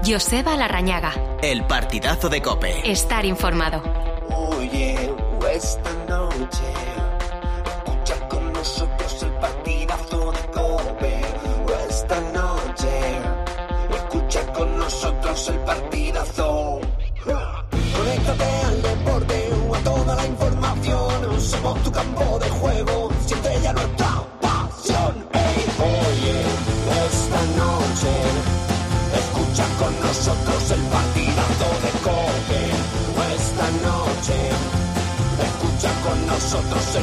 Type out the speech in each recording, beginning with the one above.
Joseba Larrañaga. El partidazo de COPE. Estar informado. Oye, esta noche escucha con nosotros el partidazo de COPE. Esta noche escucha con nosotros el partidazo. Conéctate al deporte o a toda la información. Somos tu campo de juego, siempre ya nuestra pasión. Hey, oye, esta noche escucha con nosotros el partidazo de COPE. Esta noche escucha con nosotros el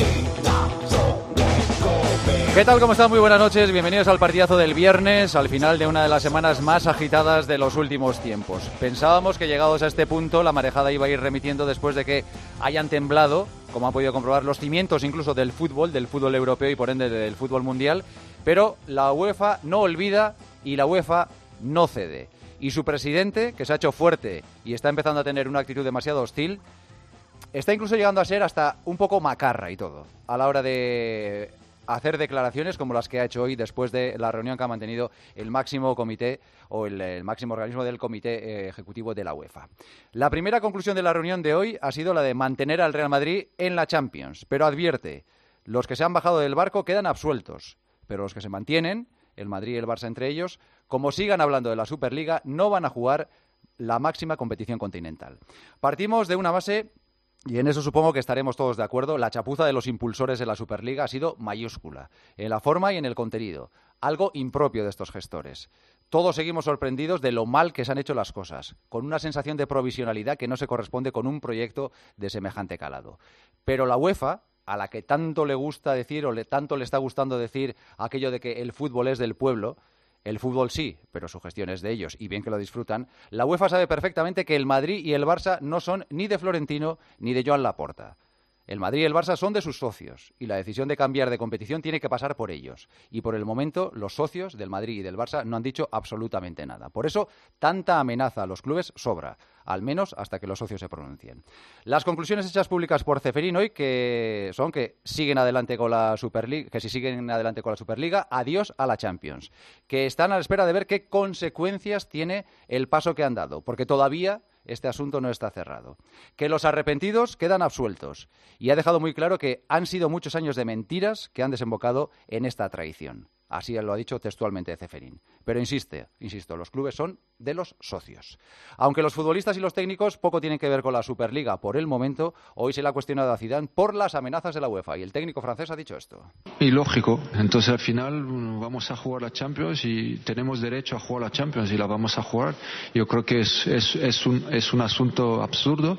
partidazo de COPE. ¿Qué tal? ¿Cómo están? Muy buenas noches. Bienvenidos al partidazo del viernes, al final de una de las semanas más agitadas de los últimos tiempos. Pensábamos que llegados a este punto la marejada iba a ir remitiendo después de que hayan temblado, como han podido comprobar, los cimientos incluso del fútbol europeo y por ende del fútbol mundial, pero la UEFA no olvida y la UEFA no cede. Y su presidente, que se ha hecho fuerte y está empezando a tener una actitud demasiado hostil, está incluso llegando a ser hasta un poco macarra y todo, a la hora de hacer declaraciones como las que ha hecho hoy después de la reunión que ha mantenido el máximo comité o el máximo organismo del comité ejecutivo de la UEFA. La primera conclusión de la reunión de hoy ha sido la de mantener al Real Madrid en la Champions, pero advierte, los que se han bajado del barco quedan absueltos, pero los que se mantienen, el Madrid y el Barça entre ellos, como sigan hablando de la Superliga, no van a jugar la máxima competición continental. Partimos de una base, y en eso supongo que estaremos todos de acuerdo, la chapuza de los impulsores de la Superliga ha sido mayúscula, en la forma y en el contenido, algo impropio de estos gestores. Todos seguimos sorprendidos de lo mal que se han hecho las cosas, con una sensación de provisionalidad que no se corresponde con un proyecto de semejante calado. Pero la UEFA, a la que tanto le gusta decir o tanto le está gustando decir aquello de que el fútbol es del pueblo, el fútbol sí, pero su gestión es de ellos y bien que lo disfrutan, la UEFA sabe perfectamente que el Madrid y el Barça no son ni de Florentino ni de Joan Laporta. El Madrid y el Barça son de sus socios y la decisión de cambiar de competición tiene que pasar por ellos. Y por el momento los socios del Madrid y del Barça no han dicho absolutamente nada. Por eso tanta amenaza a los clubes sobra, al menos hasta que los socios se pronuncien. Las conclusiones hechas públicas por Ceferín hoy que son que siguen adelante con la Superliga, que si siguen adelante con la Superliga, adiós a la Champions. Que están a la espera de ver qué consecuencias tiene el paso que han dado, porque todavía este asunto no está cerrado. Que los arrepentidos quedan absueltos. Y ha dejado muy claro que han sido muchos años de mentiras que han desembocado en esta traición. Así lo ha dicho textualmente Ceferín. Pero insisto, los clubes son de los socios. Aunque los futbolistas y los técnicos poco tienen que ver con la Superliga por el momento, hoy se le ha cuestionado a Zidane por las amenazas de la UEFA y el técnico francés ha dicho esto. Y lógico, entonces al final vamos a jugar la Champions y tenemos derecho a jugar la Champions y la vamos a jugar. Yo creo que es un asunto absurdo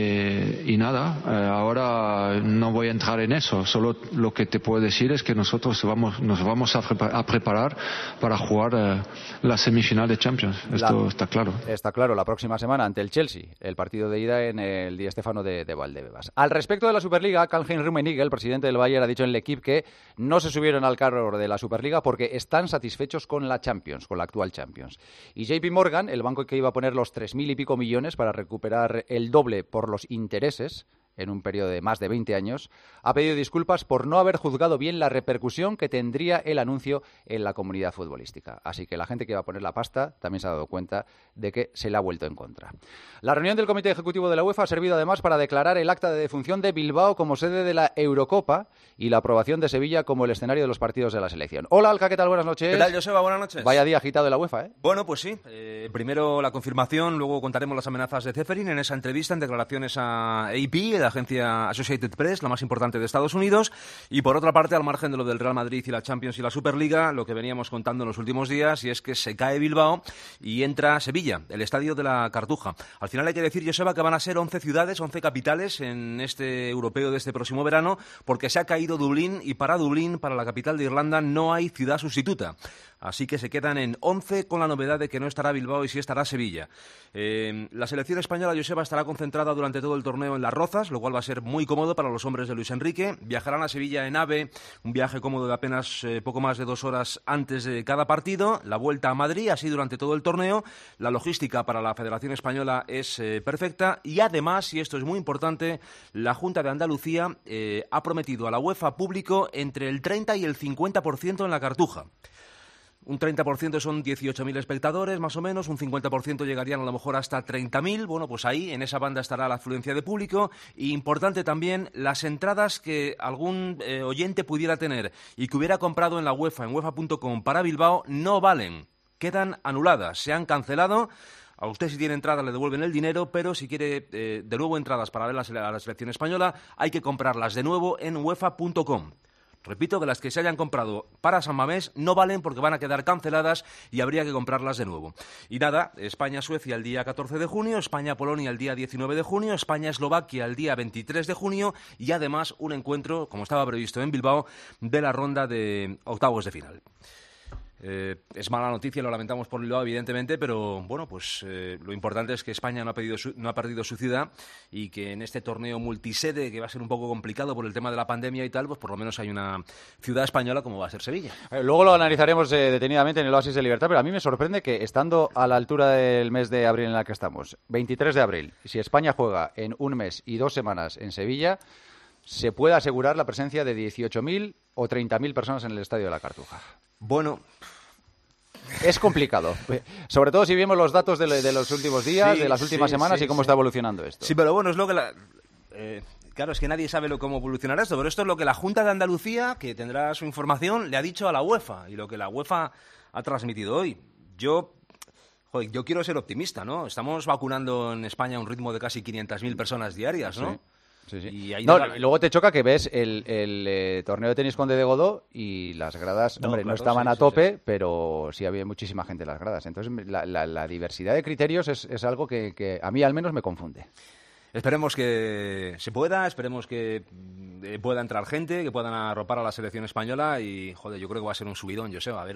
y nada, ahora no voy a entrar en eso, solo lo que te puedo decir es que nosotros nos vamos a preparar para jugar la semifinal de Champions. Esto está claro. Está claro, la próxima semana ante el Chelsea, el partido de ida en el Di Stéfano de Valdebebas. Al respecto de la Superliga, Karl-Heinz Rummenigge, el presidente del Bayern, ha dicho en L'Equipe que no se subieron al carro de la Superliga porque están satisfechos con la Champions, con la actual Champions. Y JP Morgan, el banco que iba a poner los 3.000 y pico millones para recuperar el doble por los intereses, en un periodo de más de 20 años, ha pedido disculpas por no haber juzgado bien la repercusión que tendría el anuncio en la comunidad futbolística. Así que la gente que va a poner la pasta también se ha dado cuenta de que se le ha vuelto en contra. La reunión del Comité Ejecutivo de la UEFA ha servido además para declarar el acta de defunción de Bilbao como sede de la Eurocopa y la aprobación de Sevilla como el escenario de los partidos de la selección. Hola, Alca, ¿qué tal? Buenas noches. ¿Qué tal, Joseba? Buenas noches. Vaya día agitado de la UEFA, ¿eh? Bueno, pues sí. Primero la confirmación, luego contaremos las amenazas de Ceferín en esa entrevista, en declaraciones a AP, la agencia Associated Press, la más importante de Estados Unidos, y por otra parte, al margen de lo del Real Madrid y la Champions y la Superliga, lo que veníamos contando en los últimos días, y es que se cae Bilbao y entra Sevilla, el estadio de la Cartuja. Al final hay que decir, Joseba, que van a ser 11 ciudades, 11 capitales en este europeo de este próximo verano, porque se ha caído Dublín, y para Dublín, para la capital de Irlanda, no hay ciudad sustituta. Así que se quedan en 11 con la novedad de que no estará Bilbao y sí estará Sevilla. La selección española, Joseba, estará concentrada durante todo el torneo en Las Rozas, lo cual va a ser muy cómodo para los hombres de Luis Enrique. Viajarán a Sevilla en AVE, un viaje cómodo de apenas poco más de 2 horas antes de cada partido. La vuelta a Madrid, así durante todo el torneo. La logística para la Federación Española es perfecta y además, y esto es muy importante, la Junta de Andalucía ha prometido a la UEFA público entre el 30 y el 50% en la Cartuja. un 30% son 18.000 espectadores, más o menos, un 50% llegarían a lo mejor hasta 30.000. Bueno, pues ahí, en esa banda estará la afluencia de público. Y importante también, las entradas que algún oyente pudiera tener y que hubiera comprado en la UEFA, en UEFA.com para Bilbao, no valen, quedan anuladas, se han cancelado. A usted, si tiene entrada, le devuelven el dinero, pero si quiere de nuevo entradas para ver a la selección española, hay que comprarlas de nuevo en UEFA.com. Repito que las que se hayan comprado para San Mamés no valen porque van a quedar canceladas y habría que comprarlas de nuevo. Y nada, España-Suecia el día 14 de junio, España-Polonia el día 19 de junio, España-Eslovaquia el día 23 de junio y además un encuentro, como estaba previsto en Bilbao, de la ronda de octavos de final. Es mala noticia, lo lamentamos por Bilbao, evidentemente, pero bueno, pues lo importante es que España no ha perdido su ciudad y que en este torneo multisede, que va a ser un poco complicado por el tema de la pandemia y tal, pues por lo menos hay una ciudad española como va a ser Sevilla. Luego lo analizaremos detenidamente en el Oasis de Libertad, pero a mí me sorprende que, estando a la altura del mes de abril en la que estamos, 23 de abril, si España juega en un mes y 2 semanas en Sevilla, se pueda asegurar la presencia de 18.000 o 30.000 personas en el Estadio de la Cartuja. Bueno, es complicado, sobre todo si vemos los datos de los últimos días, sí, de las últimas semanas y cómo está evolucionando esto. Sí, pero bueno, es lo que claro, es que nadie sabe cómo evolucionará esto, pero esto es lo que la Junta de Andalucía, que tendrá su información, le ha dicho a la UEFA y lo que la UEFA ha transmitido hoy. Yo quiero ser optimista, ¿no? Estamos vacunando en España a un ritmo de casi 500.000 personas diarias, ¿no? Sí. Sí. Y ahí luego te choca que ves el torneo de tenis Conde de Godó y las gradas, no estaban a tope, pero sí había muchísima gente en las gradas. Entonces, la diversidad de criterios es algo que a mí al menos me confunde. Esperemos que se pueda, esperemos que pueda entrar gente, que puedan arropar a la selección española y, yo creo que va a ser un subidón, yo sé, va a haber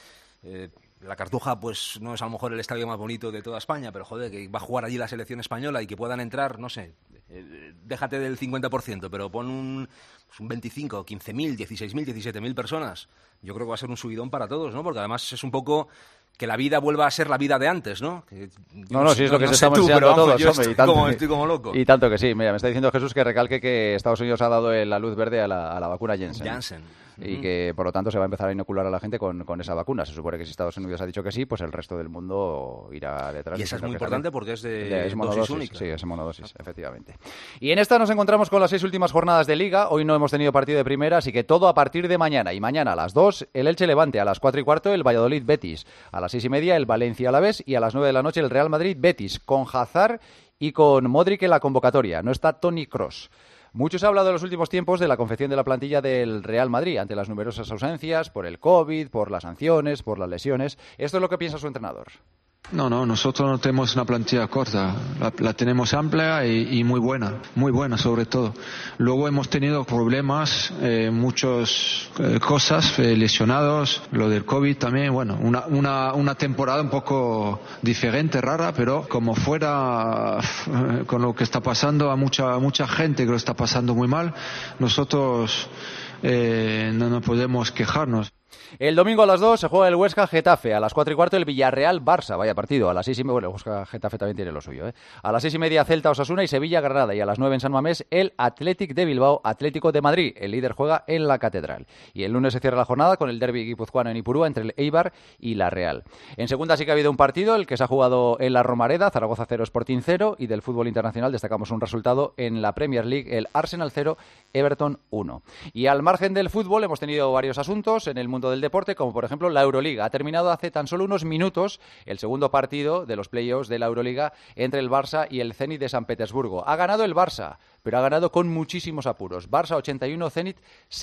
la Cartuja, pues no es a lo mejor el estadio más bonito de toda España, pero que va a jugar allí la selección española y que puedan entrar, no sé, déjate del 50%, pero pon un 25, 15.000, 16.000, 17.000 personas. Yo creo que va a ser un subidón para todos, ¿no? Porque además es un poco que la vida vuelva a ser la vida de antes, ¿no? Sí, es lo que se estamos enseñando todos, hombre. Estoy como loco. Y tanto que sí. Mira, me está diciendo Jesús que recalque que Estados Unidos ha dado la luz verde a la vacuna Janssen. Y que, por lo tanto, se va a empezar a inocular a la gente con esa vacuna. Se supone que si Estados Unidos ha dicho que sí, pues el resto del mundo irá detrás. Y esa es muy importante porque es de dosis única. Sí, es monodosis, efectivamente. Y en esta nos encontramos con las 6 últimas jornadas de Liga. Hoy no hemos tenido partido de primera, así que todo a partir de mañana. Y mañana a las 2, el Elche Levante. A las 4:15, el Valladolid Betis. A las 6:30, el Valencia Alavés. Y a las 9 de la noche, el Real Madrid Betis. Con Hazard y con Modric en la convocatoria. No está Toni Kroos. Mucho se ha hablado en los últimos tiempos de la confección de la plantilla del Real Madrid ante las numerosas ausencias, por el COVID, por las sanciones, por las lesiones. ¿Esto es lo que piensa su entrenador? No, nosotros no tenemos una plantilla corta, la tenemos amplia y muy buena sobre todo. Luego hemos tenido problemas, muchas cosas, lesionados, lo del COVID también, bueno, una temporada un poco diferente, rara, pero como fuera con lo que está pasando a mucha gente que lo está pasando muy mal, nosotros no nos podemos quejarnos. El domingo a las 2 se juega el Huesca-Getafe, a las 4:15 el Villarreal-Barça, vaya partido, a las 6:30, bueno, el Huesca-Getafe también tiene lo suyo, a las 6:30 Celta-Osasuna y Sevilla-Granada, y a las 9 en San Mamés el Athletic de Bilbao, Atlético de Madrid, el líder juega en la Catedral. Y el lunes se cierra la jornada con el derbi guipuzcoano en Ipurúa entre el Eibar y la Real. En segunda sí que ha habido un partido, el que se ha jugado en la Romareda, Zaragoza 0, Sporting 0, y del fútbol internacional destacamos un resultado en la Premier League, el Arsenal 0, Everton 1. Y al margen del fútbol hemos tenido varios asuntos en el mundo del deporte, como por ejemplo la Euroliga. Ha terminado hace tan solo unos minutos el segundo partido de los playoffs de la Euroliga entre el Barça y el Zenit de San Petersburgo. Ha ganado el Barça, pero ha ganado con muchísimos apuros. Barça 81, Zenit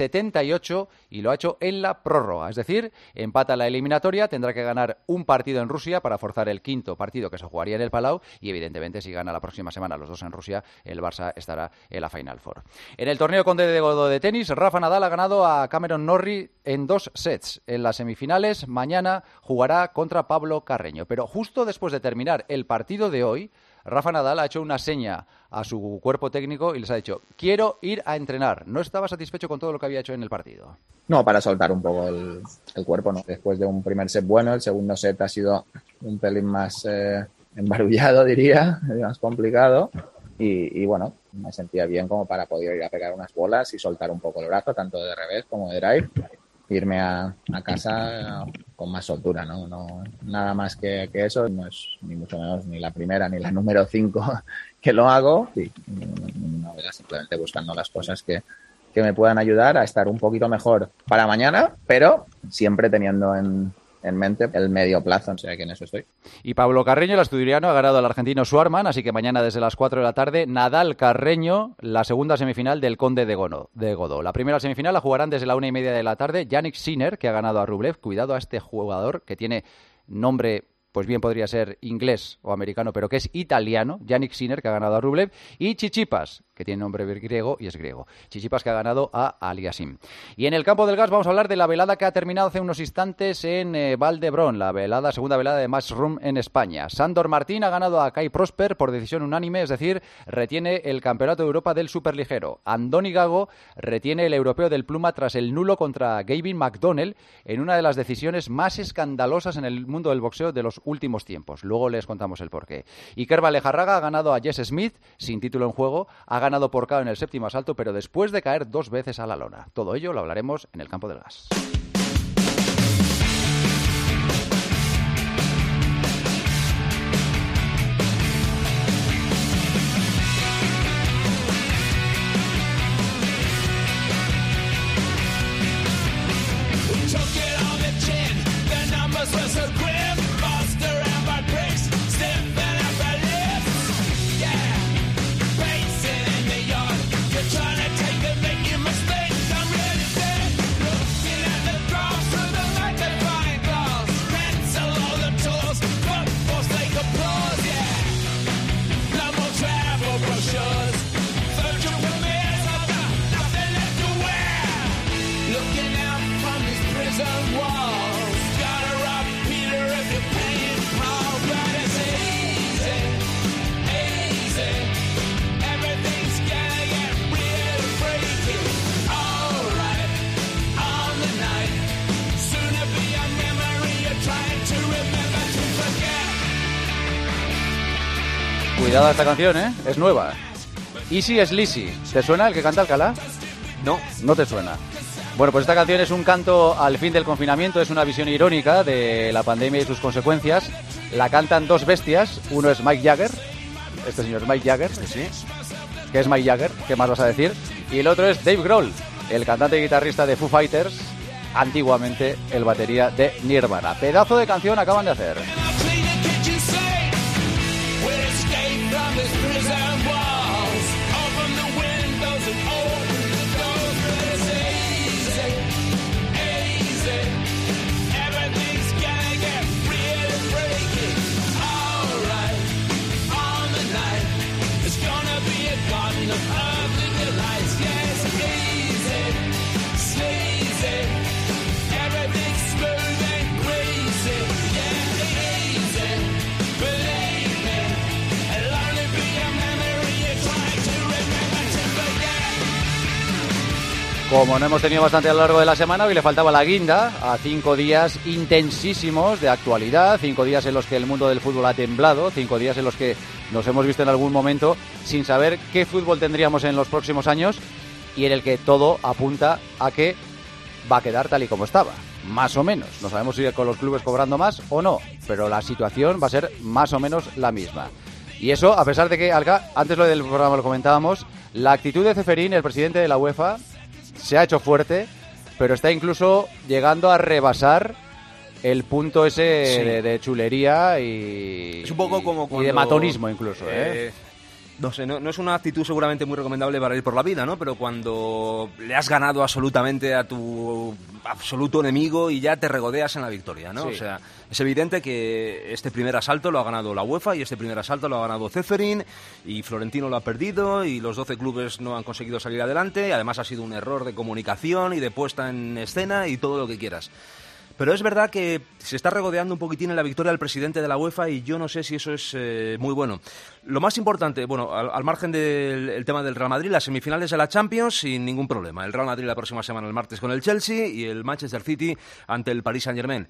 78, y lo ha hecho en la prórroga. Es decir, empata la eliminatoria, tendrá que ganar un partido en Rusia para forzar el quinto partido que se jugaría en el Palau, y evidentemente si gana la próxima semana los dos en Rusia, el Barça estará en la Final Four. En el torneo Conde de Godó de tenis, Rafa Nadal ha ganado a Cameron Norrie en 2 sets. En las semifinales, mañana jugará contra Pablo Carreño. Pero justo después de terminar el partido de hoy, Rafa Nadal ha hecho una seña a su cuerpo técnico y les ha dicho: quiero ir a entrenar. No estaba satisfecho con todo lo que había hecho en el partido. No, para soltar un poco el cuerpo, ¿no? Después de un primer set bueno, el segundo set ha sido un pelín más embarullado, diría, más complicado. Y bueno, me sentía bien como para poder ir a pegar unas bolas y soltar un poco el brazo, tanto de revés como de drive. Irme a casa con más soltura, ¿no? No nada más que eso, no es ni mucho menos ni la primera ni la número 5 que lo hago, sí, simplemente buscando las cosas que me puedan ayudar a estar un poquito mejor para mañana, pero siempre teniendo en mente el medio plazo, o sea que en eso estoy. Y Pablo Carreño, el asturiano, ha ganado al argentino Schwarman, así que mañana desde las 4 de la tarde, Nadal-Carreño, la segunda semifinal del Conde de Godó. La primera semifinal la jugarán desde la 1:30 de la tarde Jannik Sinner, que ha ganado a Rublev. Cuidado a este jugador que tiene nombre, pues bien podría ser inglés o americano, pero que es italiano, Jannik Sinner, que ha ganado a Rublev, y Tsitsipas, que tiene nombre griego y es griego. Tsitsipas, que ha ganado a Aliasim. Y en el campo del gas vamos a hablar de la velada que ha terminado hace unos instantes en Val d'Hebron, la segunda velada de Matchroom en España. Sandor Martín ha ganado a Kai Prosper por decisión unánime, es decir, retiene el Campeonato de Europa del Superligero. Andoni Gago retiene el Europeo del Pluma tras el nulo contra Gavin McDonnell en una de las decisiones más escandalosas en el mundo del boxeo de los últimos tiempos. Luego les contamos el porqué. Iker Valejarraga ha ganado a Jess Smith, sin título en juego, ha ganado por KO en el 7º asalto, pero después de caer 2 veces a la lona. Todo ello lo hablaremos en el campo del gas. Cuidado a esta canción, ¿eh? Es nueva. Easy Sleazy. ¿Te suena el que canta Alcalá? No. No te suena. Bueno, pues esta canción es un canto al fin del confinamiento, es una visión irónica de la pandemia y sus consecuencias. La cantan 2 bestias, uno es Mike Jagger, este señor es Mike Jagger, sí, que es Mike Jagger, ¿qué más vas a decir? Y el otro es Dave Grohl, el cantante y guitarrista de Foo Fighters, antiguamente el batería de Nirvana. Pedazo de canción acaban de hacer. Como no hemos tenido bastante a lo largo de la semana, hoy le faltaba la guinda a 5 días intensísimos de actualidad, 5 días en los que el mundo del fútbol ha temblado, 5 días en los que nos hemos visto en algún momento sin saber qué fútbol tendríamos en los próximos años y en el que todo apunta a que va a quedar tal y como estaba, más o menos. No sabemos si con los clubes cobrando más o no, pero la situación va a ser más o menos la misma. Y eso, a pesar de que, Alca, antes lo del programa lo comentábamos, la actitud de Ceferín, el presidente de la UEFA, se ha hecho fuerte, pero está incluso llegando a rebasar el punto ese sí, de chulería y, es un poco como cuando, y de matonismo incluso. No sé, no es una actitud seguramente muy recomendable para ir por la vida, ¿no? Pero cuando le has ganado absolutamente a tu absoluto enemigo y ya te regodeas en la victoria, ¿no? Sí. O sea, es evidente que este primer asalto lo ha ganado la UEFA y este primer asalto lo ha ganado Ceferín y Florentino lo ha perdido y los 12 clubes no han conseguido salir adelante y además ha sido un error de comunicación y de puesta en escena y todo lo que quieras. Pero es verdad que se está regodeando un poquitín en la victoria del presidente de la UEFA y yo no sé si eso es muy bueno. Lo más importante, bueno, al margen del tema del Real Madrid, las semifinales de la Champions sin ningún problema. El Real Madrid la próxima semana, el martes, con el Chelsea y el Manchester City ante el Paris Saint-Germain.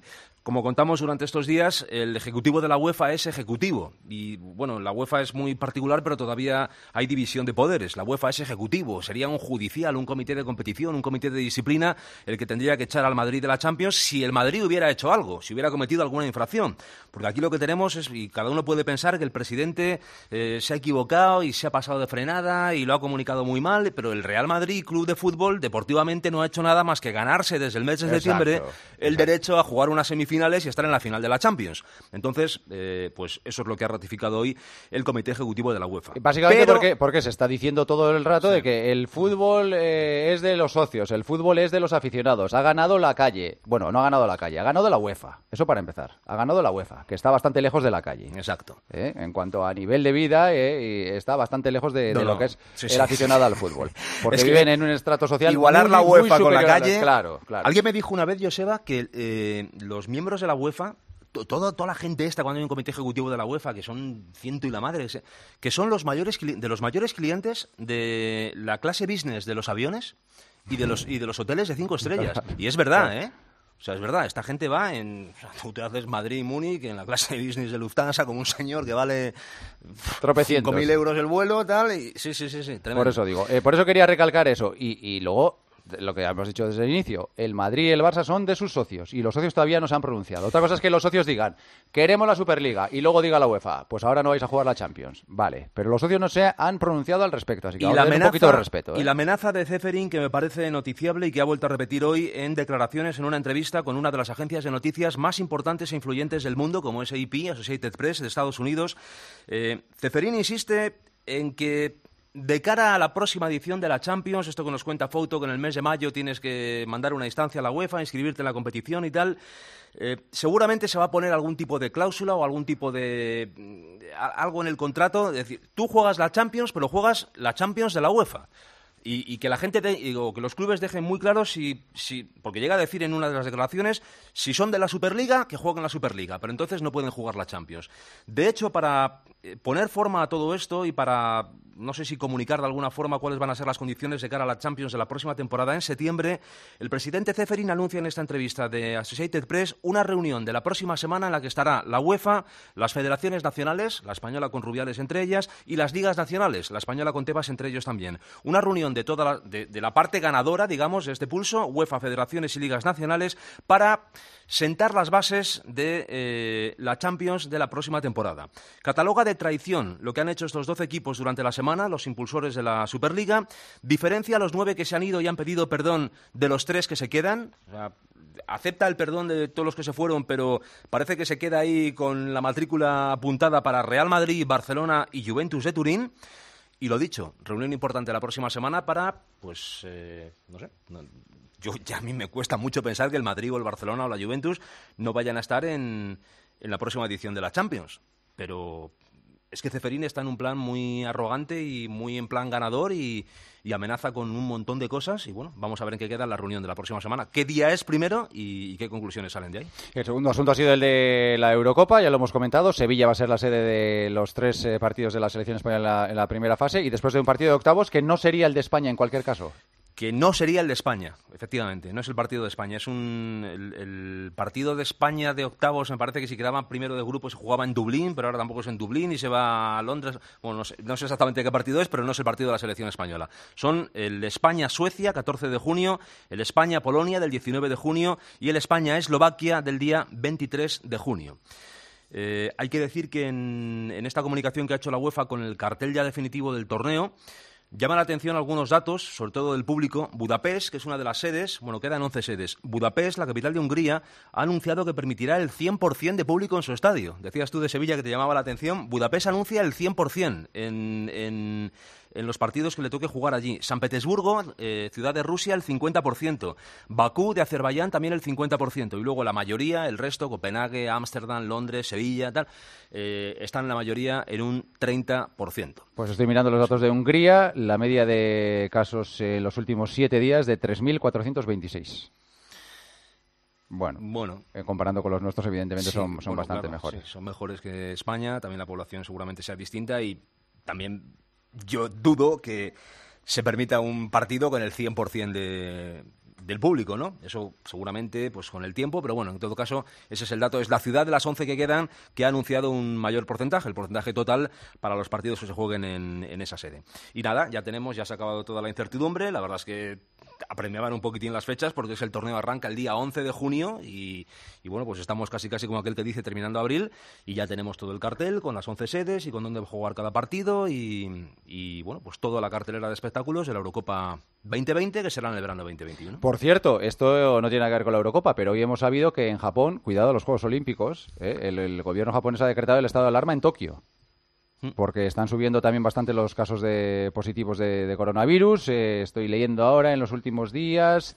Como contamos durante estos días, el ejecutivo de la UEFA es ejecutivo. Y, bueno, la UEFA es muy particular, pero todavía hay división de poderes. La UEFA es ejecutivo. Sería un judicial, un comité de competición, un comité de disciplina el que tendría que echar al Madrid de la Champions si el Madrid hubiera hecho algo, si hubiera cometido alguna infracción. Porque aquí lo que tenemos es, y cada uno puede pensar que el presidente se ha equivocado y se ha pasado de frenada y lo ha comunicado muy mal, pero el Real Madrid, club de fútbol, deportivamente no ha hecho nada más que ganarse desde el mes de septiembre el derecho a jugar unas semifinales y estar en la final de la Champions. Entonces, pues eso es lo que ha ratificado hoy el Comité Ejecutivo de la UEFA. Básicamente porque se está diciendo todo el rato de que el fútbol es de los socios, el fútbol es de los aficionados. Ha ganado la calle. Bueno, no ha ganado la calle, ha ganado la UEFA. Eso para empezar. Ha ganado la UEFA, que está bastante lejos de la calle. Exacto. En cuanto a nivel de vida, está bastante lejos de lo que es el aficionado al fútbol. Porque viven en un estrato social igualar muy, la UEFA muy con la calle. Claro. Alguien me dijo una vez, Joseba, que los miembros de la UEFA, toda la gente esta cuando hay un comité ejecutivo de la UEFA, que son ciento y la madre, que son los mayores clientes de la clase business de los aviones y de los hoteles de 5 estrellas. Y es verdad, ¿eh? O sea, es verdad, esta gente va tú te haces Madrid y Múnich en la clase de business de Lufthansa con un señor que vale 5.000 euros el vuelo, tal, y sí, tremendo. Por eso digo, por eso quería recalcar eso. Y luego, lo que hemos dicho desde el inicio, el Madrid y el Barça son de sus socios y los socios todavía no se han pronunciado. Otra cosa es que los socios digan, queremos la Superliga, y luego diga la UEFA, pues ahora no vais a jugar la Champions. Vale, pero los socios no se han pronunciado al respecto, así que vamos a tener un poquito de respeto. Y la amenaza de Ceferin, que me parece noticiable y que ha vuelto a repetir hoy en declaraciones en una entrevista con una de las agencias de noticias más importantes e influyentes del mundo, como es AP, Associated Press, de Estados Unidos. Ceferin insiste en que de cara a la próxima edición de la Champions, esto que nos cuenta Fouto, que en el mes de mayo tienes que mandar una instancia a la UEFA, inscribirte en la competición y tal, seguramente se va a poner algún tipo de cláusula o algún tipo de algo en el contrato, es decir, tú juegas la Champions, pero juegas la Champions de la UEFA. Y que la gente, o que los clubes dejen muy claro porque llega a decir en una de las declaraciones, si son de la Superliga, que jueguen la Superliga, pero entonces no pueden jugar la Champions. De hecho, para poner forma a todo esto y para, no sé si comunicar de alguna forma cuáles van a ser las condiciones de cara a la Champions de la próxima temporada, en septiembre, el presidente Ceferin anuncia en esta entrevista de Associated Press una reunión de la próxima semana en la que estará la UEFA, las federaciones nacionales, la española con Rubiales entre ellas, y las ligas nacionales, la española con Tebas entre ellos también. Una reunión de la parte ganadora, digamos, de este pulso, UEFA, federaciones y ligas nacionales, para sentar las bases de la Champions de la próxima temporada. Cataloga de traición lo que han hecho estos 12 equipos durante la semana, los impulsores de la Superliga, diferencia a los 9 que se han ido y han pedido perdón de los 3 que se quedan. O sea, acepta el perdón de todos los que se fueron, pero parece que se queda ahí con la matrícula apuntada para Real Madrid, Barcelona y Juventus de Turín. Y lo dicho, reunión importante la próxima semana para, pues, no sé, a mí me cuesta mucho pensar que el Madrid o el Barcelona o la Juventus no vayan a estar en la próxima edición de la Champions. Pero es que Ceferin está en un plan muy arrogante y muy en plan ganador y amenaza con un montón de cosas. Y bueno, vamos a ver en qué queda la reunión de la próxima semana. ¿Qué día es primero y qué conclusiones salen de ahí? El segundo asunto ha sido el de la Eurocopa, ya lo hemos comentado. Sevilla va a ser la sede de los 3 partidos de la selección española en la primera fase y después de un partido de octavos que no sería el de España en cualquier caso. Que no sería el de España, efectivamente, no es el partido de España, es el partido de España de octavos. Me parece que si quedaban primero de grupo se jugaba en Dublín, pero ahora tampoco es en Dublín y se va a Londres. Bueno, no sé exactamente qué partido es, pero no es el partido de la selección española. Son el España-Suecia, 14 de junio, el España-Polonia del 19 de junio y el España-Eslovaquia del día 23 de junio. Hay que decir que en esta comunicación que ha hecho la UEFA con el cartel ya definitivo del torneo, llama la atención algunos datos, sobre todo del público. Budapest, que es una de las sedes, bueno, quedan 11 sedes. Budapest, la capital de Hungría, ha anunciado que permitirá el 100% de público en su estadio. Decías tú de Sevilla que te llamaba la atención. Budapest anuncia el 100% en los partidos que le toque jugar allí. San Petersburgo, ciudad de Rusia, el 50%. Bakú, de Azerbaiyán, también el 50%. Y luego la mayoría, el resto, Copenhague, Ámsterdam, Londres, Sevilla, tal, están la mayoría en un 30%. Pues estoy mirando los datos de Hungría. La media de casos en los últimos 7 días de 3.426. Bueno, comparando con los nuestros, evidentemente sí, son bastante mejores. Sí, son mejores que España. También la población seguramente sea distinta y también yo dudo que se permita un partido con el 100% del público, ¿no? Eso seguramente pues con el tiempo, pero bueno, en todo caso, ese es el dato. Es la ciudad de las 11 que quedan que ha anunciado un mayor porcentaje, el porcentaje total para los partidos que se jueguen en esa sede. Y nada, ya se ha acabado toda la incertidumbre. La verdad es que apremiaban un poquitín las fechas porque el torneo arranca el día 11 de junio y bueno, pues estamos casi como aquel que dice terminando abril y ya tenemos todo el cartel con las 11 sedes y con dónde jugar cada partido y bueno, pues toda la cartelera de espectáculos de la Eurocopa 2020 que será en el verano 2021. Por cierto, esto no tiene nada que ver con la Eurocopa, pero hoy hemos sabido que en Japón, cuidado, los Juegos Olímpicos, el gobierno japonés ha decretado el estado de alarma en Tokio. Porque están subiendo también bastante los casos positivos de coronavirus. Estoy leyendo ahora en los últimos días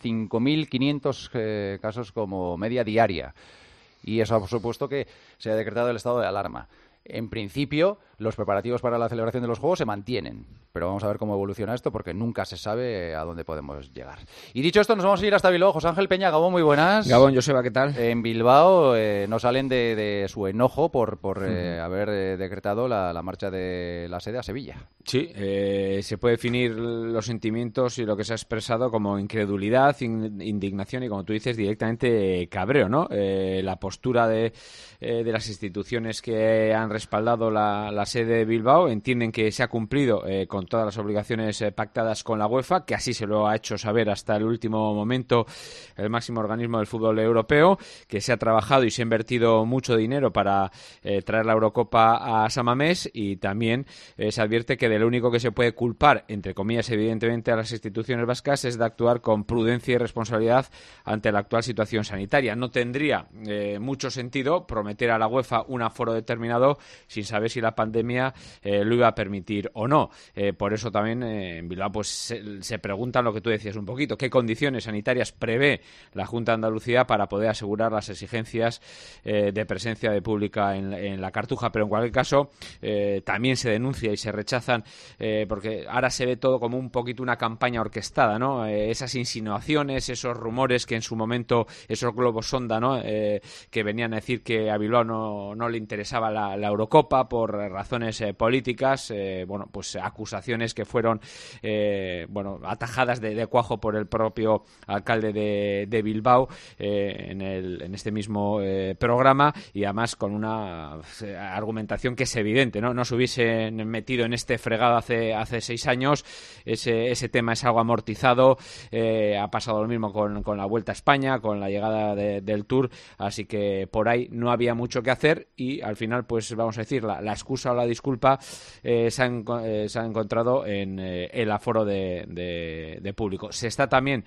5.500 casos como media diaria. Y eso ha supuesto que se ha decretado el estado de alarma. En principio, los preparativos para la celebración de los Juegos se mantienen. Pero vamos a ver cómo evoluciona esto porque nunca se sabe a dónde podemos llegar. Y dicho esto, nos vamos a ir hasta Bilbao. José Ángel Peña, Gabón, muy buenas. Gabón, Joseba, ¿qué tal? En Bilbao no salen de su enojo por haber decretado la marcha de la sede a Sevilla. Sí, se puede definir los sentimientos y lo que se ha expresado como incredulidad, indignación y, como tú dices, directamente cabreo, ¿no? La postura de las instituciones que han respaldado la sede de Bilbao entienden que se ha cumplido con todas las obligaciones pactadas con la UEFA, que así se lo ha hecho saber hasta el último momento el máximo organismo del fútbol europeo, que se ha trabajado y se ha invertido mucho dinero para traer la Eurocopa a San Mamés y también se advierte que de lo único que se puede culpar, entre comillas, evidentemente, a las instituciones vascas es de actuar con prudencia y responsabilidad ante la actual situación sanitaria. No tendría mucho sentido prometer a la UEFA un aforo determinado sin saber si la pandemia lo iba a permitir o no. Por eso también en Bilbao pues se preguntan lo que tú decías un poquito, qué condiciones sanitarias prevé la Junta de Andalucía para poder asegurar las exigencias de presencia de pública en la Cartuja, pero en cualquier caso también se denuncia y se rechazan porque ahora se ve todo como un poquito una campaña orquestada, ¿no? Esas insinuaciones, esos rumores que en su momento, esos globos sonda, ¿no? Que venían a decir que a Bilbao no le interesaba la Eurocopa por razones políticas, bueno, pues acusaciones que fueron atajadas de cuajo por el propio alcalde de Bilbao en este mismo programa y además con una argumentación que es evidente, ¿no? No se hubiesen metido en este fregado hace 6 años, ese tema es algo amortizado, ha pasado lo mismo con la Vuelta a España, con la llegada del Tour, así que por ahí no había mucho que hacer y al final, pues vamos a decir, la excusa o la disculpa se ha encontrado en el aforo de público. Se está también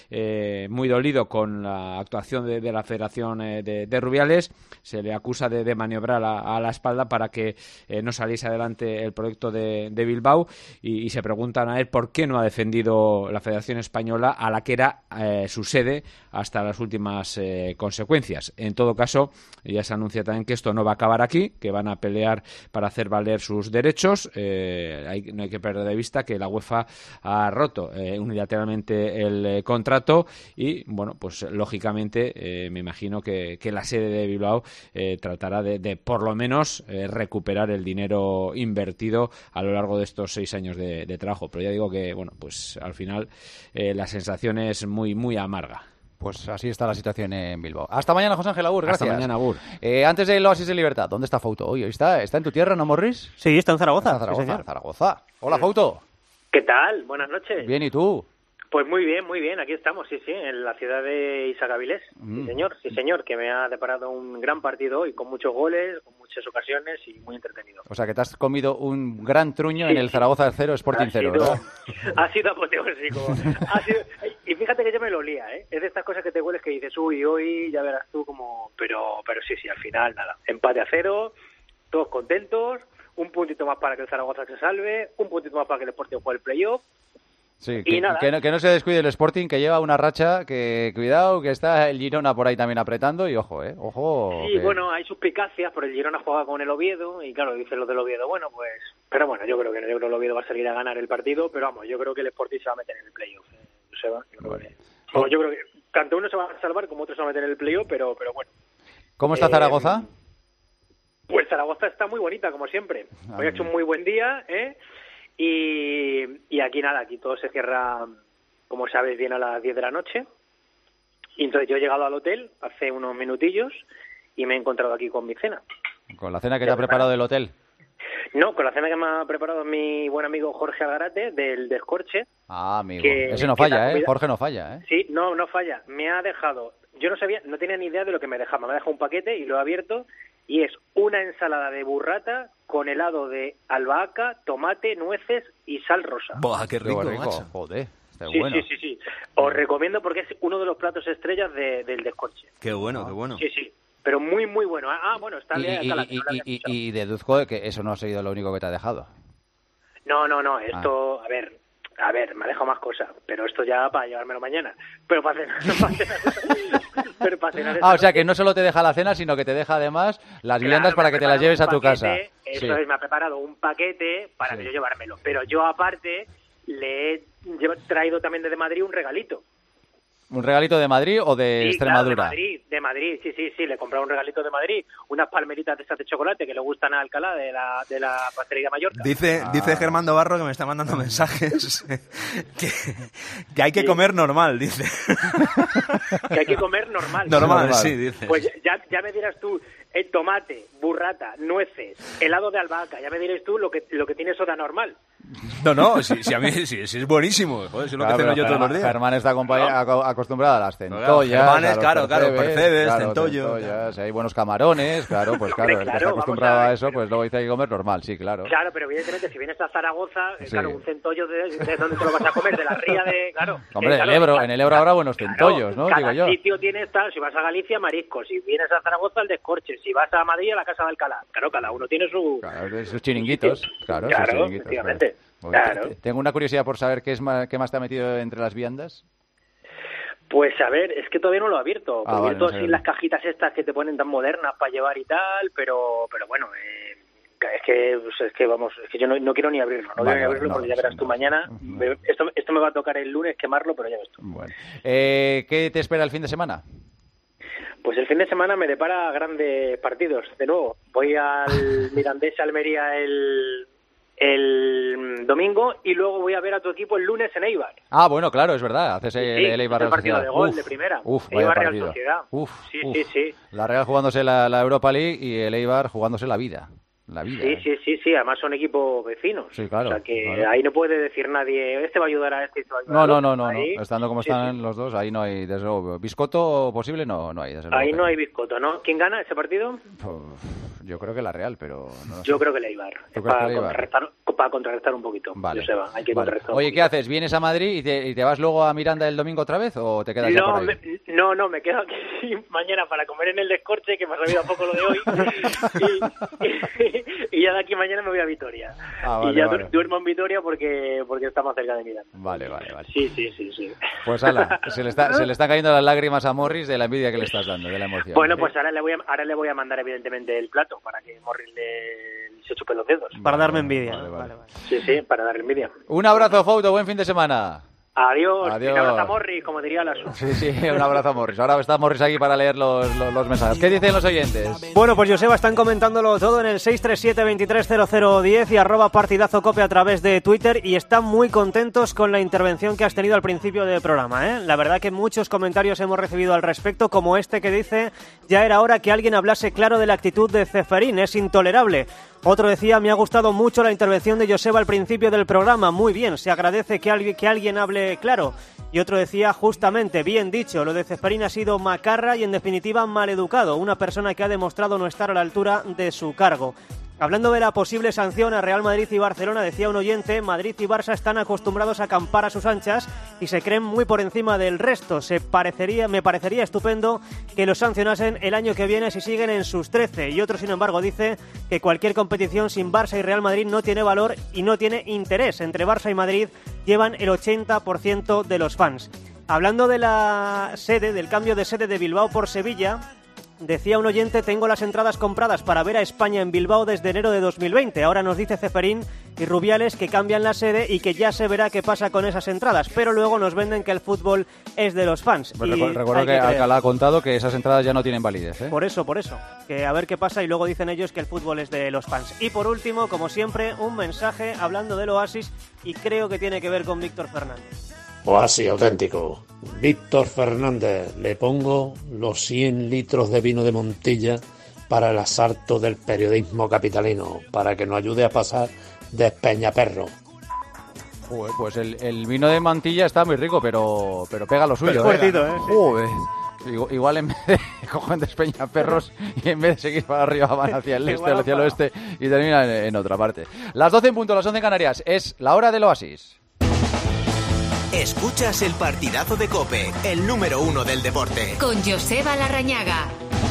muy dolido con la actuación de la Federación de Rubiales, se le acusa de maniobrar a la espalda para que no saliese adelante el proyecto de Bilbao y se preguntan a él por qué no ha defendido la Federación Española a la que era su sede hasta las últimas consecuencias. En todo caso, ya se anuncia también que esto no va a acabar aquí, que van a pelear para hacer valer sus derechos. No hay que perder de vista que la UEFA ha roto unilateralmente el contrato y, bueno, pues lógicamente me imagino que la sede de Bilbao tratará de por lo menos recuperar el dinero invertido a lo largo de estos 6 años de trabajo. Pero ya digo que, bueno, pues al final la sensación es muy, muy amarga. Pues así está la situación en Bilbao. Hasta mañana, José Ángel Agur, gracias. Hasta mañana, Agur. Antes del Oasis de Libertad, ¿dónde está Fauto hoy? ¿Está en tu tierra, no, Morris? Sí, está en Zaragoza. Está en Zaragoza, sí, Zaragoza. Hola, Fauto. ¿Qué tal? Buenas noches. Bien, ¿y tú? Pues muy bien, aquí estamos, sí, en la ciudad de Isagavilés. Sí, señor, que me ha deparado un gran partido hoy, con muchos goles, con muchas ocasiones y muy entretenido. O sea, que te has comido un gran truño en el Zaragoza 0, Sporting 0, ¿verdad? Ha sido apoteósico. Y fíjate que yo me lo olía, ¿eh? Es de estas cosas que te hueles que dices, uy, hoy ya verás tú como... Pero sí, al final, nada. Empate a 0, todos contentos, un puntito más para que el Zaragoza se salve, un puntito más para que el Sporting juegue el playoff. Sí, que no se descuide el Sporting, que lleva una racha, que cuidado, que está el Girona por ahí también apretando y ojo. Sí, bueno, hay suspicacias, por el Girona juega con el Oviedo y claro, dicen los del Oviedo, bueno, pues... Pero bueno, yo creo que el Oviedo va a salir a ganar el partido, pero vamos, yo creo que el Sporting se va a meter en el playoff, Joseba. Yo creo que tanto uno se va a salvar como otro se va a meter en el playoff, pero bueno. ¿Cómo está Zaragoza? Pues Zaragoza está muy bonita, como siempre. Hoy ha hecho un muy buen día, Y aquí nada, aquí todo se cierra, como sabes bien, a las 10 de la noche. Y entonces yo he llegado al hotel hace unos minutillos y me he encontrado aquí con mi cena. ¿Con la cena que te ha preparado el hotel? No, con la cena que me ha preparado mi buen amigo Jorge Algarate, del Descorche. Ah, amigo. Ese no falla, ¿eh? Jorge no falla, ¿eh? Sí, no falla. Me ha dejado... Yo no tenía ni idea de lo que me dejaba. Me ha dejado un paquete y lo he abierto y es una ensalada de burrata con helado de albahaca, tomate, nueces y sal rosa. ¡Buah, qué rico, macho! Joder, está sí, bueno. Sí. Os recomiendo porque es uno de los platos estrellas del Descorche. ¡Qué bueno, qué bueno! Sí. Pero muy, muy bueno. Bueno, está y deduzco que eso no ha sido lo único que te ha dejado. No. Esto, a ver, me ha dejado más cosas, pero esto ya para llevármelo mañana. Pero para cenar. O sea que no solo te deja la cena, sino que te deja además las viandas para que te las lleves a tu casa. Eso es, me ha preparado un paquete para que yo llevármelo. Pero yo aparte le he traído también desde Madrid un regalito. ¿Un regalito de Madrid o de Extremadura? Claro, de Madrid, sí, le he comprado un regalito de Madrid, unas palmeritas de estas de chocolate que le gustan a Alcalá de la pastelería Mallorca. Dice Germán Dobarro, que me está mandando mensajes, que hay que comer normal, dice. Que hay que comer normal. Normal, sí, dice. Pues ya me dirás tú, tomate, burrata, nueces, helado de albahaca, ya me dirás tú lo que tiene eso de anormal. No, si a mí sí, es buenísimo. Joder, es lo que ceno yo todos los días. Germán está acostumbrado a las centollas. Germán claro, percebes, centollos. Hay buenos camarones, claro, pues claro, el que está acostumbrado a eso, pues luego dice que hay que comer normal, sí, claro. Claro, pero evidentemente si vienes a Zaragoza, claro, un centollo de dónde te lo vas a comer, de la ría de, claro. Hombre, en el Ebro habrá buenos centollos, ¿no? Cada digo yo. sitio tiene tal, si vas a Galicia, mariscos, si vienes a Zaragoza, el Descorche, si vas a Madrid, a la Casa de Alcalá. Claro, cada uno tiene sus chiringuitos, claro, efectivamente. Claro. Tengo una curiosidad por saber qué más te ha metido entre las viandas. Pues a ver, es que todavía no lo he abierto. Porque he abierto no sé. las cajitas estas que te ponen tan modernas para llevar y tal, pero bueno, es que yo no quiero ni abrirlo, porque ya verás tú mañana. Esto me va a tocar el lunes quemarlo, pero ya ves tú. Bueno. ¿Qué te espera el fin de semana? Pues el fin de semana me depara grandes partidos. De nuevo, voy al Mirandés Almería el domingo y luego voy a ver a tu equipo el lunes en Eibar. Ah, bueno, claro, es verdad. Haces el Eibar Real Sociedad. De gol de primera. Eibar Real Sociedad. Sí. La Real jugándose la Europa League y el Eibar jugándose la vida. Sí, además son equipos vecinos. Sí, claro. O sea que ahí no puede decir nadie, este va a ayudar a este, este va a ayudar a otro. No. Estando como están los dos, ahí no hay, desde luego. ¿Biscotto posible? No hay, desde luego. Ahí no hay biscotto, ¿no? ¿Quién gana ese partido? Yo creo que la Real, pero... Yo creo que el Eibar. Para contrarrestar un poquito. Vale. Joseba, hay que contrarrestar. Oye, ¿qué haces? ¿Vienes a Madrid y te vas luego a Miranda el domingo otra vez o te quedas ya por ahí? No, me quedo aquí mañana para comer en el Descorche, que me ha sabido a poco lo de hoy. y ya de aquí mañana me voy a Vitoria. Duermo en Vitoria porque está más cerca de Miranda. Vale. Sí. Pues ala, se le están cayendo las lágrimas a Morris de la envidia que le estás dando, de la emoción. Bueno, pues ahora le voy a mandar evidentemente el plato para que Morris se chupe los dedos. Para darme envidia. Vale. Sí, para dar envidia. Un abrazo, Fouto, buen fin de semana. Adiós. Un abrazo a Morris, como diría la Sí, un abrazo a Morris. Ahora está Morris aquí para leer los mensajes. ¿Qué dicen los oyentes? Bueno, pues Joseba, están comentándolo todo en el 637-230010 y @partidazocope a través de Twitter y están muy contentos con la intervención que has tenido al principio del programa, ¿eh? La verdad que muchos comentarios hemos recibido al respecto, como este que dice: ya era hora que alguien hablase claro de la actitud de Ceferín, es intolerable. Otro decía: me ha gustado mucho la intervención de Joseba al principio del programa, muy bien, se agradece que alguien hable claro. Y otro decía: justamente, bien dicho, lo de Ceferín ha sido macarra y en definitiva maleducado, una persona que ha demostrado no estar a la altura de su cargo. Hablando de la posible sanción a Real Madrid y Barcelona, decía un oyente: Madrid y Barça están acostumbrados a acampar a sus anchas y se creen muy por encima del resto. Me parecería estupendo que los sancionasen el año que viene si siguen en sus 13. Y otro, sin embargo, dice que cualquier competición sin Barça y Real Madrid no tiene valor y no tiene interés. Entre Barça y Madrid llevan el 80% de los fans. Hablando de la sede, del cambio de sede de Bilbao por Sevilla, decía un oyente: tengo las entradas compradas para ver a España en Bilbao desde enero de 2020. Ahora nos dice Ceferín y Rubiales que cambian la sede y que ya se verá qué pasa con esas entradas, pero luego nos venden que el fútbol es de los fans. Pues recuerdo que Alcalá ha contado que esas entradas ya no tienen validez, ¿eh? Por eso, que a ver qué pasa, y luego dicen ellos que el fútbol es de los fans. Y por último, como siempre, un mensaje hablando del Oasis y creo que tiene que ver con Víctor Fernández. Oasis auténtico. Víctor Fernández, le pongo los 100 litros de vino de Montilla para el asalto del periodismo capitalino, para que nos ayude a pasar de Peñaperro. Pues el vino de Montilla está muy rico, pero pega lo suyo. Fuertito, ¿eh? Joder. Igual en vez de coger Despeñaperros y en vez de seguir para arriba van hacia el este o hacia el oeste y terminan en otra parte. Las 12 en punto, las 11 en Canarias. Es la hora del Oasis. Escuchas el partidazo de COPE, el número 1 del deporte. Con Joseba Larrañaga.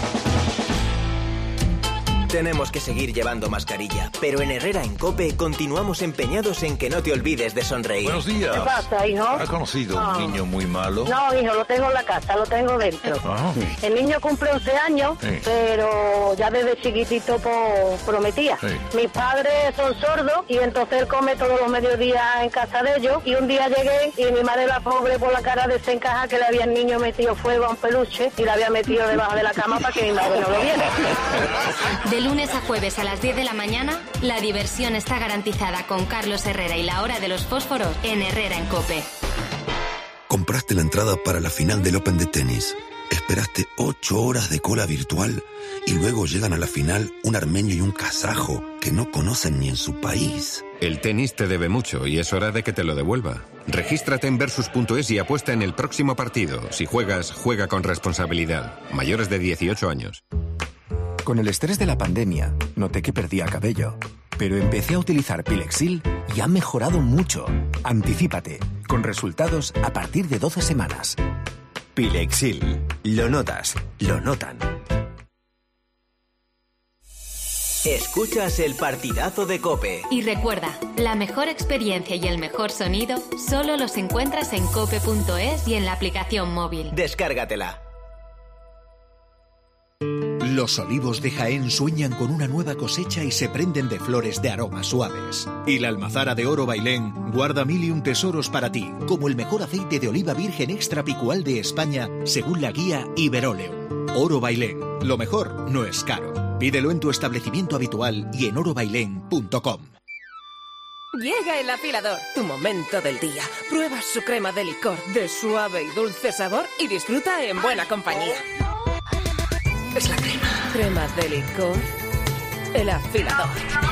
Tenemos que seguir llevando mascarilla, pero en Herrera en COPE continuamos empeñados en que no te olvides de sonreír. Buenos días. ¿Qué pasa, hijo? ¿Ha conocido un niño muy malo? No, hijo, lo tengo en la casa, lo tengo dentro. El niño cumple 11 años, pero ya desde chiquitito prometía. Mis padres son sordos y entonces él come todos los mediodías en casa de ellos. Y un día llegué y mi madre, la pobre, por la cara desencajada, que le había el niño metido fuego a un peluche y le había metido debajo de la cama para que mi madre no lo viera. De lunes a jueves a las 10 de la mañana, la diversión está garantizada con Carlos Herrera y la hora de los fósforos en Herrera en COPE. Compraste la entrada para la final del Open de tenis. Esperaste 8 horas de cola virtual y luego llegan a la final un armenio y un kazajo que no conocen ni en su país. El tenis te debe mucho y es hora de que te lo devuelva. Regístrate en Versus.es y apuesta en el próximo partido. Si juegas, juega con responsabilidad. Mayores de 18 años. Con el estrés de la pandemia, noté que perdía cabello. Pero empecé a utilizar Pilexil y ha mejorado mucho. Anticípate, con resultados a partir de 12 semanas. Pilexil. Lo notas, lo notan. Escuchas el partidazo de COPE. Y recuerda, la mejor experiencia y el mejor sonido solo los encuentras en cope.es y en la aplicación móvil. Descárgatela. Los olivos de Jaén sueñan con una nueva cosecha y se prenden de flores de aromas suaves. Y la almazara de Oro Bailén guarda 1000 y un tesoros para ti, como el mejor aceite de oliva virgen extra picual de España, según la guía Iberoleum. Oro Bailén, lo mejor no es caro. Pídelo en tu establecimiento habitual y en orobailén.com. Llega el afilador, tu momento del día. Prueba su crema de licor de suave y dulce sabor y disfruta en buena compañía. Es la crema. Crema de licor. El afilador.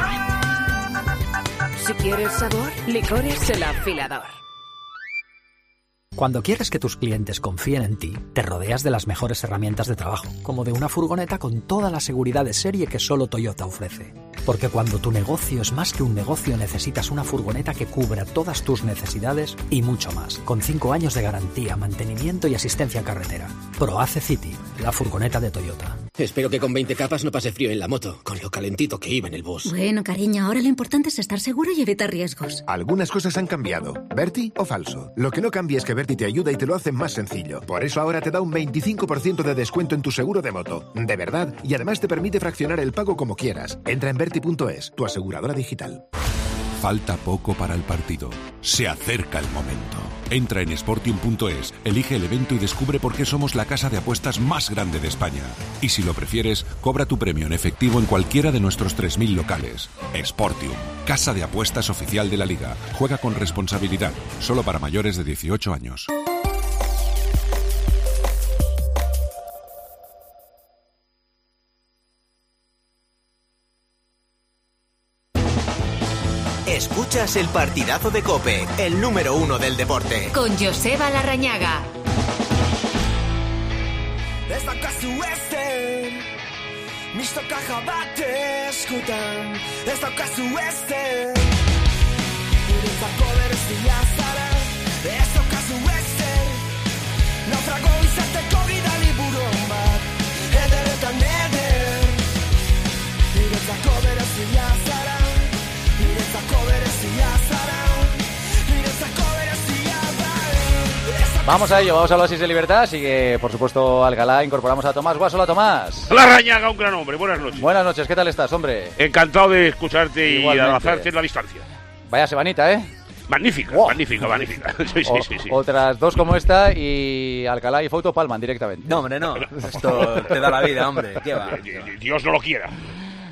Si quieres sabor, licores el afilador. Cuando quieres que tus clientes confíen en ti, te rodeas de las mejores herramientas de trabajo, como de una furgoneta con toda la seguridad de serie que solo Toyota ofrece. Porque cuando tu negocio es más que un negocio, necesitas una furgoneta que cubra todas tus necesidades y mucho más, con 5 años de garantía, mantenimiento y asistencia en carretera. ProAce City, la furgoneta de Toyota. Espero que con 20 capas no pase frío en la moto, con lo calentito que iba en el bus. Bueno, cariño, ahora lo importante es estar seguro y evitar riesgos. Algunas cosas han cambiado. ¿Berti o falso? Lo que no cambia es que Berti te ayuda y te lo hace más sencillo. Por eso ahora te da un 25% de descuento en tu seguro de moto. De verdad, y además te permite fraccionar el pago como quieras. Entra en Berti.es, tu aseguradora digital. Falta poco para el partido. Se acerca el momento. Entra en Sportium.es, elige el evento y descubre por qué somos la casa de apuestas más grande de España. Y si lo prefieres, cobra tu premio en efectivo en cualquiera de nuestros 3.000 locales. Sportium, casa de apuestas oficial de la Liga. Juega con responsabilidad, solo para mayores de 18 años. Escuchas el partidazo de COPE, el número 1 del deporte. Con Joseba Larrañaga. Ez daukazu ezen, mistoka bat eskutan. Ez daukazu ezen, guretzako berezia zara. Ez daukazu ezen, naufrago izateko gidali buruan bat. Ederetan eder, guretzako berezia zara. Vamos a ello, vamos al Oasis de Libertad. Sigue, por supuesto, Alcalá. Incorporamos a Tomás Guas. Hola, Tomás. Larrañaga, un gran hombre. Buenas noches. Buenas noches, ¿qué tal estás, hombre? Encantado de escucharte. Igualmente. Y abrazarte en la distancia. Vaya semanita, ¿eh? Magnífica, wow. magnífica. Sí. Otras dos como esta y Alcalá y Fouto palman directamente. No, hombre, no. Esto te da la vida, hombre. ¿Qué va? Dios no lo quiera.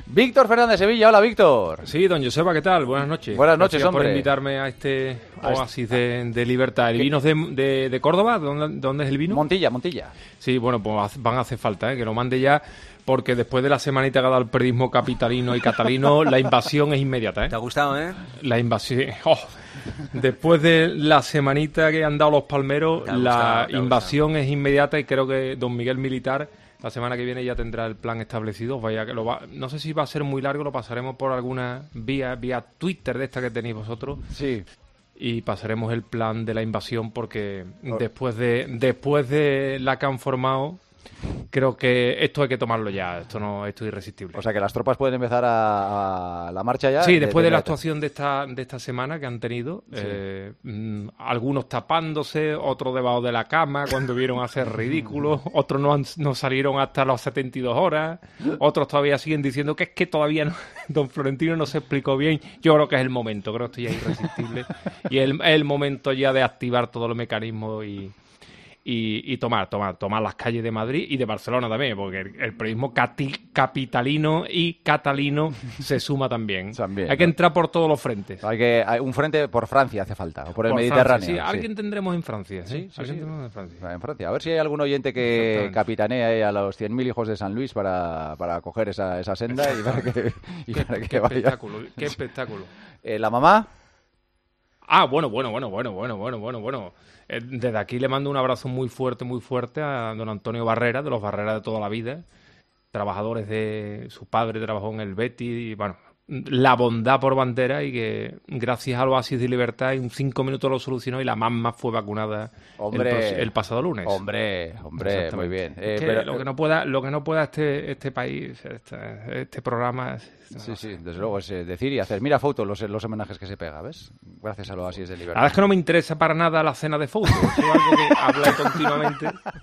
Víctor Fernández Sevilla, hola Víctor. Sí, don Joseba, ¿qué tal? Buenas noches. Buenas noches, Gracias hombre. por invitarme a este oasis de libertad. ¿El vino es de Córdoba? ¿Dónde es el vino? Montilla. Sí, bueno, pues van a hacer falta, que lo mande ya, porque después de la semanita que ha dado el periodismo capitalino y catalino, la invasión es inmediata, ¿eh? ¿Te ha gustado, La invasión... Después de la semanita que han dado los palmeros, la invasión es inmediata y creo que don Miguel Militar... La semana que viene ya tendrá el plan establecido. No sé si va a ser muy largo, lo pasaremos por alguna vía Twitter de esta que tenéis vosotros. Sí. Y pasaremos el plan de la invasión porque después de la que han formado, creo que esto hay que tomarlo ya. Esto es irresistible. O sea que las tropas pueden empezar a la marcha ya. Sí, después de la actuación de esta semana que han tenido, algunos tapándose, otros debajo de la cama cuando vieron hacer ridículos, otros no salieron hasta las 72 horas, otros todavía siguen diciendo que es que todavía no, don Florentino no se explicó bien. Yo creo que es el momento, creo que esto ya es irresistible y es el momento ya de activar todos los mecanismos y tomar las calles de Madrid y de Barcelona también, porque el periodismo capitalino y catalino se suma también. Hay que entrar por todos los frentes. Hay un frente por Francia hace falta, o por el Mediterráneo. Francia, sí, alguien tendremos en Francia. Tendremos en Francia. A ver si hay algún oyente que capitanea a los 100.000 hijos de San Luis para coger esa senda y para que vaya. Qué espectáculo. ¿La mamá? Bueno. Desde aquí le mando un abrazo muy fuerte a don Antonio Barrera, de los Barrera de toda la vida, trabajadores de su padre, trabajó en el Betis, y bueno, la bondad por bandera, y que gracias al Oasis de Libertad en 5 minutos lo solucionó y la mamá fue vacunada el pasado lunes. Hombre, muy bien. Pero lo que no pueda este país, este programa... Sí, desde luego, es decir y hacer. Mira, Fouto, los homenajes que se pega, ¿ves? Gracias al Oasis de Libertad. La verdad es que no me interesa para nada la cena de Fouto, es algo que habla continuamente.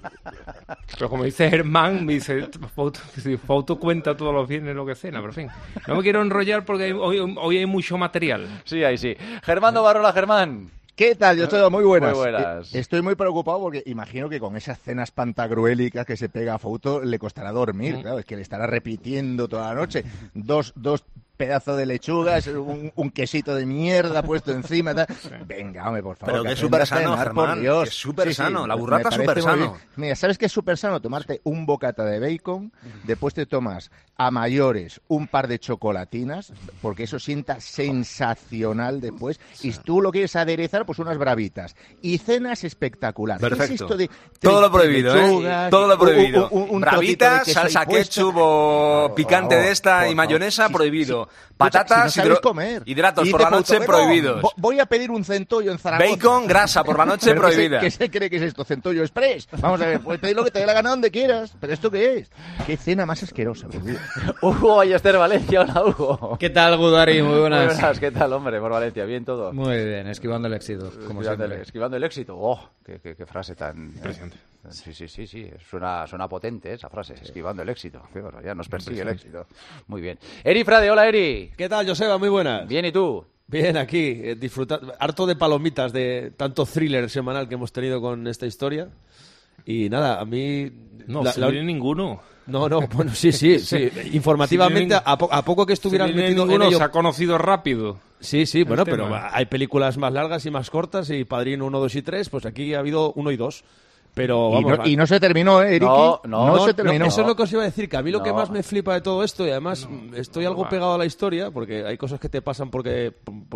Pero como dice Germán, me dice, Fouto cuenta todos los viernes lo que cena, pero en fin. No me quiero enrollar porque hoy hay mucho material. Sí, ahí sí. Germán Barrola, Germán. ¿Qué tal? Yo estoy muy buenas. Muy buenas. Estoy muy preocupado porque imagino que con esas cenas pantagruélicas que se pega a Fouto le costará dormir. Claro, es que le estará repitiendo toda la noche. Dos pedazos de lechugas, un quesito de mierda puesto encima. Tal. Venga, hombre, por favor. Pero que es súper sano, Germán. Que es súper sano. La burrata es súper sano. Mira, ¿sabes qué es súper sano? Tomarte un bocata de bacon, después te tomas a mayores un par de chocolatinas, porque eso sienta sensacional después, y tú lo quieres aderezar, pues unas bravitas. Y cenas espectaculares. Perfecto. ¿Qué es esto de todo lo prohibido, lechugas, todo lo prohibido. Bravitas, salsa ketchup o picante de esta y mayonesa, prohibido. Patatas, si no sabéis comer. Hidratos por la noche, prohibidos. Voy a pedir un centollo en Zaragoza. Bacon, grasa por la noche, prohibida. ¿Qué se cree que es esto? ¿Centollo express? Vamos a ver, puedes pedir lo que te dé la gana donde quieras. ¿Pero esto qué es? ¿Qué cena más asquerosa, por Dios? Hugo Ballester, Valencia. Hola, Hugo. ¿Qué tal, Gudari? Muy buenas. Muy buenas. ¿Qué tal, hombre? Por Valencia. ¿Bien todo? Muy bien, esquivando el éxito, como siempre. Esquivando el éxito. ¡Oh! Qué frase tan... Impresionante. Sí. Suena potente esa frase. Esquivando el éxito. Bueno, ya nos persigue el éxito. Muy bien. Eri Frade. Hola, Eri. ¿Qué tal, Joseba? Muy buenas. Bien, ¿y tú? Bien, aquí, disfrutando, harto de palomitas de tanto thriller semanal que hemos tenido con esta historia. Y nada, a mí... No, ninguno. No, bueno, sí. Informativamente, a poco que estuvieras metido en ello... se ha conocido rápido. Sí, bueno, pero hay películas más largas y más cortas, y Padrino 1, 2 y 3, pues aquí ha habido 1 y 2. Pero vamos, y no se terminó, ¿eh, Eriki? No se terminó. Eso es lo que os iba a decir, que a mí lo que más me flipa de todo esto, y además estoy algo pegado a la historia, porque hay cosas que te pasan porque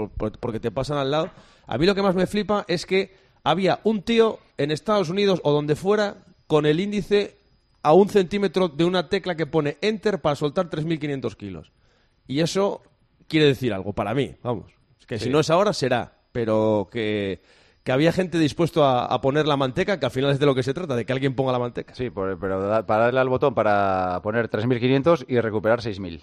te pasan al lado. A mí lo que más me flipa es que había un tío en Estados Unidos o donde fuera con el índice a 1 centímetro de una tecla que pone Enter para soltar 3.500 kilos. Y eso quiere decir algo para mí, vamos. Que si no es ahora, será. Pero que había gente dispuesto a poner la manteca, que al final es de lo que se trata, de que alguien ponga la manteca. Sí, pero para darle al botón para poner 3.500 y recuperar 6.000.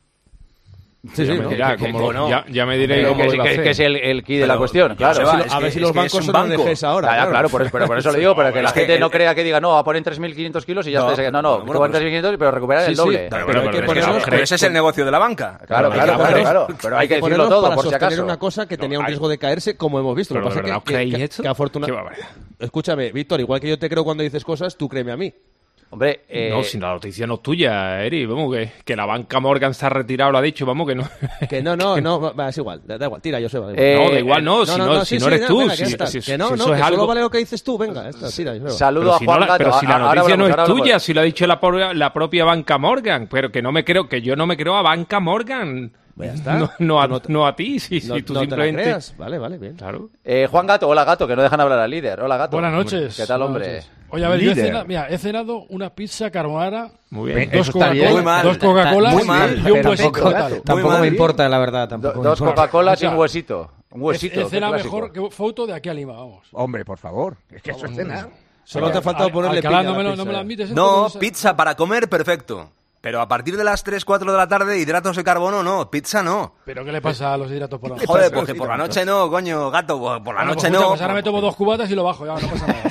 Sí, ya me diré cómo que es el key de la cuestión, claro. A ver si los bancos son ONGs ahora. Claro, por eso lo digo, pero que la gente no crea que diga, no, a poner 3.500 kilos y ya está. No, poner 3.500, pero recuperar el doble. Pero ese es el negocio de la banca. Claro. Pero hay que decirlo todo, por si acaso. Sostener una cosa que tenía un riesgo de caerse, como hemos visto. Lo que pasa es que afortunadamente... Escúchame, Víctor, igual que yo te creo cuando dices cosas, tú créeme a mí. Hombre, no, si la noticia no es tuya, Eri, vamos, que la banca Morgan se ha retirado, lo ha dicho, vamos, que no. Que no, es igual, da igual, tira, Joseba. No, da igual, no, si no eres tú. Que no, que solo vale lo que dices tú, venga, tira, Joseba. Saludo a Juan Gato. Pero si la noticia no es tuya, si lo ha dicho la propia banca Morgan, pero que yo no me creo a banca Morgan. Ya está. No a ti, si tú simplemente... Vale, bien. Claro. Juan Gato, hola Gato, que no dejan hablar al líder. Hola Gato. Buenas noches. ¿Qué tal, hombre? Oye, a ver, yo he cenado una pizza carbonara, muy bien. Dos Coca-Colas y un huesito. Tampoco me importa, la verdad. Dos Coca-Colas y un huesito. Un huesito. He cenado mejor que foto de aquí a Lima, vamos. Hombre, por favor, es que eso es cenar. Solo te ha faltado ponerle piña a la pizza. ¿No me lo admites? No, pizza para comer, perfecto. Pero a partir de las 3, 4 de la tarde, hidratos de carbono no, pizza no. ¿Pero qué le pasa a los hidratos por la noche? Joder, porque por la noche no, coño, gato, por la noche no. Pues ahora me tomo 2 cubatas y lo bajo, ya no pasa nada.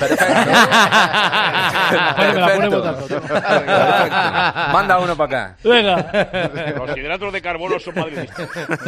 Perfecto. Manda uno para acá. Venga. Los hidratos de carbono son madridistas.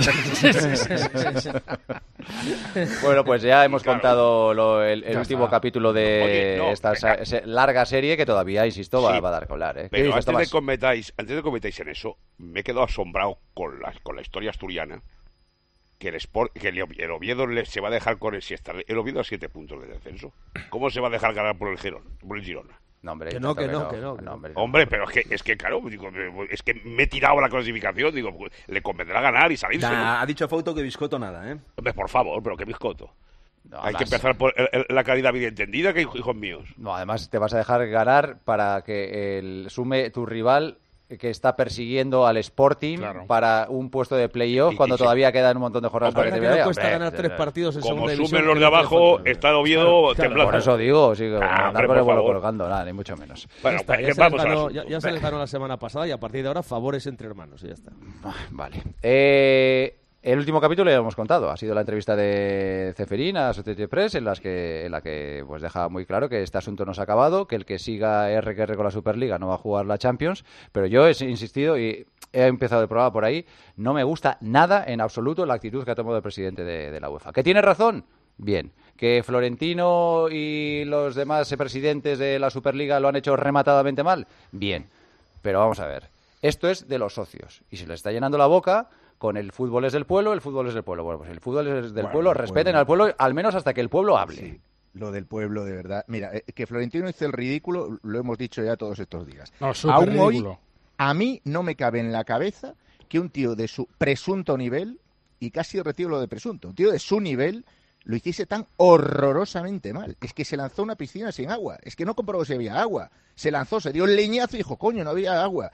Bueno, pues ya hemos contado el último capítulo de esta larga serie que todavía, insisto, va a dar que hablar. Pero antes de comentáis en eso, me he quedado asombrado con la historia asturiana. Que el Oviedo se va a dejar con el Oviedo a 7 puntos de descenso. ¿Cómo se va a dejar ganar por el Girona? No, hombre, que no. Hombre, pero es que claro, digo, es que me he tirado a la clasificación, digo, le convendrá ganar y salirse. Ha dicho Fouto que Biscotto nada, ¿eh? Hombre, por favor, pero que Biscotto. No, hay que empezar por la calidad bien entendida, que hijos míos. No, además te vas a dejar ganar para que sume tu rival que está persiguiendo al Sporting para un puesto de playoff cuando todavía quedan un montón de jornadas para que te no cuesta ganar 3 partidos en segunda división. Como sumen los de abajo, está el Oviedo temblando. Por eso digo, andar con el vuelo colgando, nada, ni mucho menos. Bueno, ya se les ganó la semana pasada y a partir de ahora favores entre hermanos y ya está. Vale. El último capítulo ya lo hemos contado, ha sido la entrevista de Ceferín a Associated Press en la que pues deja muy claro que este asunto no se ha acabado, que el que siga R con la Superliga no va a jugar la Champions, pero yo he insistido y he empezado el programa por ahí, no me gusta nada en absoluto la actitud que ha tomado el presidente de la UEFA. ¿Que tiene razón? Bien. ¿Que Florentino y los demás presidentes de la Superliga lo han hecho rematadamente mal? Bien. Pero vamos a ver, esto es de los socios y se les está llenando la boca con el fútbol es del pueblo, el fútbol es del pueblo. Bueno, pues el fútbol es del pueblo, respeten al pueblo, al menos hasta que el pueblo hable. Sí, lo del pueblo, de verdad. Mira, que Florentino hizo el ridículo, lo hemos dicho ya todos estos días. No, aún ridículo. Hoy, a mí no me cabe en la cabeza que un tío de su presunto nivel, y casi retiro lo de presunto, un tío de su nivel lo hiciese tan horrorosamente mal. Es que se lanzó a una piscina sin agua. Es que no comprobó si había agua. Se lanzó, se dio el leñazo y dijo, coño, no había agua.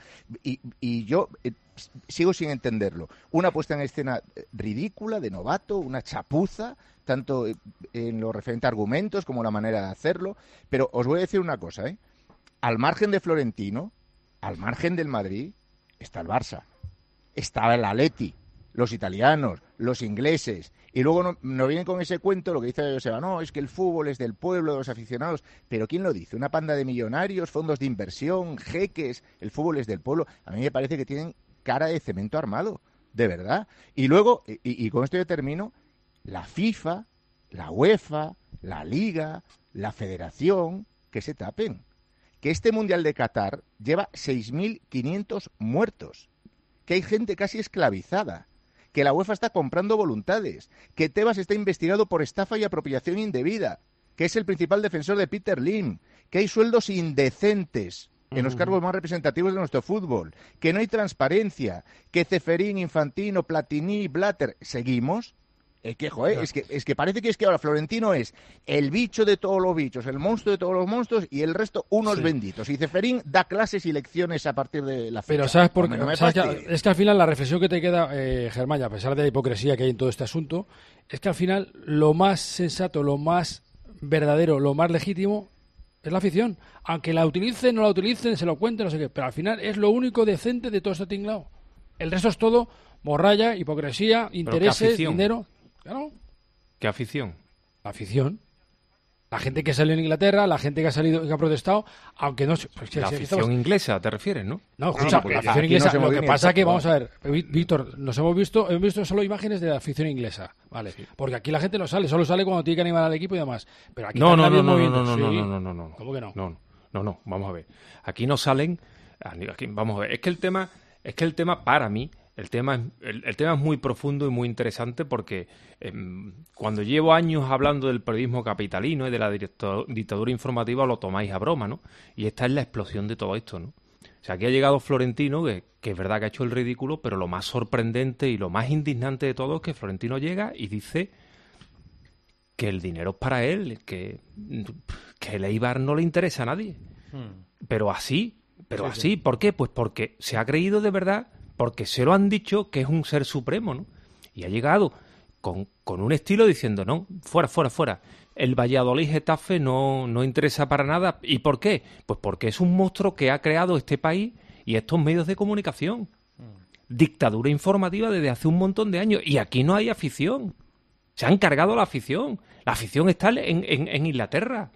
Y yo sigo sin entenderlo. Una puesta en escena ridícula, de novato, una chapuza, tanto en lo referente a argumentos como la manera de hacerlo. Pero os voy a decir una cosa, ¿eh? Al margen de Florentino, al margen del Madrid, está el Barça. Está el Atleti, los italianos, los ingleses. Y luego no vienen con ese cuento, lo que dice Joseba, no, es que el fútbol es del pueblo, de los aficionados. Pero ¿quién lo dice? Una panda de millonarios, fondos de inversión, jeques, el fútbol es del pueblo. A mí me parece que tienen cara de cemento armado, de verdad. Y luego, y con esto yo termino, la FIFA, la UEFA, la Liga, la Federación, que se tapen. Que este Mundial de Qatar lleva 6.500 muertos, que hay gente casi esclavizada, que la UEFA está comprando voluntades, que Tebas está investigado por estafa y apropiación indebida, que es el principal defensor de Peter Lim, que hay sueldos indecentes en los cargos más representativos de nuestro fútbol, que no hay transparencia, que Ceferín, Infantino, Platini, Blatter, seguimos. Es que parece que ahora Florentino es el bicho de todos los bichos, el monstruo de todos los monstruos y el resto unos benditos. Y Ceferín da clases y lecciones a partir de la fecha. Pero ¿sabes por qué? Es que al final la reflexión que te queda, Germán, a pesar de la hipocresía que hay en todo este asunto, es que al final lo más sensato, lo más verdadero, lo más legítimo es la afición. Aunque la utilicen, no la utilicen, se lo cuenten, no sé qué, pero al final es lo único decente de todo este tinglado. El resto es todo morralla, hipocresía, intereses, dinero. Claro. ¿Qué afición? La afición. La gente que salió en Inglaterra, la gente que ha salido y que ha protestado, aunque no... Pues, la afición inglesa, ¿te refieres, no? No, escucha, la afición inglesa, lo que pasa es que, vamos a ver, Víctor, hemos visto solo imágenes de la afición inglesa, ¿vale? Sí. Porque aquí la gente no sale, solo sale cuando tiene que animar al equipo y demás. Pero aquí no. ¿Cómo que no? No, vamos a ver. Aquí no salen... vamos a ver, es que el tema para mí, el tema es muy profundo y muy interesante porque cuando llevo años hablando del periodismo capitalino y de la dictadura informativa lo tomáis a broma, ¿no? Y esta es la explosión de todo esto, ¿no? O sea, aquí ha llegado Florentino, que es verdad que ha hecho el ridículo, pero lo más sorprendente y lo más indignante de todo es que Florentino llega y dice que el dinero es para él, que el Eibar no le interesa a nadie. Pero así, Sí. ¿por qué? Pues porque se ha creído de verdad, porque se lo han dicho que es un ser supremo, ¿no? Y ha llegado con un estilo diciendo, no, fuera. El Valladolid-Getafe no interesa para nada. ¿Y por qué? Pues porque es un monstruo que ha creado este país y estos medios de comunicación. Dictadura informativa desde hace un montón de años. Y aquí no hay afición. Se han cargado la afición. La afición está en Inglaterra.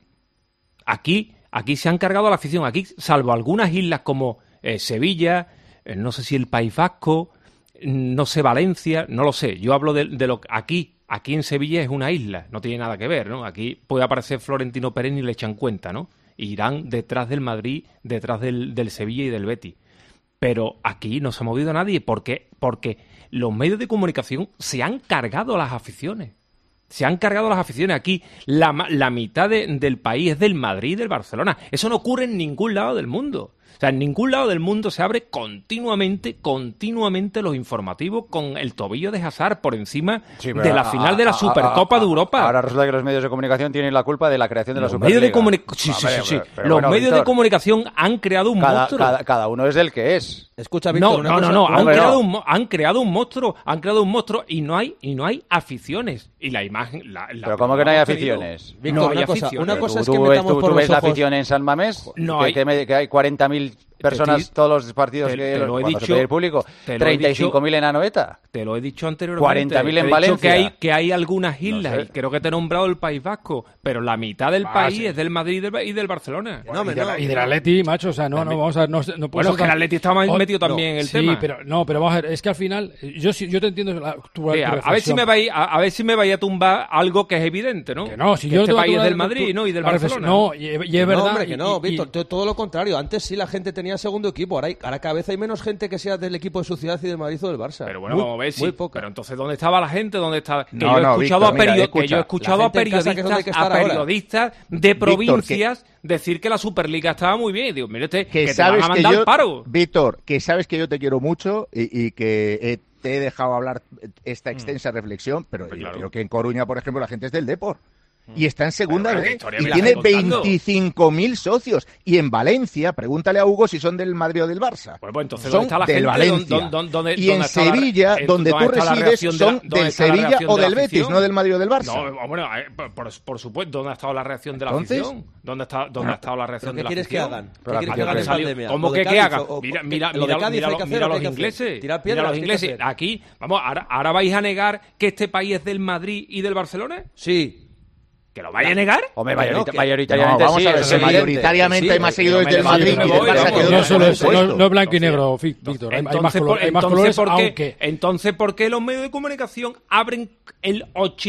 Aquí se han cargado la afición. Aquí, salvo algunas islas como Sevilla, no sé si el País Vasco, no sé, Valencia, no lo sé. Yo hablo de lo que aquí en Sevilla es una isla, no tiene nada que ver, ¿no? Aquí puede aparecer Florentino Pérez y le echan cuenta, ¿no? Irán detrás del Madrid, detrás del Sevilla y del Betis. Pero aquí no se ha movido nadie porque los medios de comunicación se han cargado las aficiones. Se han cargado las aficiones. Aquí la mitad del país es del Madrid y del Barcelona. Eso no ocurre en ningún lado del mundo. O sea, en ningún lado del mundo se abre continuamente los informativos con el tobillo de Hazard por encima de la final de la Supercopa de Europa. Ahora resulta que los medios de comunicación tienen la culpa de la creación de la Superliga. Sí. Los medios de comunicación han creado un monstruo. Cada uno es del que es. Escucha, Víctor, no. Han creado un monstruo y no hay aficiones. Y la imagen... Pero ¿cómo que no hay aficiones? Víctor, una cosa es que metamos por ¿Tú los ves la ojos... afición en San Mamés? No que hay 40.000 personas todos los partidos cuando se pide el público. 35.000 en Anoeta. Te lo he dicho anteriormente. 40.000 en Valencia. Que hay algunas islas, y creo que te he nombrado el País Vasco, pero la mitad del país es del Madrid y del Barcelona. Y del Atleti, macho, o sea, vamos a ver, no bueno, es que el Atleti está metido también en el tema. Sí, pero vamos a ver, es que al final, yo te entiendo tu a ver si me vais a tumbar algo que es evidente, ¿no? Que no, si que yo este país es del Madrid, ¿no? Y del Barcelona. No, y es verdad. No, hombre, que no, Víctor, todo lo contrario. Antes sí la gente tenía segundo equipo, ahora cada vez hay menos gente que sea del equipo de su ciudad y del Madrid o del Barça. Pero bueno, vamos a ver, muy poca. Pero entonces, ¿dónde estaba la gente? ¿Dónde estaba? Que yo he escuchado a periodistas de provincias decir que la Superliga estaba muy bien. Y digo, mire usted, que te van a mandar al paro. Víctor, que sabes que yo te quiero mucho y que te he dejado hablar esta extensa reflexión, pero yo creo que en Coruña, por ejemplo, la gente es del Depor. Y está en segunda vez y tiene 25.000 socios. Y en Valencia, pregúntale a Hugo si son del Madrid o del Barça. Pues entonces, son ¿dónde está la del gente? Valencia. Y en Sevilla, donde tú resides, son del Sevilla o del Betis, no del Madrid o del Barça. No, bueno, por supuesto, ¿dónde ha estado la reacción de la afición? ¿Dónde ha estado la reacción de la afición? ¿Qué quieres que hagan? ¿Qué quieres que hagan en pandemia? ¿Cómo que hagan? Mira los ingleses. Mira los ingleses. Aquí, vamos, ¿ahora vais a negar que este país es del Madrid y del Barcelona? Sí. ¿Que lo vaya a negar? Hombre, mayoritariamente vamos a ver, sí. Mayoritariamente hay más seguidores del Madrid que del Barça. No es blanco y negro, Víctor. Hay más colores, aunque... Entonces, ¿por qué los medios de comunicación abren el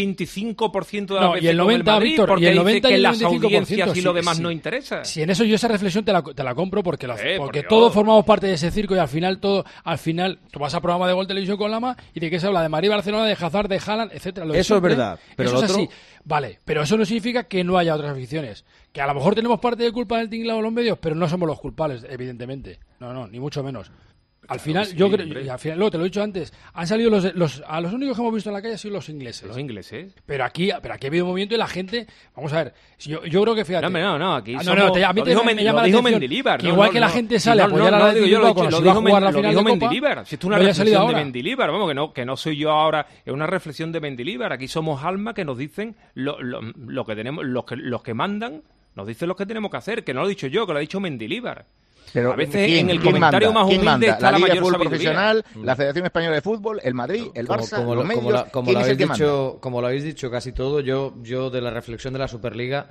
85% de las veces y el 90, Madrid? Víctor, Porque y el 90 que y el las 95%, audiencias y lo demás no interesa. Si en eso yo esa reflexión te la compro porque todos formamos parte de ese circo y al final tú vas a programa de Gol Televisión con Lama y de qué se habla de Madrid, Barcelona, de Hazard, de Haaland, etcétera. Eso es verdad, pero eso es así. Vale, pero eso no significa que no haya otras aficiones. Que a lo mejor tenemos parte de culpa del tinglado de los medios, pero no somos los culpables, evidentemente. No, ni mucho menos. Al final, yo creo, y al final, luego te lo he dicho antes, han salido los únicos que hemos visto en la calle han sido los ingleses. Los ingleses. Pero aquí ha habido movimiento y la gente, vamos a ver, yo creo que fíjate. No, aquí a mí me llama la atención que igual que la gente sale a apoyar a la Liga cuando se va a jugar la final de Copa. Si esto es una reflexión de Mendilibar, vamos, que no soy yo ahora, es una reflexión de Mendilibar. Aquí somos almas que nos dicen lo que tenemos, los que mandan, nos dicen lo que tenemos que hacer, que no lo he dicho yo, que lo ha dicho Mendilibar. Pero a veces en el comentario más humilde está la Liga de Fútbol Profesional, la Federación Española de Fútbol, el Madrid, el Barça, los medios. Como lo habéis dicho casi todo, yo de la reflexión de la Superliga,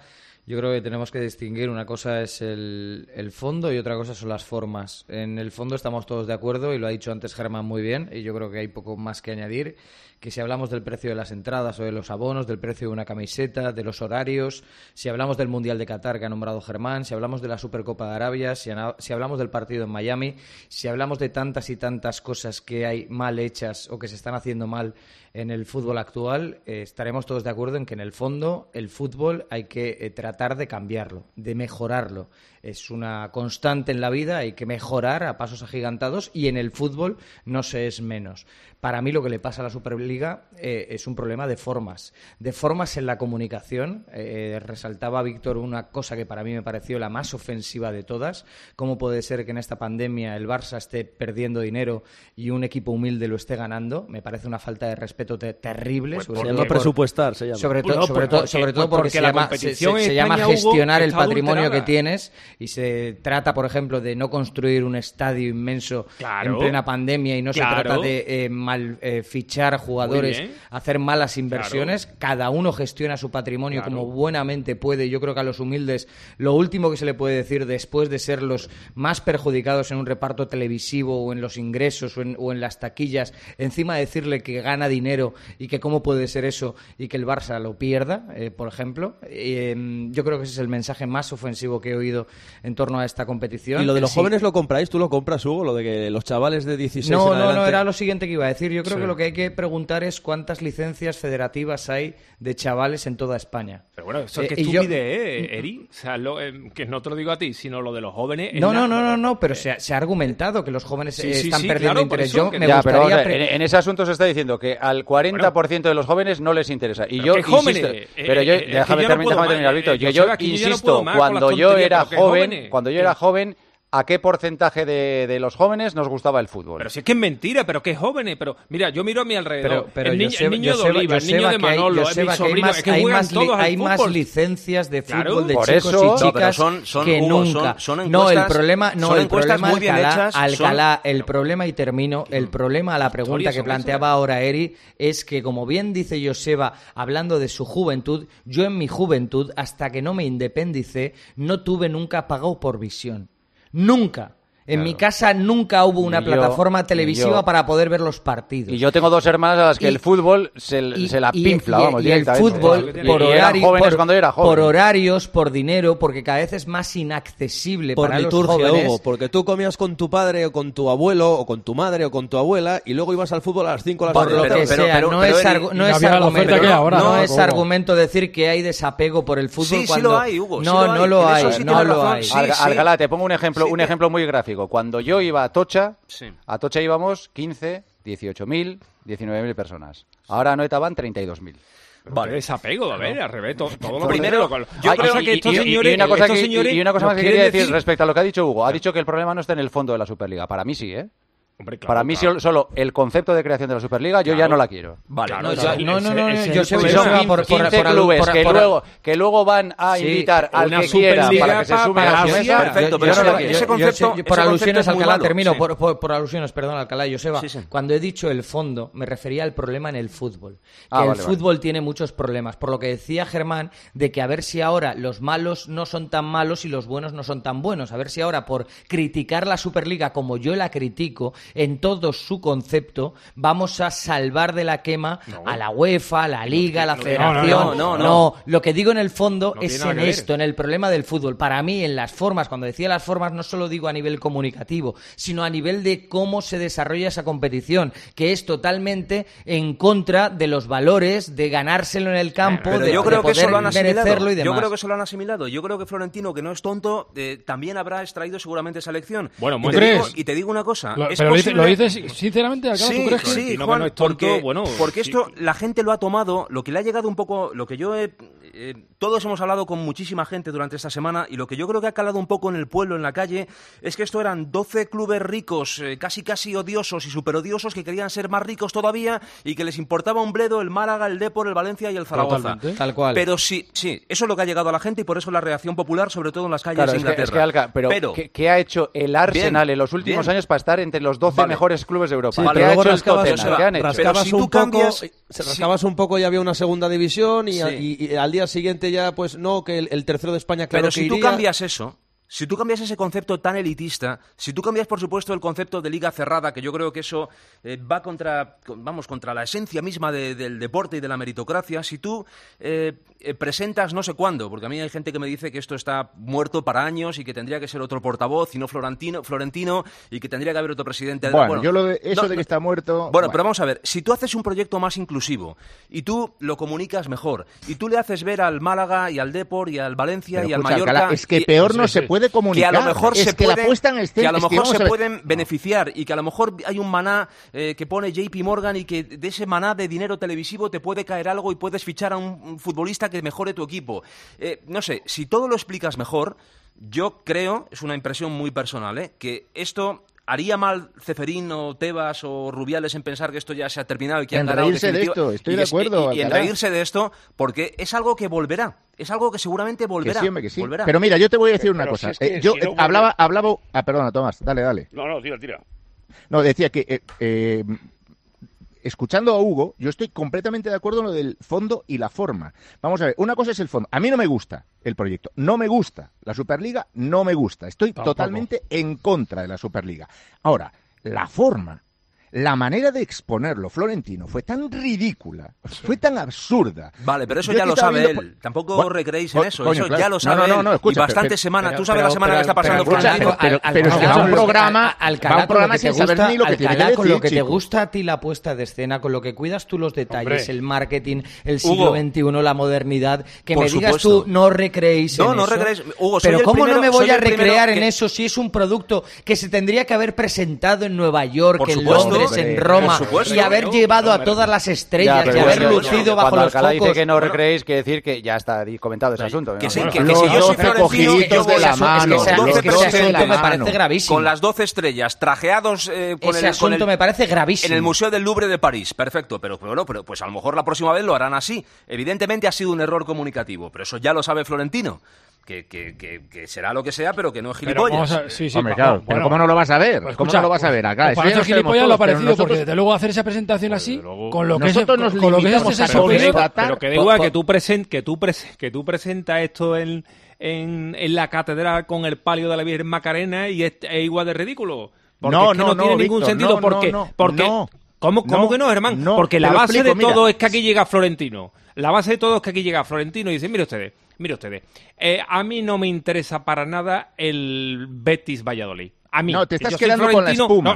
Yo creo que tenemos que distinguir, una cosa es el fondo y otra cosa son las formas. En el fondo estamos todos de acuerdo y lo ha dicho antes Germán muy bien y yo creo que hay poco más que añadir, que si hablamos del precio de las entradas o de los abonos, del precio de una camiseta, de los horarios, si hablamos del Mundial de Qatar que ha nombrado Germán, si hablamos de la Supercopa de Arabia, si hablamos del partido en Miami, si hablamos de tantas y tantas cosas que hay mal hechas o que se están haciendo mal en el fútbol actual, estaremos todos de acuerdo en que en el fondo el fútbol hay que tratar de cambiarlo, de mejorarlo. Es una constante en la vida, hay que mejorar a pasos agigantados y en el fútbol no se es menos. Para mí lo que le pasa a la Superliga es un problema de formas en la comunicación. Resaltaba Víctor una cosa que para mí me pareció la más ofensiva de todas. ¿Cómo puede ser que en esta pandemia el Barça esté perdiendo dinero y un equipo humilde lo esté ganando? Me parece una falta de respeto terrible. Pues se llama presupuestar, se llama. Sobre todo porque se llama gestionar el patrimonio que tienes y se trata, por ejemplo, de no construir un estadio inmenso en plena pandemia y no se trata de fichar jugadores, hacer malas inversiones. Cada uno gestiona su patrimonio como buenamente puede. Yo creo que a los humildes lo último que se le puede decir después de ser los más perjudicados en un reparto televisivo o en los ingresos o en las taquillas, encima de decirle que gana dinero y que cómo puede ser eso y que el Barça lo pierda, por ejemplo. Yo creo que ese es el mensaje más ofensivo que he oído en torno a esta competición. ¿Y lo de los jóvenes lo compráis? ¿Tú lo compras, Hugo? Lo de que los chavales de 16 en adelante... No, era lo siguiente que iba a decir. Yo creo que lo que hay que preguntar es cuántas licencias federativas hay de chavales en toda España. Pero bueno, eso es que estupidez, Eri. O sea, que no te lo digo a ti, sino lo de los jóvenes... No, pero se ha argumentado que los jóvenes están perdiendo interés. Yo me gustaría... En ese asunto se está diciendo que al 40% de los jóvenes no les interesa. Y yo insisto... Déjame terminar, Víctor. Yo insisto, cuando yo era joven... ¿A qué porcentaje de los jóvenes nos gustaba el fútbol? Pero si es que es mentira, pero qué jóvenes. Pero mira, yo miro a mi alrededor. El niño de Oliva, el niño de Manolo, es mi sobrino, es que juegan todos al fútbol. Hay más licencias de fútbol de chicos y chicas que nunca. El problema, Alcalá, el problema, y termino, el problema a la pregunta que planteaba ahora Eri, es que, como bien dice Joseba, hablando de su juventud, yo en mi juventud, hasta que no me independicé, no tuve nunca pago por visión. Nunca. En mi casa nunca hubo una plataforma televisiva para poder ver los partidos. Y yo tengo dos hermanas a las que el fútbol se la pinfla, directamente. El fútbol, por horarios, por dinero, porque cada vez es más inaccesible por para liturgia, los jóvenes. Hugo, porque tú comías con tu padre o con tu abuelo o con tu madre o con tu abuela y luego ibas al fútbol a las 5 de la tarde. Por lo que sea, no es argumento decir que hay desapego por el fútbol. Sí, lo hay, Hugo. No lo hay. Alcalá, te pongo un ejemplo muy gráfico. Cuando yo iba a Atocha íbamos 15, 18.000, 19.000 personas. Ahora a Anoeta van 32.000. Vale, desapego, a ver, al revés, todo lo primero. Yo creo que estos señores... Y una cosa más que quería decir respecto a lo que ha dicho Hugo. Ha dicho que el problema no está en el fondo de la Superliga. Para mí sí, ¿eh? Hombre, claro, para mí solo el concepto de creación de la Superliga yo ya no la quiero. Vale, yo sé por 15 clubes que luego van a invitar al que quiera para que se sume a su mesa. Perfecto, pero ese concepto por alusiones, Alcalá, termino por alusiones, perdón, Alcalá, Joseba. Cuando he dicho el fondo, me refería al problema en el fútbol. Que el fútbol tiene muchos problemas, por lo que decía Germán de que a ver si ahora los malos no son tan malos y los buenos no son tan buenos, a ver si ahora por criticar la Superliga como yo la critico en todo su concepto, vamos a salvar de la quema a la UEFA, a la Liga, a la Federación. No, lo que digo en el fondo es en esto, en el problema del fútbol. Para mí, en las formas, cuando decía las formas, no solo digo a nivel comunicativo, sino a nivel de cómo se desarrolla esa competición, que es totalmente en contra de los valores, de ganárselo en el campo, de poder merecerlo y demás. Yo creo que eso lo han asimilado. Yo creo que Florentino, que no es tonto, también habrá extraído seguramente esa lección. Bueno, y te digo una cosa. ¿Lo dices sinceramente, Alcalá? ¿Tú crees que sí, Juan, no es tonto? Porque esto la gente lo ha tomado, lo que le ha llegado un poco, lo que yo todos hemos hablado con muchísima gente durante esta semana y lo que yo creo que ha calado un poco en el pueblo, en la calle, es que esto eran 12 clubes ricos, casi odiosos y superodiosos que querían ser más ricos todavía y que les importaba un bledo el Málaga, el Depor, el Valencia y el Zaragoza. Totalmente. Tal cual. Pero sí, eso es lo que ha llegado a la gente y por eso la reacción popular, sobre todo en las calles de Inglaterra. Es que Alca, pero ¿qué ha hecho el Arsenal en los últimos años para estar entre los 12 mejores clubes de Europa? Sí, pero luego rascabas un poco y había una segunda división y al día día siguiente ya, pues no, que el tercero de España, claro, pero que si tú iría. cambias eso, si tú cambias ese concepto tan elitista, si tú cambias, por supuesto, el concepto de liga cerrada, que yo creo que eso va contra la esencia misma del deporte y de la meritocracia, si tú presentas no sé cuándo, porque a mí hay gente que me dice que esto está muerto para años y que tendría que ser otro portavoz y no Florentino y que tendría que haber otro presidente. Bueno, yo de que está muerto... Bueno, pero vamos a ver, si tú haces un proyecto más inclusivo y tú lo comunicas mejor y tú le haces ver al Málaga y al Depor y al Valencia pero y al escucha, Mallorca... Alcalá, es que peor no se puede comunicar. Que a lo mejor es se que pueden, la puesta en escena, que a lo es que mejor vamos se a ver. pueden beneficiar y que a lo mejor hay un maná que pone JP Morgan y que de ese maná de dinero televisivo te puede caer algo y puedes fichar a un futbolista que mejore tu equipo. No sé, si todo lo explicas mejor, yo creo, es una impresión muy personal, que esto... ¿Haría mal Ceferín o Tebas o Rubiales en pensar que esto ya se ha terminado y que han ganado reírse de definitivo? esto, estoy de acuerdo. Y en reírse de esto, porque es algo que volverá. Es algo que seguramente volverá. Que sí, hombre, que sí. Volverá. Pero mira, yo te voy a decir una Pero cosa. si es que Yo si no hablaba... perdona, Tomás, dale. No, tira. No, decía que... escuchando a Hugo, yo estoy completamente de acuerdo en lo del fondo y la forma. Vamos a ver, una cosa es el fondo. A mí no me gusta el proyecto, no me gusta. La Superliga no me gusta. Estoy totalmente en contra de la Superliga. Ahora, la forma, la manera de exponerlo, Florentino, fue tan ridícula, fue tan absurda. Vale, pero eso Yo ya que lo estaba sabe viendo... él. Tampoco recreéis en eso. Coño, Eso claro. ya lo sabe él. Escucha, y bastantes semanas. Tú sabes la semana que está pasando Florentino. Pero es que va un programa, sin saber ni lo que tiene que decir, con lo que te chico. gusta a ti la puesta de escena, con lo que cuidas tú los detalles, Hombre. el marketing, el siglo Hugo, XXI, la modernidad, que por me digas supuesto. tú, no recreéis en No eso. recreéis. Hugo, soy Pero el ¿cómo primero- no me voy soy a el primero recrear en que- eso si es un producto que se tendría que haber presentado en Nueva York, Por en supuesto, Londres, en por Roma, supuesto. y haber llevado a todas las estrellas, y haber lucido bajo cuando los Alcalá focos? dice que no recreéis, quiere decir que ya está comentado ese asunto. Que ¿no? sí, Bueno, que Los si yo soy 12 Florentino, cogiditos yo de la mano, los ese 12 asunto me presidentes parece gravísimo. con las 12 estrellas, trajeados Ese asunto me parece gravísimo. en el Museo del Louvre de París. Perfecto, pero pues a lo mejor la próxima vez lo harán así. Evidentemente ha sido un error comunicativo, pero eso ya lo sabe Florentino. Que será lo que sea, pero que no es gilipollas. Hombre, claro, pero ¿cómo no lo vas a ver? Pues ¿Cómo escucha, no lo vas a ver acá? Pues Eso para ya eso lo sabemos gilipollas lo ha todos, pero parecido, porque nosotros- desde luego hacer esa presentación así, con lo que es nosotros nos con lo que es limitamos ese a sofismo, constatar- Pero que da igual que tú presentas esto en la catedral con el palio de la Virgen Macarena y es igual de ridículo. Porque No, es que no, no tiene no, ningún Víctor, sentido. no, porque, no, porque no. ¿Cómo No, que no, Germán? no, Porque te la lo base explico, de todo mira. es que aquí llega Florentino. La base de todo es que aquí llega Florentino y dice, mire ustedes, a mí no me interesa para nada el Betis Valladolid. A mí. No, te que estás yo soy quedando con la florentino. espuma.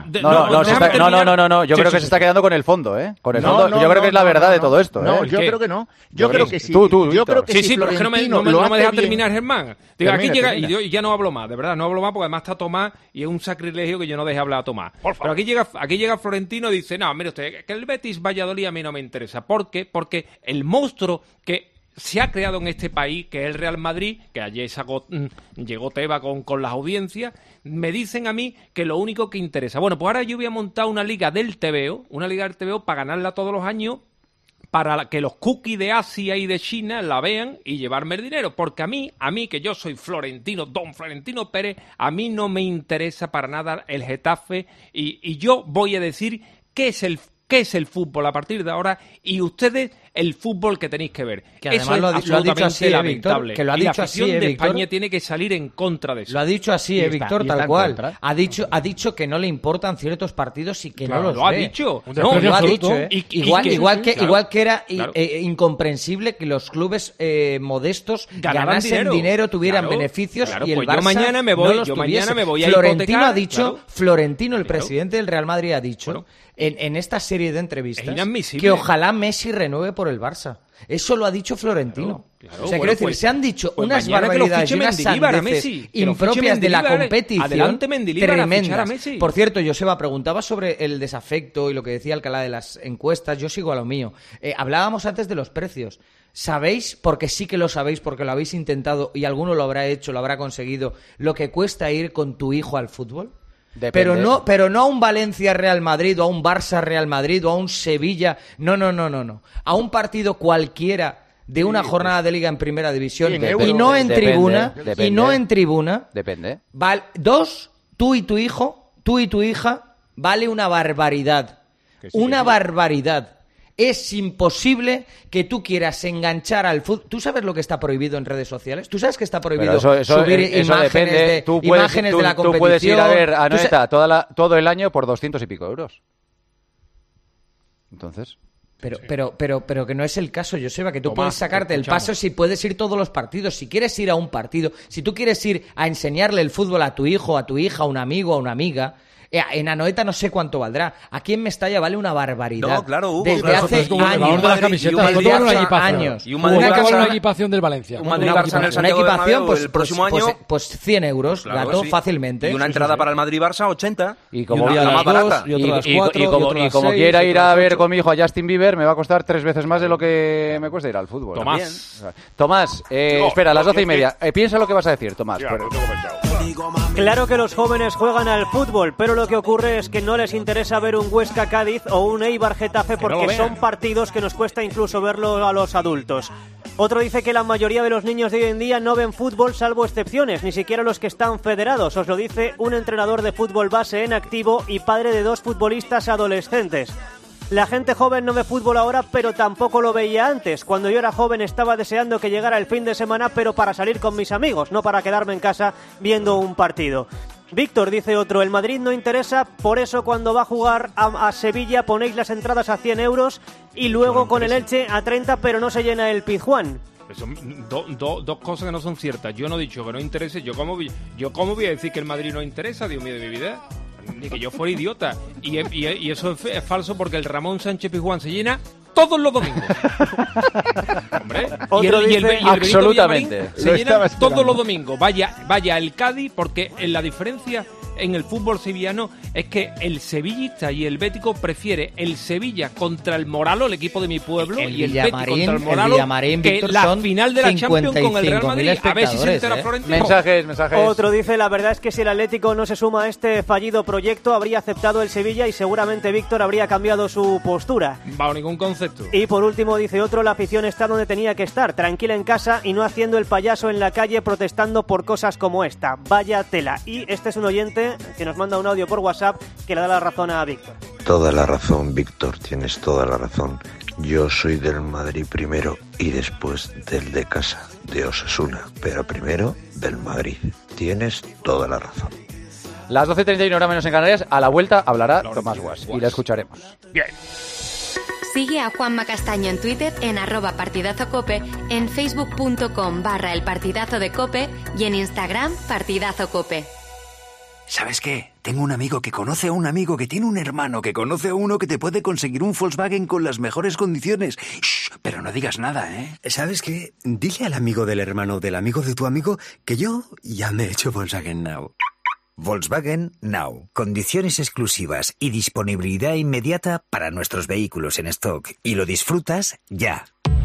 Yo creo que se está quedando con el fondo, ¿eh? Con el fondo, yo creo que es la verdad de todo esto, No, ¿eh? yo ¿Qué? creo que no. Yo creo que sí. Tú, Yo Víctor. creo que Sí, si sí, pero es que no me Florentino lo deja hace bien- terminar, Germán. Digo, aquí Termina, llega, termina. y yo ya no hablo más, de verdad, no hablo más porque además está Tomás y es un sacrilegio que yo no deje hablar a Tomás. Pero aquí llega Florentino y dice, no, mire usted, que el Betis Valladolid a mí no me interesa. ¿Por qué? Porque el monstruo que se ha creado en este país, que es el Real Madrid, que ayer llegó Teba con las audiencias, me dicen a mí que lo único que interesa. Bueno, pues ahora yo voy a montar una liga del TVO para ganarla todos los años, para que los cookies de Asia y de China la vean y llevarme el dinero. Porque a mí, que yo soy Florentino, don Florentino Pérez, a mí no me interesa para nada el Getafe y yo voy a decir qué es el fútbol a partir de ahora y ustedes el fútbol que tenéis que ver. Que además eso es lo ha dicho absolutamente así, Víctor, lamentable. que lo ha Y la dicho así, afición de Víctor. España tiene que salir en contra de eso. Lo ha dicho así, Y está- Víctor, y está tal en cual. contra. Ha dicho que no le importan ciertos partidos y que Claro, no los lo ha ve. dicho. No, No, lo ha absoluto. dicho, ¿eh? Y Igual claro. que era Claro. incomprensible que los clubes modestos Ganaran ganasen dinero, tuvieran Claro, beneficios claro, y el pues yo Barça mañana me no voy- los yo tuviese. mañana me voy a Florentino hipotecar, ha dicho, claro. Florentino, el Claro. presidente del Real Madrid, ha dicho en esta serie de entrevistas Es inadmisible. que ojalá Messi renueve por el Barça. Eso lo ha dicho Florentino. Claro, O sea, bueno, quiero decir, pues- se han dicho pues unas mañana que lo barbaridades y fiche unas Mendilibar a sandeces Messi, que lo fiche impropias de la Mendilibar, competición adelante Mendilibar a fichar a tremendas. Messi. Por cierto, Joseba, preguntaba sobre el desafecto y lo que decía Alcalá de las encuestas. Yo sigo a lo mío. Hablábamos antes de los precios. ¿Sabéis, porque sí que lo sabéis, porque lo habéis intentado y alguno lo habrá hecho, lo habrá conseguido, lo que cuesta ir con tu hijo al fútbol? Depende. Pero no a un Valencia Real Madrid o a un Barça Real Madrid o a un Sevilla. No. A un partido cualquiera de una jornada de liga en primera división y no en tribuna. Y no en tribuna. Depende. Tú y tu hijo, tú y tu hija, vale una barbaridad. Una barbaridad. Es imposible que tú quieras enganchar al fútbol. ¿Tú sabes lo que está prohibido en redes sociales? ¿Tú sabes que está prohibido subir imágenes, de la competición? Tú puedes ir a ver a Anoeta todo el año por 200 y pico euros. Entonces... Pero que no es el caso, Joseba, que tú puedes sacarte el paso si puedes ir todos los partidos. Si quieres ir a un partido, si tú quieres ir a enseñarle el fútbol a tu hijo, a tu hija, a un amigo, a una amiga... En Anoeta no sé cuánto valdrá. Aquí en Mestalla vale una barbaridad. No, claro, Hugo. Desde hace años. Y una equipación del Valencia. Un Madrid-Barça en el Santiago Bernabéu el próximo año. Pues 100 euros, claro, gato, fácilmente. Y una entrada para el Madrid-Barça, 80. Y como quiera ir a ver con mi hijo a Justin Bieber, me va a costar 3 veces más de lo que me cuesta ir al fútbol. Tomás, espera, a las 12:30. Piensa lo que vas a decir, Tomás. Claro que los jóvenes juegan al fútbol, pero lo que ocurre es que no les interesa ver un Huesca-Cádiz o un Eibar-Getafe porque son partidos que nos cuesta incluso verlo a los adultos. Otro dice que la mayoría de los niños de hoy en día no ven fútbol salvo excepciones, ni siquiera los que están federados. Os lo dice un entrenador de fútbol base en activo y padre de 2 futbolistas adolescentes. La gente joven no ve fútbol ahora, pero tampoco lo veía antes. Cuando yo era joven estaba deseando que llegara el fin de semana, pero para salir con mis amigos, no para quedarme en casa viendo un partido. Víctor, dice otro, el Madrid no interesa, por eso cuando va a jugar a Sevilla ponéis las entradas a 100 euros y luego con el Elche a 30, pero no se llena el Pizjuán. Dos cosas que no son ciertas. Yo no he dicho que no interese. Yo cómo voy a decir que el Madrid no interesa, Dios mío de mi vida. Ni que yo fuera idiota. Y eso es falso porque el Ramón Sánchez Pizjuán se llena todos los domingos. Hombre, y el absolutamente. Se llena todos los domingos. Vaya el Cádiz, porque la diferencia en el fútbol sevillano es que el sevillista y el bético prefiere el Sevilla contra el Moralo, el equipo de mi pueblo, y el Betis contra el Moralo, que Víctor, la final de la Champions con el Real Madrid. A ver si se entera Florentino. Mensajes. Otro dice, la verdad es que si el Atlético no se suma a este fallido proyecto, habría aceptado el Sevilla y seguramente Víctor habría cambiado su postura. Bajo ningún concepto. Y por último, dice otro, la afición está donde tenía que estar, tranquila en casa y no haciendo el payaso en la calle protestando por cosas como esta. Vaya tela. Y este es un oyente que nos manda un audio por WhatsApp que le da la razón a Víctor. Toda la razón, Víctor, tienes toda la razón. Yo soy del Madrid primero y después del de casa, de Osasuna, pero primero del Madrid. Tienes toda la razón. Las 12:31 hora menos en Canarias, a la vuelta hablará Tomás Guas y la escucharemos. Bien. Sigue a Juanma Castaño en Twitter en @partidazocope, en facebook.com/elpartidazo de Cope y en Instagram partidazocope. ¿Sabes qué? Tengo un amigo que conoce a un amigo que tiene un hermano que conoce a uno que te puede conseguir un Volkswagen con las mejores condiciones. Shh, pero no digas nada, ¿eh? ¿Sabes qué? Dile al amigo del hermano del amigo de tu amigo que yo ya me he hecho Volkswagen Now. Volkswagen Now. Condiciones exclusivas y disponibilidad inmediata para nuestros vehículos en stock. Y lo disfrutas ya.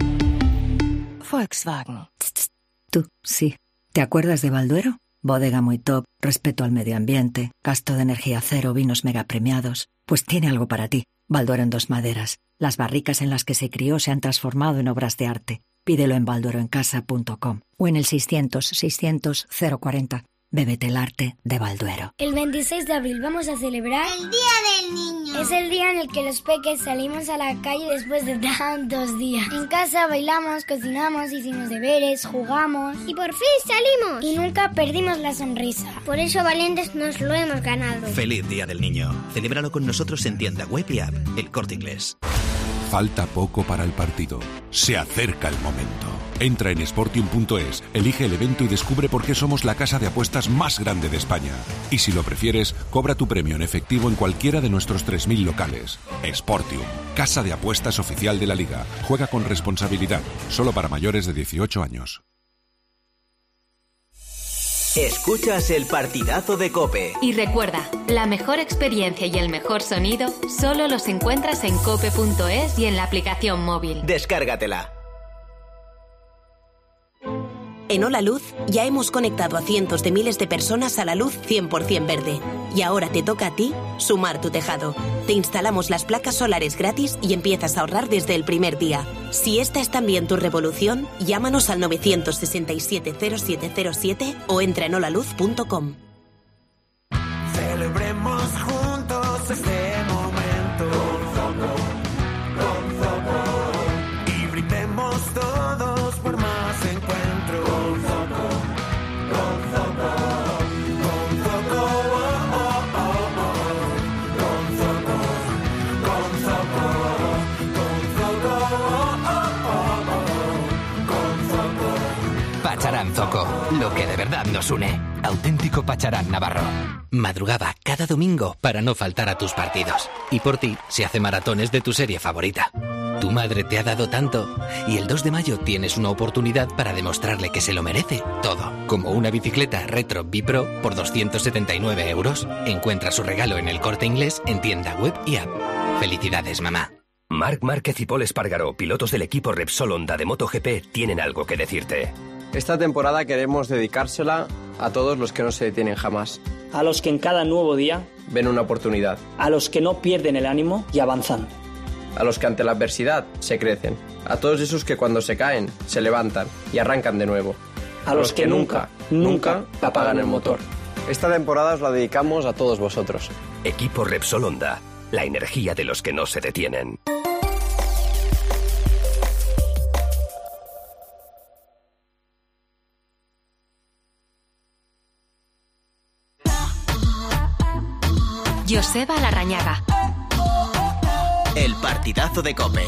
Volkswagen. Tú, sí. ¿Te acuerdas de Balduero? Bodega muy top, respeto al medio ambiente, gasto de energía cero, vinos mega premiados. Pues tiene algo para ti. Balduero en 2 maderas. Las barricas en las que se crió se han transformado en obras de arte. Pídelo en baldueroencasa.com o en el 600-600-040. Bébete el arte de Balduero. El 26 de abril vamos a celebrar el Día del Niño. Es el día en el que los peques salimos a la calle después de tantos días. En casa bailamos, cocinamos, hicimos deberes, jugamos y por fin salimos. Y nunca perdimos la sonrisa. Por eso valientes nos lo hemos ganado. Feliz Día del Niño. Celébralo con nosotros en tienda web y app. El Corte Inglés. Falta poco para el partido. Se acerca el momento. Entra en Sportium.es, elige el evento y descubre por qué somos la casa de apuestas más grande de España. Y si lo prefieres, cobra tu premio en efectivo en cualquiera de nuestros 3.000 locales. Sportium, casa de apuestas oficial de la Liga. Juega con responsabilidad, solo para mayores de 18 años. Escuchas el partidazo de COPE. Y recuerda, la mejor experiencia y el mejor sonido solo los encuentras en cope.es y en la aplicación móvil. Descárgatela. En Hola Luz ya hemos conectado a cientos de miles de personas a la luz 100% verde. Y ahora te toca a ti sumar tu tejado. Te instalamos las placas solares gratis y empiezas a ahorrar desde el primer día. Si esta es también tu revolución, llámanos al 967-0707 o entra en holaluz.com. Celebremos juntos este momento. Con lo que de verdad nos une. Auténtico Pacharán Navarro. Madrugaba cada domingo para no faltar a tus partidos. Y por ti se hace maratones de tu serie favorita. Tu madre te ha dado tanto y el 2 de mayo tienes una oportunidad para demostrarle que se lo merece todo. Como una bicicleta Retro B-Pro por 279 euros. Encuentra su regalo en El Corte Inglés en tienda web y app. Felicidades, mamá. Marc Márquez y Pol Espargaró, pilotos del equipo Repsol Honda de MotoGP, tienen algo que decirte. Esta temporada queremos dedicársela a todos los que no se detienen jamás. A los que en cada nuevo día ven una oportunidad. A los que no pierden el ánimo y avanzan. A los que ante la adversidad se crecen. A todos esos que cuando se caen, se levantan y arrancan de nuevo. A los que nunca apagan el motor. Esta temporada os la dedicamos a todos vosotros. Equipo Repsol Honda, la energía de los que no se detienen. Joseba Larrañaga. El partidazo de COPE.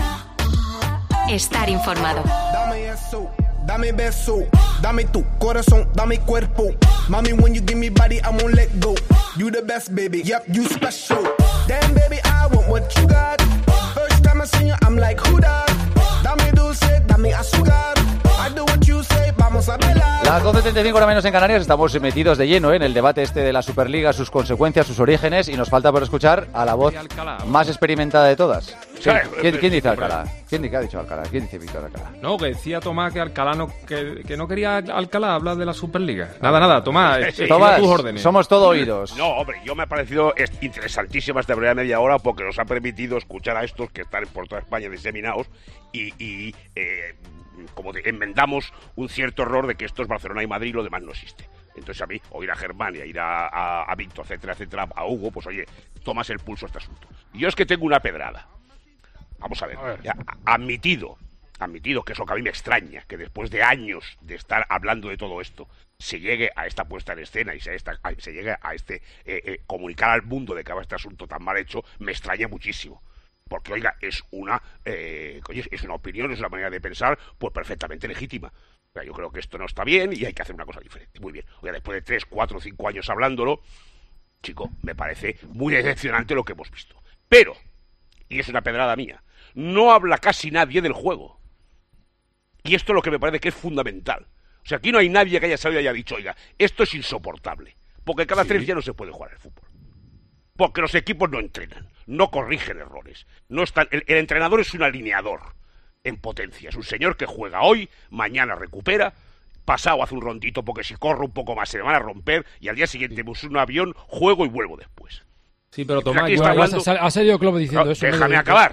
Estar informado. Dame eso, dame beso, dame tu corazón, dame cuerpo. Mami, when you give me body, I won't let go. You the best, baby, yep, you special. Damn, baby, I want what you got. First time I see you, I'm like, who that? Dame dulce, dame azúcar. I do what you say, vamos a bailar. Las 12:35 hora menos en Canarias, estamos metidos de lleno en el debate de la Superliga, sus consecuencias, sus orígenes, y nos falta por escuchar a la voz más experimentada de todas. ¿Quién dice Alcalá? ¿Quién ha dicho Alcalá? ¿Quién dice Víctor Alcalá? No, que decía Tomás que Alcalá que no quería Alcalá hablar de la Superliga. Nada, Tomás, Tomás, tus órdenes. Somos todo oídos. No, hombre, yo me ha parecido interesantísima esta primera media hora porque nos ha permitido escuchar a estos que están por toda España diseminados y como enmendamos un cierto error de que esto es Barcelona y Madrid y lo demás no existe. Entonces a mí, oír a Germán y a ir a Víctor, etcétera, a Hugo, pues oye, tomas el pulso a este asunto. Yo es que tengo una pedrada. Vamos a ver. Ya, admitido que es lo que a mí me extraña, que después de años de estar hablando de todo esto, se llegue a esta puesta en escena y se llegue a comunicar al mundo de que va este asunto tan mal hecho, me extraña muchísimo. Porque, oiga, es una opinión, es una manera de pensar, pues perfectamente legítima. O sea, yo creo que esto no está bien y hay que hacer una cosa diferente. Muy bien. Oiga, después de 3, 4, 5 años hablándolo, chico, me parece muy decepcionante lo que hemos visto. Pero, y es una pedrada mía, no habla casi nadie del juego. Y esto es lo que me parece que es fundamental. O sea, aquí no hay nadie que haya salido y haya dicho, oiga, esto es insoportable. Porque cada 3 días no se puede jugar al fútbol. Porque los equipos no entrenan, no corrigen errores. No están, el entrenador es un alineador en potencia. Es un señor que juega hoy, mañana recupera, pasado hace un rondito porque si corro un poco más se me van a romper y al día siguiente me uso un avión, juego y vuelvo después. Sí, pero Tomás, ha salido Klopp diciendo eso. Déjame acabar.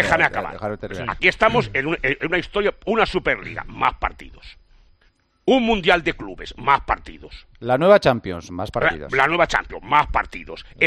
Aquí estamos en una historia, una Superliga, más partidos. Un Mundial de Clubes, más partidos. La nueva Champions, más partidos. La nueva Champions, más partidos. La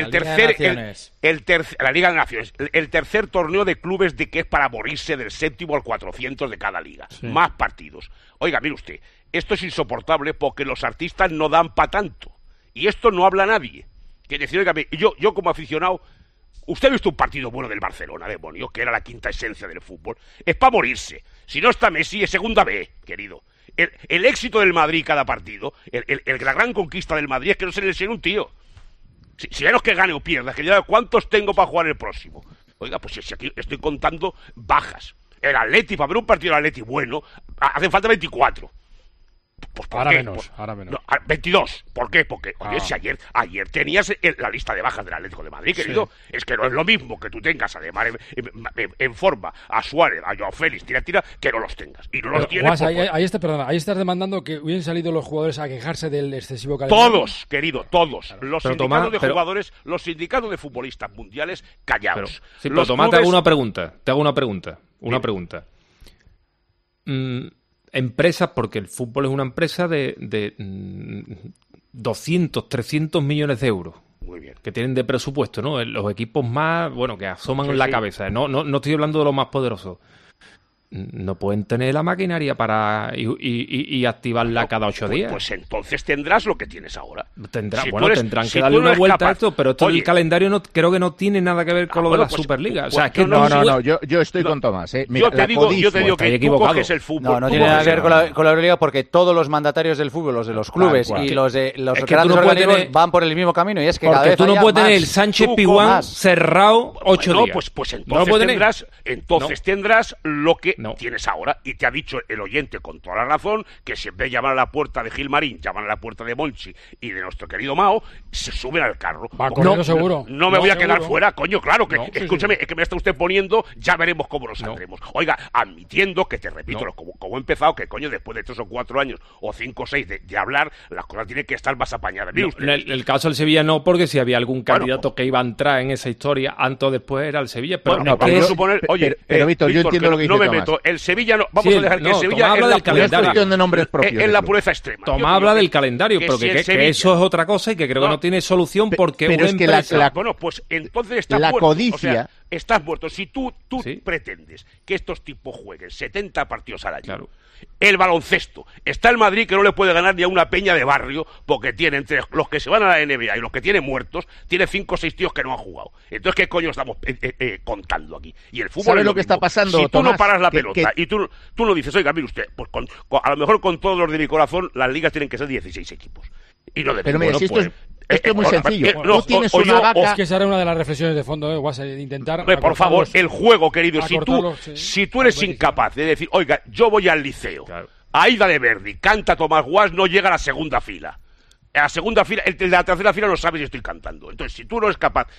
Liga de Naciones. El tercer torneo de clubes que es para morirse del 7º al 400 de cada liga. Sí. Más partidos. Oiga, mire usted, esto es insoportable porque los artistas no dan para tanto. Y esto no habla nadie. Que decir, oiga, yo como aficionado, usted ha visto un partido bueno del Barcelona, demonio, que era la quinta esencia del fútbol. Es para morirse. Si no está Messi, es segunda B, querido. El éxito del Madrid cada partido, la gran conquista del Madrid es que no se le lesione un tío. Si menos que gane o pierda, que ya ¿cuántos tengo para jugar el próximo? Oiga, pues si aquí estoy contando bajas. El Atleti, para ver un partido del Atleti bueno, hacen falta 24. Pues ahora menos. No, 22. ¿Por qué? Porque, oye, si ayer tenías la lista de bajas del Atlético de Madrid, querido, es que no es lo mismo que tú tengas además en forma a Suárez, a Joao Félix, tira, que no los tengas. Y no los tienes. Ahí estás demandando que hubiesen salido los jugadores a quejarse del excesivo calendario. Todos, querido, todos. Los sindicatos de jugadores, los sindicatos de futbolistas mundiales, callados. Pero Tomás, te hago una pregunta. Una pregunta. Empresas, porque el fútbol es una empresa de 200, 300 millones de euros. Muy bien. Que tienen de presupuesto, ¿no? Los equipos más, que asoman en la cabeza. No estoy hablando de los más poderosos. no pueden tener la maquinaria para y activarla cada 8 días. Pues entonces tendrás lo que tienes ahora. Tendrán que darle una vuelta a esto, pero esto del calendario creo que no tiene nada que ver con lo de la Superliga. O sea, es que no, yo estoy con Tomás. Mira, yo te digo que tú coges el fútbol. No tiene nada que ver con la Euroliga, porque todos los mandatarios del fútbol, los de los clubes y los de los grandes organismos van por el mismo camino, y es que cada vez tú no puedes tener el Sánchez Pizjuán cerrado 8 días. Pues entonces tendrás lo que tienes ahora, y te ha dicho el oyente con toda la razón que siempre llaman a la puerta de Gilmarín, llaman a la puerta de Monchi y de nuestro querido Mao, se suben al carro. Seguro. No me voy a quedar fuera, coño, claro que escúchame, es que me está usted poniendo, ya veremos cómo nos saldremos. Oiga, admitiendo que te repito, como he empezado, que coño, después de 3 o 4 años o 5 o 6 de hablar, las cosas tienen que estar más apañadas. El caso del Sevilla no, porque si había algún candidato que iba a entrar en esa historia, antes o después era el Sevilla. Pero Víctor, yo entiendo lo que dice no me Tomás. meto, el Sevilla no, vamos a dejar que el Sevilla habla del calendario. Cuestión de nombres propios. Es la pureza extrema. Tomás habla del calendario, pero que eso es otra cosa y que creo que no tiene solución, porque pero una es que empresa... Bueno, pues entonces estás la muerto. codicia... O sea, estás muerto. Si tú pretendes que estos tipos jueguen 70 partidos al año, claro. El baloncesto, está el Madrid que no le puede ganar ni a una peña de barrio, porque tiene entre los que se van a la NBA y los que tienen muertos, tiene 5 o 6 tíos que no han jugado. Entonces, ¿qué coño estamos contando aquí? Y el fútbol ¿Sabe es lo que está pasando, si tú Tomás, no paras la pelota y tú no dices, oiga, mire usted, pues a lo mejor con todos los de mi corazón, las ligas tienen que ser 16 equipos. Y no de Pero mira, si esto es muy sencillo. Tú tienes una vaca... Es que esa era una de las reflexiones de fondo, Guasa, de intentar... Por favor, el juego, querido. Si tú eres incapaz de decir, oiga, yo voy al liceo, Aida de Verdi, canta Tomás Guas, no llega a la segunda fila. A la segunda fila, el de la tercera fila no sabe si estoy cantando. Entonces, si tú no eres capaz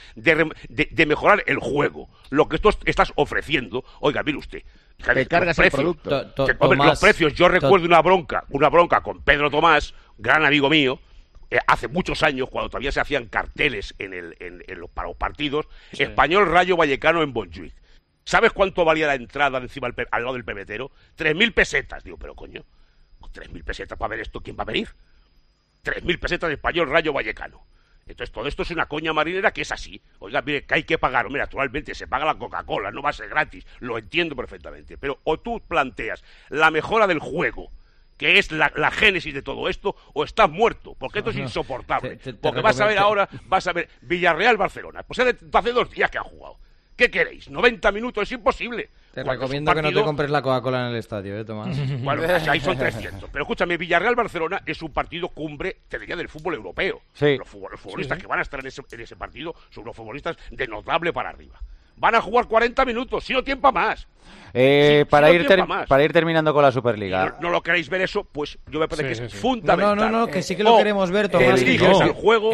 de mejorar el juego, lo que tú estás ofreciendo, oiga, mire usted... Te cargas el producto. Los precios, yo recuerdo una bronca con Pedro Tomás, gran amigo mío, hace muchos años, cuando todavía se hacían carteles para los partidos, Español Rayo Vallecano en Montjuic. ¿Sabes cuánto valía la entrada encima al lado del pebetero? 3.000 pesetas. Digo, pero coño, 3.000 pesetas para ver esto, ¿quién va a venir? 3.000 pesetas de Español Rayo Vallecano. Entonces todo esto es una coña marinera que es así. Oiga, mire, que hay que pagar. Hombre, naturalmente se paga la Coca-Cola, no va a ser gratis. Lo entiendo perfectamente. Pero o tú planteas la mejora del juego, que es la génesis de todo esto, o estás muerto, porque esto es insoportable. Porque vas a ver Villarreal-Barcelona. Pues hace 2 días que han jugado. ¿Qué queréis? 90 minutos, es imposible. Te recomiendo que no te compres la Coca-Cola en el estadio, Tomás. Bueno, ahí son 300. Pero escúchame, Villarreal-Barcelona es un partido cumbre, te diría, del fútbol europeo. Sí. Los futbolistas que van a estar en ese partido son unos futbolistas de notable para arriba. Van a jugar 40 minutos, si no tiempo más. Para ir terminando con la Superliga. No lo queréis ver eso, pues yo me parece que es fundamental. No, que sí que lo queremos ver, Tomás. El juego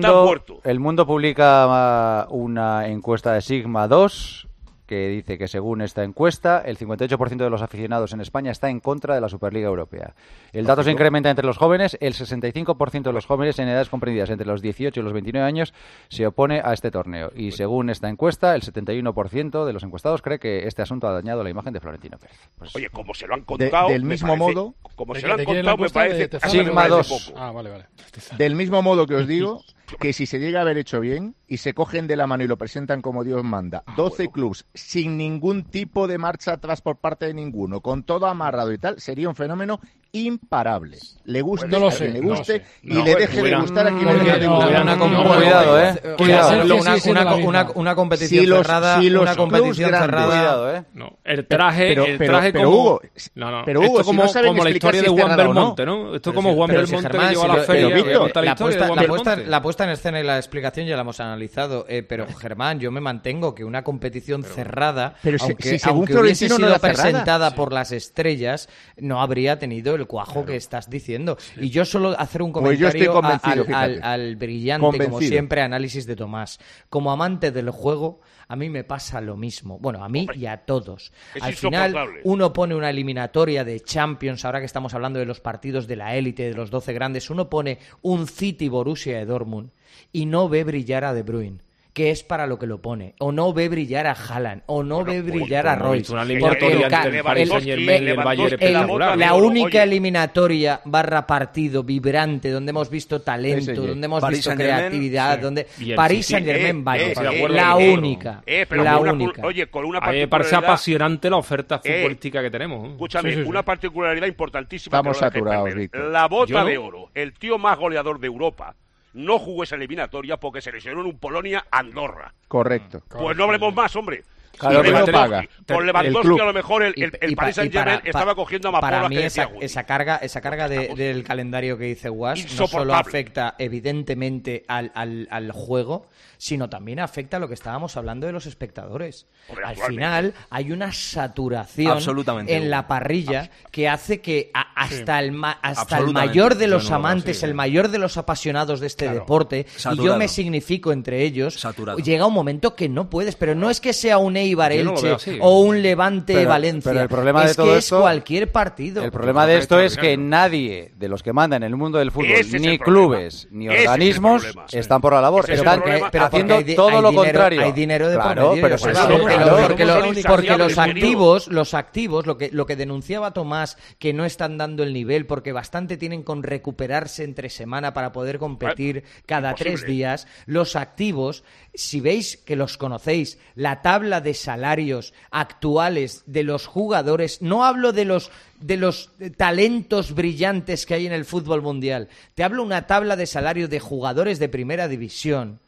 el Mundo publica una encuesta de Sigma 2 que dice que según esta encuesta, el 58% de los aficionados en España está en contra de la Superliga Europea. El dato se incrementa entre los jóvenes. El 65% de los jóvenes en edades comprendidas entre los 18 y los 29 años se opone a este torneo. Y según esta encuesta, el 71% de los encuestados cree que este asunto ha dañado la imagen de Florentino Pérez. Pues, oye, como se lo han contado... Del mismo modo... Como se lo han contado, me parece... Sigma 2. Vale. Del mismo modo que os digo... que si se llega a haber hecho bien y se cogen de la mano y lo presentan como Dios manda, 12 clubs sin ningún tipo de marcha atrás por parte de ninguno, con todo amarrado y tal, sería un fenómeno imparable. Le guste a quien le guste y le deje de gustar a quien le guste. Cuidado, una competición cerrada, una competición cerrada. El traje pero Hugo, esto como la historia de Juan Belmonte, ¿no? Esto como Juan Belmonte que llevó a la feria. La puesta en escena y la explicación ya la hemos analizado, pero Germán, yo me mantengo que una competición cerrada, aunque hubiese sido presentada por las estrellas, no habría tenido el cuajo que estás diciendo. Y yo solo hacer un comentario al brillante, como siempre, análisis de Tomás. Como amante del juego, a mí me pasa lo mismo. Bueno, a mí y a todos. Al final, uno pone una eliminatoria de Champions, ahora que estamos hablando de los partidos de la élite, de los 12 grandes, uno pone un City Borussia de Dortmund y no ve brillar a De Bruyne. que es para lo que lo pone, o no ve brillar a Haaland, o no ve brillar a Royce. La única eliminatoria / partido vibrante donde hemos visto talento, donde hemos visto creatividad, donde París Saint-Germain, la única. Oye, con una particularidad... A mí me parece apasionante la oferta futbolística que tenemos. Escúchame, una particularidad importantísima. Estamos saturados, Víctor. La bota de oro, el tío más goleador de Europa, no jugó esa eliminatoria porque se lesionó en un Polonia-Andorra. Correcto. Pues no hablemos más, hombre. Claro, pero paga. Con Lewandowski a lo mejor el Paris Saint-Germain estaba cogiendo amapolas. Para mí esa carga del calendario que dice Guas no solo afecta evidentemente al juego, sino también afecta a lo que estábamos hablando de los espectadores. Al final hay una saturación en la parrilla que hace que hasta el mayor de los amantes, el mayor de los apasionados de este deporte, y yo me significo entre ellos, llega un momento que no puedes, pero no es que sea un Eibar Elche o un Levante Valencia, pero el problema de todo esto, es cualquier partido. El problema de esto es que nadie de los que mandan en el mundo del fútbol, ni clubes, ni organismos, están por la labor. Están haciendo todo lo contrario. Hay dinero de por medio. Porque los activos, lo que denunciaba Tomás, que no están dando el nivel, porque bastante tienen con recuperarse entre semana para poder competir cada 3 días. Los activos, si veis que los conocéis, la tabla de salarios actuales de los jugadores, no hablo de los talentos brillantes que hay en el fútbol mundial, te hablo una tabla de salario de jugadores de primera división,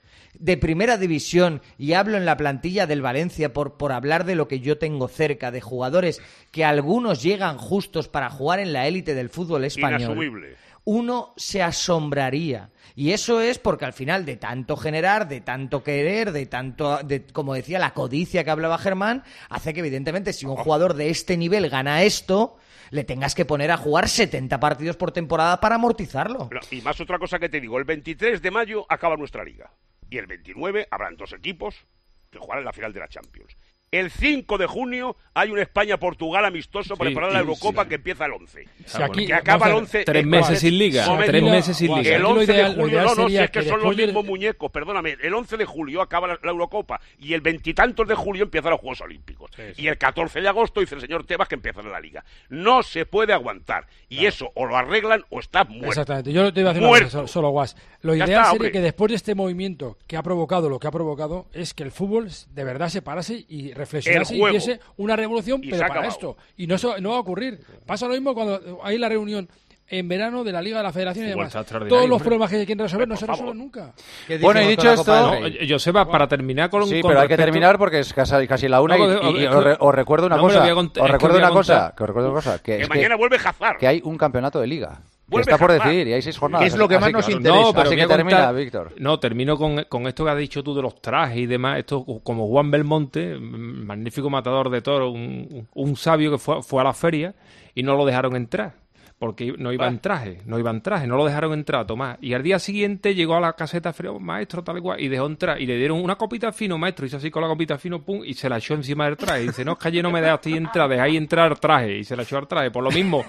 y hablo en la plantilla del Valencia por hablar de lo que yo tengo cerca, de jugadores que algunos llegan justos para jugar en la élite del fútbol español. Inasumible. Uno se asombraría. Y eso es porque al final de tanto generar, de tanto querer, como decía, la codicia que hablaba Germán, hace que evidentemente si un jugador de este nivel gana esto, le tengas que poner a jugar 70 partidos por temporada para amortizarlo. Y más otra cosa que te digo, el 23 de mayo acaba nuestra liga. Y el 29 habrán 2 equipos que jugarán en la final de la Champions. El 5 de junio hay un España-Portugal amistoso preparado la Eurocopa que empieza el 11. Que acaba el 11... 3 meses sin liga. 3 meses sin liga. El 11 de julio... si es que son los mismos muñecos, perdóname. El 11 de julio acaba la Eurocopa y el 20 y tantos de julio empiezan los Juegos Olímpicos. Y el 14 de agosto dice el señor Tebas que empiezan la liga. No se puede aguantar. Y eso o lo arreglan o está muerto. Exactamente. Yo te iba a decir una cosa, solo Guas. Lo ideal sería que después de este movimiento que ha provocado lo que ha provocado es que el fútbol de verdad se parase y reflexionase y hiciese una revolución, pero para esto. Y no va a ocurrir. Pasa lo mismo cuando hay la reunión en verano de la Liga de la Federación y demás. Todos los problemas que quieren resolver no se resuelven nunca. Bueno, y dicho esto... Joseba, para terminar con... Sí, pero hay que terminar porque es casi la una y os recuerdo una cosa. Que mañana vuelve Hazard. Que hay un campeonato de Liga. Que está por decidir y hay 6 jornadas. ¿Qué es lo que más nos interesa? Así que termina, Víctor. No, termino con esto que has dicho tú de los trajes y demás. Esto como Juan Belmonte, magnífico matador de toros, un sabio que fue a la feria y no lo dejaron entrar. Porque no iba en traje, no lo dejaron entrar, Tomás. Y al día siguiente llegó a la caseta frío, maestro, tal y cual, y dejó entrar. Y le dieron una copita fino, maestro, hizo así con la copita fino, pum, y se la echó encima del traje. Y dice, no, es que ayer no me dejaste entrar, dejáis entrar traje. Y se la echó al traje. Por lo mismo,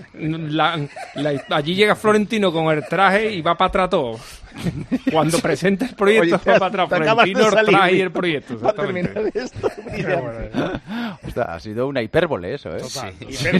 allí llega Florentino con el traje y va para atrás todo. Cuando presenta el proyecto, va para atrás. Florentino, el traje y el proyecto. Exactamente. Para terminar esto, ha sido una hipérbole eso, ¿eh? Total. Sí.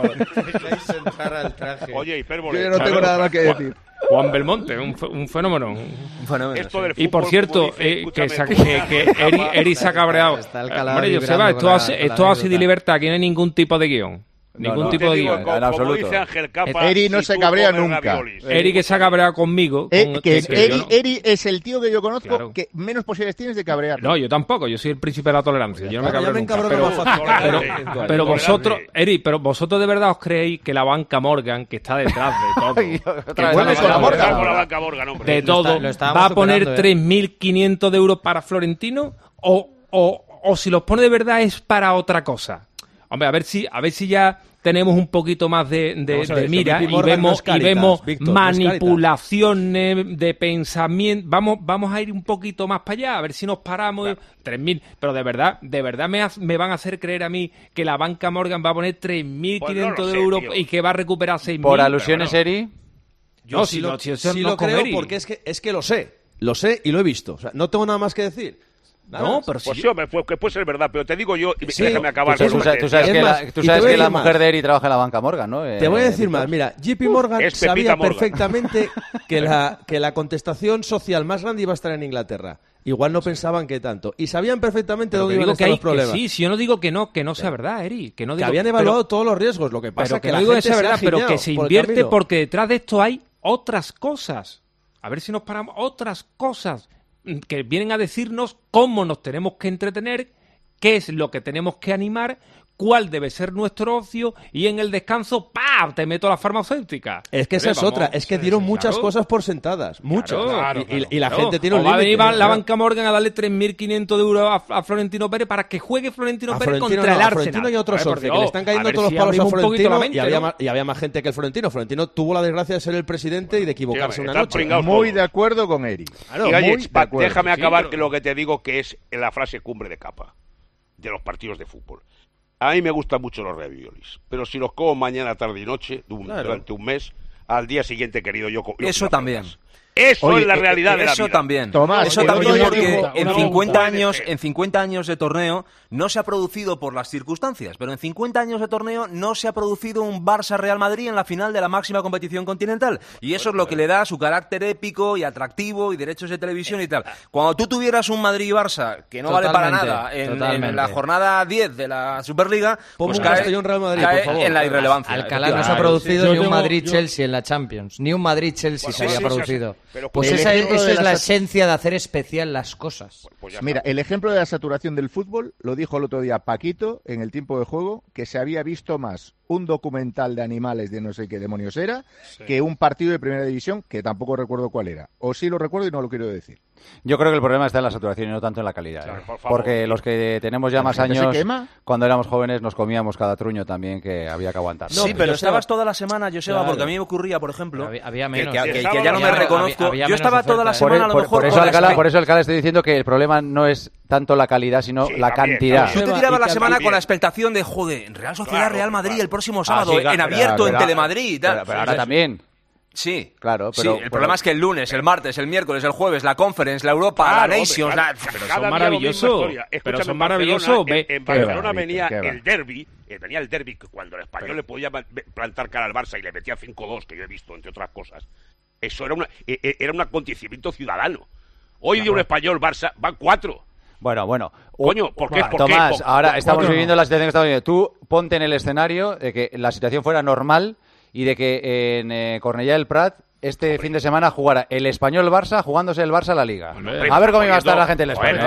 Oye, hipérbole. Yo no tengo nada más que decir. Juan Belmonte, un fenómeno. Esto del y por cierto, que Eri se ha cabreado. Hombre, Joseba, esto así de libertad, aquí no hay ningún tipo de guión. Ningún tipo de guión. En absoluto. Eri no se cabrea nunca. Eri que se ha cabreado conmigo. Eri es el tío que yo conozco que menos posibilidades tienes de cabrear. No, yo tampoco. Yo soy el príncipe de la tolerancia. Yo no me cabreo nunca. Pero vosotros, Eri, vosotros de verdad os creéis que la banca Morgan, que está detrás de todo, de todo, va a poner 3.500 euros para Florentino o si los pone de verdad es para otra cosa. Hombre, a ver si ya tenemos un poquito más de mira y vemos manipulaciones de pensamiento. Vamos a ir un poquito más para allá, a ver si nos paramos. 3.000, pero de verdad me van a hacer creer a mí que la banca Morgan va a poner 3.500 euros y que va a recuperar 6.000. ¿Por alusiones, Eri? Yo sí lo creo porque es que lo sé. lo sé y lo he visto. O sea, no tengo nada más que decir. No, pero pues sí, hombre, que puede ser verdad, pero te digo yo, déjame acabar. Tú sabes que la mujer de Eri trabaja en la banca Morgan, ¿no? Te voy a decir más, mira, JP Morgan sabía perfectamente que la contestación social más grande iba a estar en Inglaterra. Igual no pensaban que tanto. Y sabían perfectamente dónde iban a estar los problemas. Sí, si yo no digo que no sea verdad, Eri. Que habían evaluado todos los riesgos, lo que pasa que la gente sea verdad, pero que se invierte porque detrás de esto hay otras cosas. A ver si nos paramos. Otras cosas que vienen a decirnos cómo nos tenemos que entretener, qué es lo que tenemos que animar, cuál debe ser nuestro ocio, y en el descanso, ¡pam!, te meto la farmacéutica. Es que esa es otra, es que dieron muchas cosas por sentadas, muchas. Y la gente tiene un límite. Va a venir la banca Morgan a darle 3.500 euros a Florentino Pérez para que juegue Florentino Pérez contra el Arsenal. Florentino y otros socios, que le están cayendo todos los palos a Florentino, y había más gente que el Florentino. Florentino tuvo la desgracia de ser el presidente y de equivocarse una noche. Muy de acuerdo con Eri. Déjame acabar que lo que te digo que es la frase cumbre de capa de los partidos de fútbol. A mí me gustan mucho los raviolis, pero si los como mañana, tarde y noche, durante un mes, al día siguiente, querido, yo eso también. Eso es la realidad de la vida. Eso también. Tomás, eso también, porque en 50 años de torneo no se ha producido por las circunstancias, pero en 50 años de torneo no se ha producido un Barça-Real Madrid en la final de la máxima competición continental. Y eso es lo que le da su carácter épico y atractivo y derechos de televisión y tal. Cuando tú tuvieras un Madrid-Barça que no vale para nada en la jornada 10 de la Superliga, pues cae en la irrelevancia. Alcalá no se ha producido ni un Madrid-Chelsea en la Champions. Ni un Madrid-Chelsea se había producido. Pues esa es la esencia de hacer especial las cosas. Mira, el ejemplo de la saturación del fútbol lo dijo el otro día Paquito en el tiempo de juego, que se había visto más un documental de animales de no sé qué demonios era que un partido de primera división, que tampoco recuerdo cuál era. O sí lo recuerdo y no lo quiero decir. Yo creo que el problema está en la saturación y no tanto en la calidad. Claro, porque los que tenemos ya más años, cuando éramos jóvenes, nos comíamos cada truño también que había que aguantar. No, sí, pero estabas toda la semana, Joseba, porque a mí me ocurría, por ejemplo, había menos, que ya no me reconozco. Yo estaba toda la semana, a lo mejor... Por eso Alcalá estoy diciendo que el problema no es tanto la calidad, sino la cantidad. Yo te tiraba la semana con la expectación de, joder, Real Sociedad, Real Madrid el próximo sábado, en abierto, en Telemadrid y tal. Pero ahora también. Sí, claro, pero el problema es que el lunes, el martes, el miércoles, el jueves, la Conference, la Europa, la Nations, pero son maravillosos. Pero son maravillosos. En Barcelona venía el derbi, cuando el Español le podía plantar cara al Barça y le metía 5-2, que yo he visto, entre otras cosas. Eso era un acontecimiento ciudadano. Hoy de un Español Barça van 4. Bueno. Coño, ¿por qué? Tomás, ahora estamos viviendo la situación que estamos viviendo. Tú ponte en el escenario de que la situación fuera normal y de que en Cornellà del Prat este fin de semana jugara el Español-Barça jugándose el Barça la Liga. A ver cómo iba a estar la gente en el Español.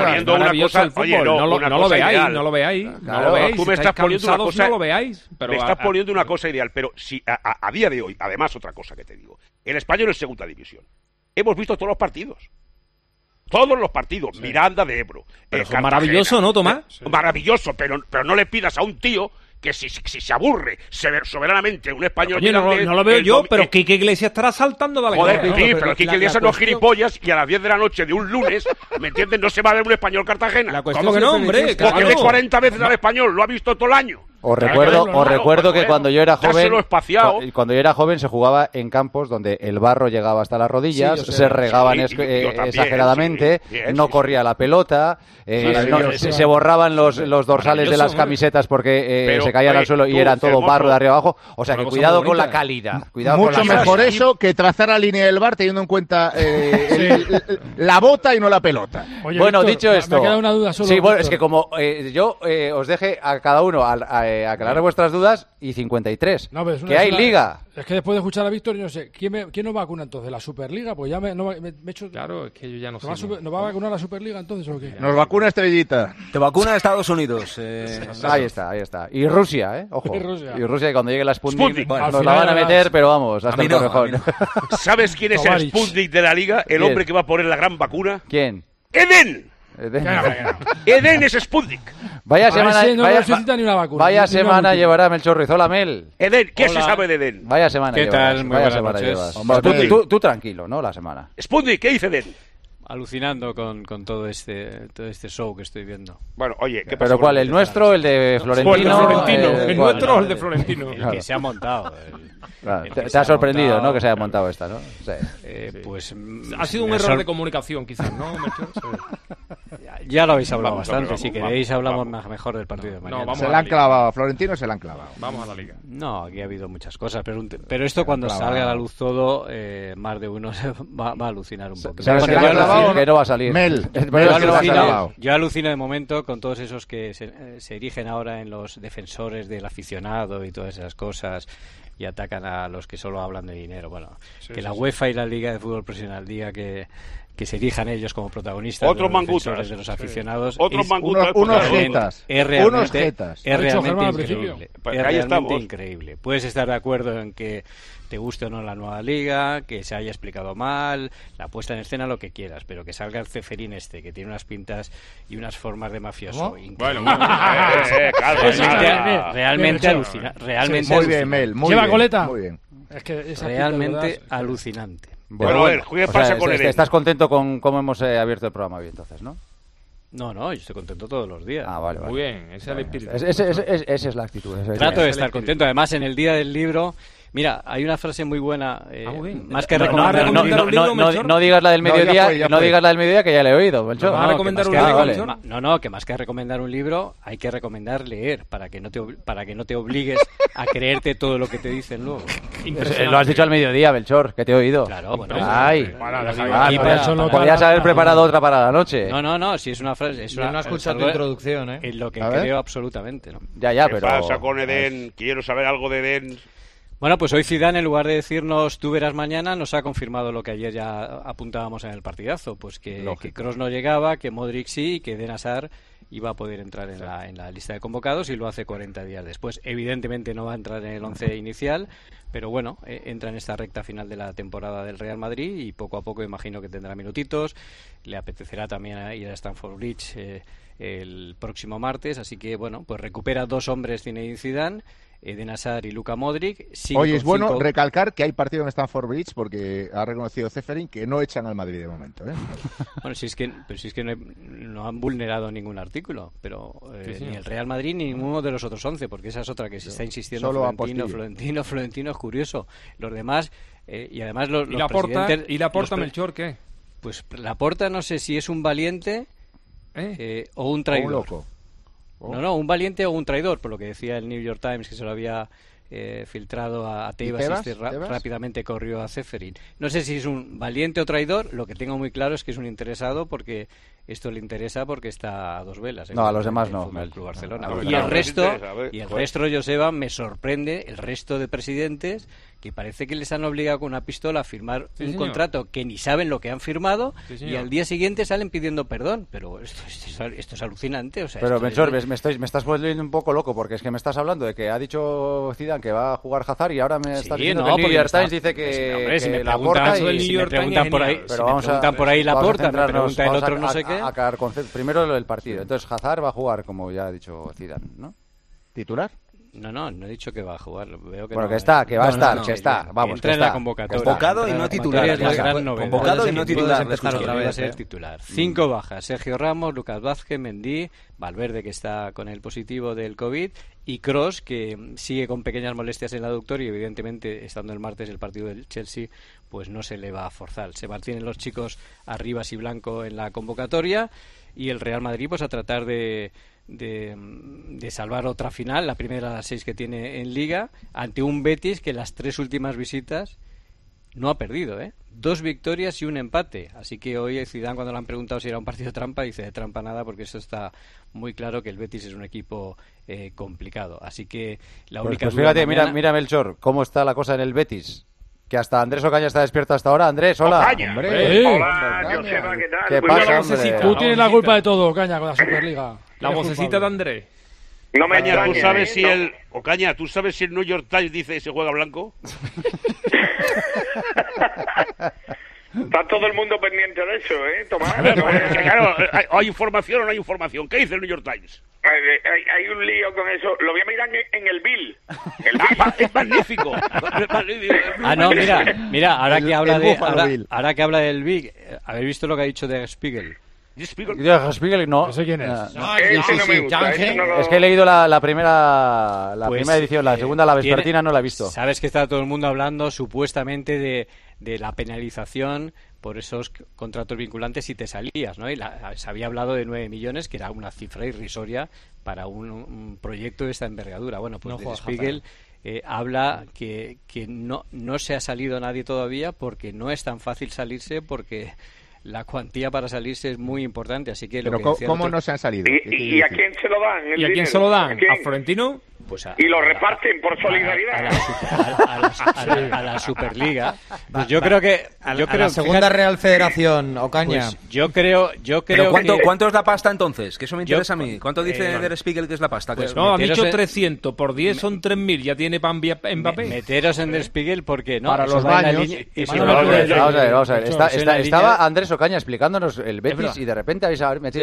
No lo veáis. Tú me estás poniendo una cosa, no lo veáis. Me estás poniendo una cosa ideal, pero si a día de hoy, además otra cosa que te digo, el Español es segunda división. Hemos visto todos los partidos. Todos los partidos, sí. Miranda de Ebro. Pero maravilloso, ¿no, Tomás? Maravilloso, pero no le pidas a un tío que si se aburre soberanamente un español... Oye, no lo veo yo, pero Quique Iglesias estará saltando de la Joder, sí, pero Quique Iglesias no es gilipollas y a las 10 de la noche de un lunes, ¿me entiendes? No se va a ver un español Cartagena. ¿Cómo que no, hombre? Porque ve 40 veces al español, lo ha visto todo el año. Os recuerdo que cuando yo era joven se jugaba en campos donde el barro llegaba hasta las rodillas, se regaban exageradamente, no corría la pelota, se borraban los dorsales de las camisetas porque se caían al suelo y era todo barro de arriba abajo. O sea que cuidado con la calidad. Mucho mejor eso que trazar la línea del bar teniendo en cuenta la bota y no la pelota. Oye, bueno, Víctor, dicho esto... Me queda una duda solo. Sí, bueno, es que como yo os deje a cada uno aclarar vuestras dudas y 53. No, que hay liga. Es que después de escuchar a Víctor, yo no sé, ¿quién nos vacuna entonces? ¿La Superliga? Pues ya me he hecho... Claro, es que yo ya no sé. ¿Nos va a vacunar la Superliga entonces o qué? Nos vacuna Estrellita. Te vacuna Estados Unidos. Ahí está. Y Rusia, ojo. Y Rusia, que cuando llegue la Sputnik nos la van a meter, pero vamos, hasta el mejor. No. ¿Sabes quién es el Sputnik de la liga? El hombre que va a poner la gran vacuna. ¿Quién? ¡Eden! Eden es Sputnik. Vaya semana llevará Melchor Rizola Mel. Eden, ¿qué se sabe de Eden? Vaya semana. ¿Qué tal? Muy buenas noches. Tú tranquilo, ¿no? La semana. Sputnik, ¿qué dice Eden? alucinando con todo este show que estoy viendo. Bueno, oye, ¿qué pasa? ¿Pero cuál? ¿El nuestro? ¿El de Florentino? ¿El nuestro o el de Florentino? El que se ha montado. Claro, te ha sorprendido, montado, ¿no? Que se haya montado esta, ¿no? Sí. Pues ha sido un error de comunicación, quizás, ¿no, Melchor? Ya lo habéis hablado bastante. Si queréis, hablamos mejor del partido de mañana. Se la han clavado a Florentino, se la han clavado. Vamos a la Liga. No, aquí ha habido muchas cosas, pero esto cuando salga a la luz todo, más de uno va a alucinar un poco. Que no va a salir. Yo alucino de momento con todos esos que se erigen ahora en los defensores del aficionado y todas esas cosas y atacan a los que solo hablan de dinero. Bueno, la UEFA y la Liga de Fútbol Profesional diga que se erijan ellos como protagonistas otros de los defensores de los aficionados. Otros mangutas. Unos jetas. Es realmente increíble. Es realmente increíble. Puedes estar de acuerdo en que te guste o no la nueva liga, que se haya explicado mal, la puesta en escena, lo que quieras, pero que salga el Ceferín que tiene unas pintas y unas formas de mafioso increíbles. Realmente alucinante. Realmente muy bien, Mel. ¿Lleva coleta? Muy bien. Es que realmente alucinante. Bueno, a ver, ¿qué pasa con él? ¿Estás contento con cómo hemos abierto el programa hoy, entonces, no? No, yo estoy contento todos los días. Vale. Muy bien, ese es el espíritu. Esa es la actitud. Trato de estar contento. Además, en el día del libro... Mira, hay una frase muy buena, más que recomendar no digas la del mediodía, no digas la del mediodía que ya le he oído, Melchor. ¿Vas a recomendar un libro? No, que más que recomendar un libro, hay que recomendar leer para que no te obligues a creerte todo lo que te dicen luego. Lo has dicho al mediodía, Melchor, que te he oído. Claro, bueno. Podrías haber preparado otra para la noche. No, si es una frase, no has escuchado tu introducción, en lo que creo absolutamente, ¿no? Ya, pero... ¿Qué pasa con Eden? Quiero saber algo de Eden. Bueno, pues hoy Zidane, en lugar de decirnos tú verás mañana, nos ha confirmado lo que ayer ya apuntábamos en el partidazo, pues que Kroos no llegaba, que Modric sí, y que Eden Hazard iba a poder entrar en la lista de convocados y lo hace 40 días después. Evidentemente no va a entrar en el 11 inicial, pero bueno, entra en esta recta final de la temporada del Real Madrid y poco a poco imagino que tendrá minutitos. Le apetecerá también ir a Stamford Bridge el próximo martes, así que bueno, pues recupera 2 hombres Zinedine Zidane, Eden Hazard y Luka Modric. Hoy es bueno recalcar que hay partido en Stamford Bridge porque ha reconocido Ceferín que no echan al Madrid de momento. Bueno, si es que no han vulnerado ningún artículo, pero ni el Real Madrid ni ninguno de los otros 11, porque esa es otra que se está insistiendo. Florentino es curioso. Los demás y además los presidentes. ¿Y Laporta, Melchor, qué? Pues Laporta no sé si es un valiente o un traidor. O un loco. No, un valiente o un traidor, por lo que decía el New York Times, que se lo había filtrado a Tebas y rápidamente corrió a Ceferín. No sé si es un valiente o traidor, lo que tengo muy claro es que es un interesado porque esto le interesa porque está a 2 velas. No, a los demás no. El Club Barcelona. Y el resto, Joseba, me sorprende el resto de presidentes que parece que les han obligado con una pistola a firmar un contrato que ni saben lo que han firmado y al día siguiente salen pidiendo perdón. Pero esto es alucinante. O sea, pero, Melchor, me estás volviendo un poco loco porque es que me estás hablando de que ha dicho Zidane que va a jugar Hazard y ahora me estás diciendo que el New York Times dice que si me Laporta y me preguntan por ahí, pero vamos a por ahí Laporta, me pregunta el otro no sé qué. Primero el partido. Entonces Hazard va a jugar, como ya ha dicho Zidane, ¿no? ¿Titular? No he dicho que va a jugar. Veo que bueno, que va a estar, que está. Vamos, entra en la convocatoria. Convocado y no titular. Convocado y no titular. Va a ser titular. 5 bajas: Sergio Ramos, Lucas Vázquez, Mendy, Valverde, que está con el positivo del COVID, y Kroos, que sigue con pequeñas molestias en el aductor y evidentemente, estando el martes el partido del Chelsea, pues no se le va a forzar. Se mantienen los chicos Arribas y Blanco en la convocatoria y el Real Madrid pues a tratar de salvar otra final, la primera de las 6 que tiene en Liga, ante un Betis que las 3 últimas visitas no ha perdido, 2 victorias y un empate. Así que hoy Zidane, cuando le han preguntado si era un partido trampa, dice de trampa nada, porque eso está muy claro que el Betis es un equipo complicado. Así que la única pues fíjate, mira Melchor, cómo está la cosa en el Betis. Que hasta Andrés Ocaña está despierto hasta ahora. Andrés, hola. Hola, Joseba, ¿qué tal? ¿Qué pasa, hombre? Tú tienes la culpa de todo, Ocaña, con la Superliga. La vocecita de Andrés. No me Ocaña, ¿tú sabes si el Ocaña, ¿tú sabes si el New York Times dice que se juega blanco? Está todo el mundo pendiente de eso, Tomás. Claro, ¿hay información o no hay información? ¿Qué dice el New York Times? Hay un lío con eso. Lo voy a mirar en el Bill. Es magnífico. No, mira, ahora que habla del Bill, ¿habéis visto lo que ha dicho Der Spiegel? Spiegel no. No sé quién es. Ese no me gusta. Es que he leído la primera edición, la segunda, la vespertina, no la he visto. Sabes que está todo el mundo hablando supuestamente de la penalización por esos contratos vinculantes si te salías, ¿no? Y se había hablado de 9 millones, que era una cifra irrisoria para un proyecto de esta envergadura. Bueno, pues Der Spiegel habla que no se ha salido nadie todavía porque no es tan fácil salirse, porque la cuantía para salirse es muy importante, así que... Pero ¿cómo no se han salido? ¿Y a quién se lo dan? ¿Y a quién se lo dan? ¿A Florentino? Pues y lo reparten por solidaridad a la Superliga. Pues yo creo que a la segunda Real Federación, Ocaña. Pues yo creo ¿Pero cuánto es la pasta entonces? Que eso me interesa a mí. ¿Cuánto dice Der Spiegel que es la pasta? Pues no, han dicho 300, por 10 son 3.000, ya tiene para Mbappé. Meteros en Der Spiegel porque no. Para los baños. Vamos a ver. Estaba Andrés Ocaña explicándonos el Betis y de repente habéis metido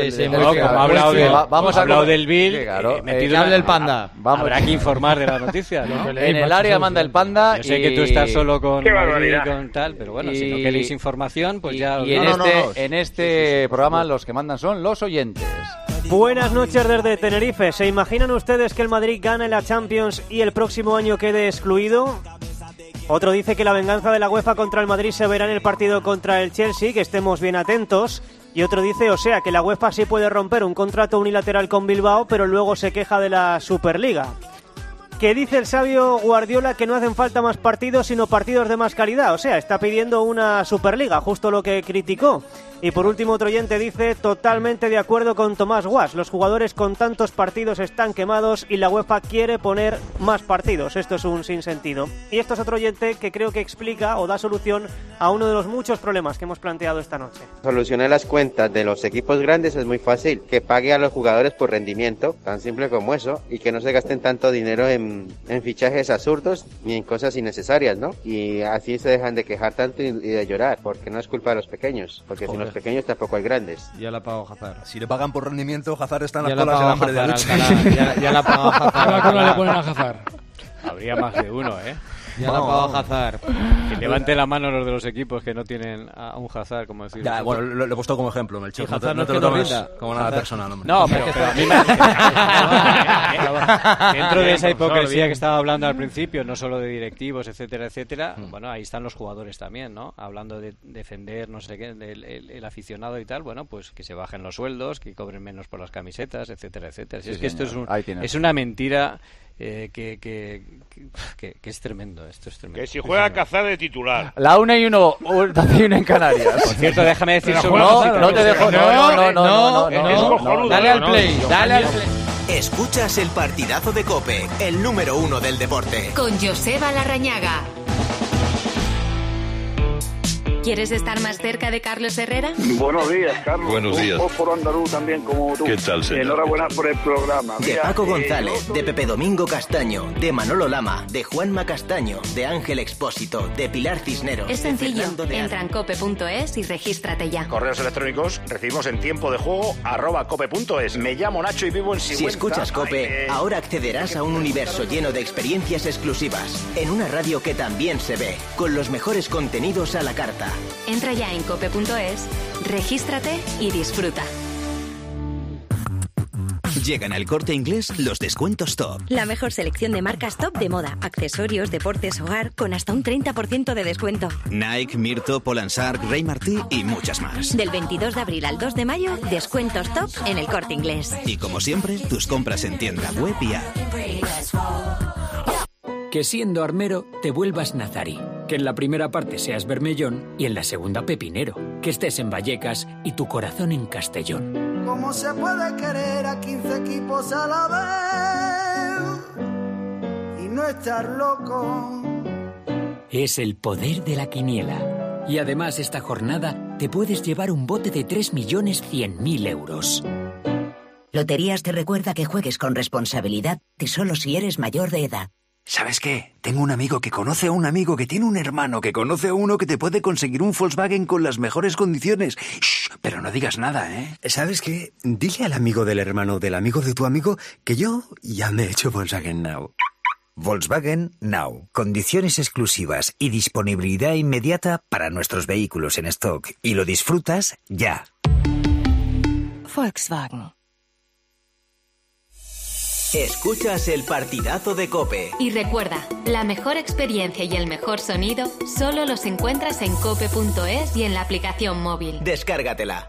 como ha hablado del Bill, metido el Panda. Habrá que informar de la noticia, ¿no? En el área manda el Panda. Yo sé que tú estás solo con Madrid y con tal, pero bueno, si no queréis información, pues ya... Y en este programa los que mandan son los oyentes. Buenas noches desde Tenerife. ¿Se imaginan ustedes que el Madrid gane la Champions y el próximo año quede excluido? Otro dice que la venganza de la UEFA contra el Madrid se verá en el partido contra el Chelsea, que estemos bien atentos. Y otro dice, que la UEFA sí puede romper un contrato unilateral con Bilbao, pero luego se queja de la Superliga. Que dice el sabio Guardiola que no hacen falta más partidos, sino partidos de más calidad. Está pidiendo una Superliga, justo lo que criticó. Y por último, otro oyente dice, totalmente de acuerdo con Tomás Guas. Los jugadores con tantos partidos están quemados y la UEFA quiere poner más partidos. Esto es un sinsentido. Y esto es otro oyente que creo que explica o da solución a uno de los muchos problemas que hemos planteado esta noche. Solucionar las cuentas de los equipos grandes es muy fácil. Que pague a los jugadores por rendimiento, tan simple como eso, y que no se gasten tanto dinero en fichajes absurdos ni en cosas innecesarias, ¿no? Y así se dejan de quejar tanto y de llorar, porque no es culpa de los pequeños, porque si los pequeños tampoco hay grandes. Ya la pagó Hazard. Si le pagan por rendimiento, Hazard está en las colas del hambre de lucha. Ya la pagó Hazard. ¿A la cola le ponen a Hazard? Habría más de uno, ¿eh? Ya la pagó Hazard. Que levante la mano los de los equipos que no tienen a un Hazard, como decir. Ya, bueno, lo he puesto como ejemplo, Melchor. Hazard no te lo tomes como nada personal, hombre. No, pero a mí dentro de esa hipocresía que estaba hablando al principio, no solo de directivos, etcétera, etcétera, bueno, ahí están los jugadores también, ¿no? Hablando de defender, no sé qué, el aficionado y tal, bueno, pues que se bajen los sueldos, que cobren menos por las camisetas, etcétera, etcétera. Si es que esto es una mentira... que es tremendo, esto es tremendo. Que si juega Cazar de titular. La 1:01 en Canarias. Por cierto, déjame decir no te dejo, no. Dale al play. Escuchas el partidazo de COPE, el número 1 del deporte. Con Joseba Larrañaga. ¿Quieres estar más cerca de Carlos Herrera? Buenos días, Carlos. Buenos días. Un fósforo andaluz también como tú. ¿Qué tal, señor? Enhorabuena por el programa. De Paco González, de Pepe Domingo Castaño, de Manolo Lama, de Juanma Castaño, de Ángel Expósito, de Pilar Cisneros. Es sencillo. Entra en cope.es y regístrate ya. Correos electrónicos recibimos en tiempo de juego @cope.es. Me llamo Nacho y vivo en Sigüenza. Si escuchas COPE, ahora accederás a un universo lleno de experiencias exclusivas, en una radio que también se ve, con los mejores contenidos a la carta. Entra ya en cope.es, regístrate y disfruta. Llegan al Corte Inglés los descuentos top. La mejor selección de marcas top de moda, accesorios, deportes, hogar, con hasta un 30% de descuento. Nike, Mirto, Polansark, Rey Martí y muchas más. Del 22 de abril al 2 de mayo, descuentos top en el Corte Inglés. Y como siempre, tus compras en tienda web y app. Que siendo armero te vuelvas nazarí. Que en la primera parte seas Bermellón y en la segunda pepinero. Que estés en Vallecas y tu corazón en Castellón. ¿Cómo se puede querer a 15 equipos a la vez y no estar loco? Es el poder de la quiniela. Y además esta jornada te puedes llevar un bote de 3.100.000 euros. Loterías te recuerda que juegues con responsabilidad y solo si eres mayor de edad. ¿Sabes qué? Tengo un amigo que conoce a un amigo que tiene un hermano que conoce a uno que te puede conseguir un Volkswagen con las mejores condiciones. Shh, pero no digas nada, ¿eh? ¿Sabes qué? Dile al amigo del hermano del amigo de tu amigo que yo ya me he hecho Volkswagen Now. Volkswagen Now. Condiciones exclusivas y disponibilidad inmediata para nuestros vehículos en stock. Y lo disfrutas ya. Volkswagen. Escuchas el partidazo de COPE. Y recuerda, la mejor experiencia y el mejor sonido solo los encuentras en cope.es y en la aplicación móvil. Descárgatela.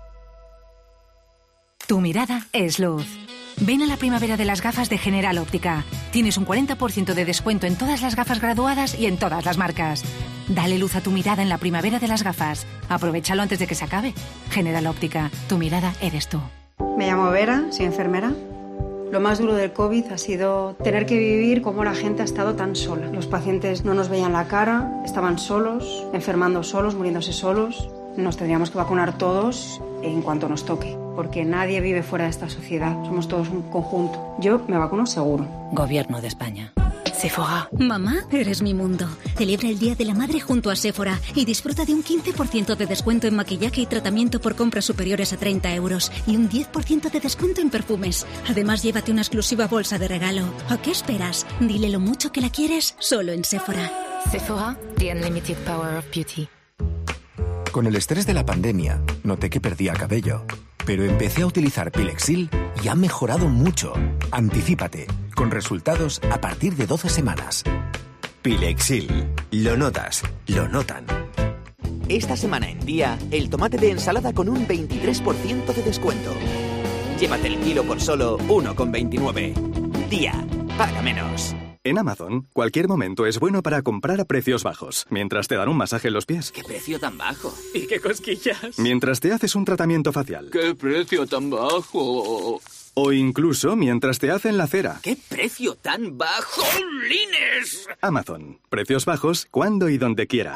Tu mirada es luz. Ven a la primavera de las gafas de General Óptica. Tienes un 40% de descuento en todas las gafas graduadas y en todas las marcas. Dale luz a tu mirada en la primavera de las gafas. Aprovéchalo antes de que se acabe. General Óptica, tu mirada eres tú. Me llamo Vera, soy enfermera. Lo más duro del COVID ha sido tener que vivir cómo la gente ha estado tan sola. Los pacientes no nos veían la cara, estaban solos, enfermando solos, muriéndose solos. Nos tendríamos que vacunar todos en cuanto nos toque, porque nadie vive fuera de esta sociedad. Somos todos un conjunto. Yo me vacuno seguro. Gobierno de España. Sephora. Mamá, eres mi mundo. Celebra el Día de la Madre junto a Sephora y disfruta de un 15% de descuento en maquillaje y tratamiento por compras superiores a 30 euros y un 10% de descuento en perfumes. Además, llévate una exclusiva bolsa de regalo. ¿A qué esperas? Dile lo mucho que la quieres solo en Sephora. Sephora, the unlimited power of beauty. Con el estrés de la pandemia, noté que perdía cabello. Pero empecé a utilizar Pilexil y ha mejorado mucho. Anticípate, con resultados a partir de 12 semanas. Pilexil. Lo notas, lo notan. Esta semana en Día, el tomate de ensalada con un 23% de descuento. Llévate el kilo por solo 1,29. Día, paga menos. En Amazon, cualquier momento es bueno para comprar a precios bajos, mientras te dan un masaje en los pies. ¿Qué precio tan bajo? ¿Y qué cosquillas? Mientras te haces un tratamiento facial. ¿Qué precio tan bajo? O incluso mientras te hacen la cera. ¿Qué precio tan bajo? ¡Lines! Amazon, precios bajos cuando y donde quieras.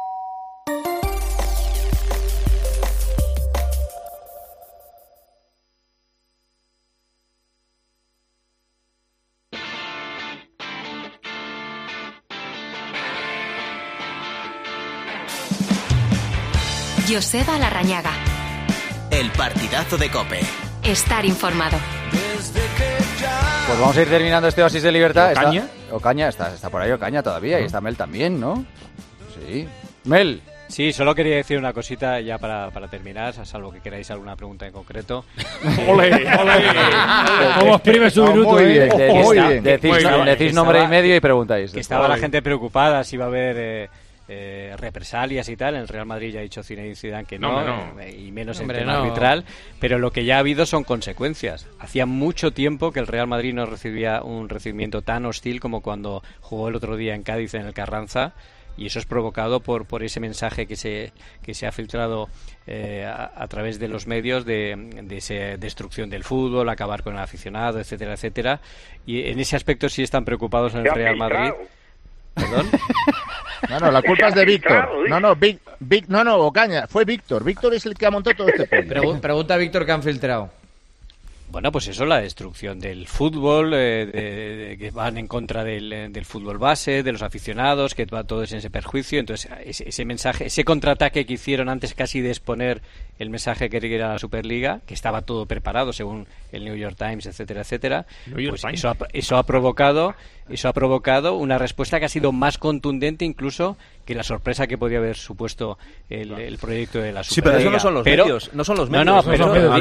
Joseba Larrañaga. El partidazo de COPE. Estar informado. Pues vamos a ir terminando este oasis de libertad. ¿Ocaña? Ocaña está por ahí Ocaña todavía y está Mel también, ¿no? Sí. Mel. Sí, solo quería decir una cosita ya para terminar, salvo que queráis alguna pregunta en concreto. ¡Ole! ¡Ole! ¿Cómo exprime su minuto? Muy bien. Decís nombre y medio y preguntáis. Que estaba la gente preocupada si iba a haber represalias y tal. En el Real Madrid ya ha dicho Zinedine Zidane que no. Y menos en tema arbitral, pero lo que ya ha habido son consecuencias. Hacía mucho tiempo que el Real Madrid no recibía un recibimiento tan hostil como cuando jugó el otro día en Cádiz en el Carranza, y eso es provocado por ese mensaje que se ha filtrado a través de los medios de esa destrucción del fútbol, acabar con el aficionado, etcétera, etcétera. Y en ese aspecto sí están preocupados en el Real Madrid. ¿Perdón? No, la culpa es de Víctor. No, Ocaña, fue Víctor. Víctor es el que ha montado todo este pollo. Pregunta a Víctor qué han filtrado. Bueno, pues eso, la destrucción del fútbol, que van en contra del fútbol base, de los aficionados, que va todo en ese perjuicio. Entonces, ese mensaje, ese contraataque que hicieron antes casi de exponer el mensaje que era la Superliga, que estaba todo preparado según el New York Times, etcétera, etcétera, pues eso ha provocado una respuesta que ha sido más contundente incluso que la sorpresa que podía haber supuesto el proyecto de la Superliga. Sí, pero eso no son los medios. No son los medios. No, pero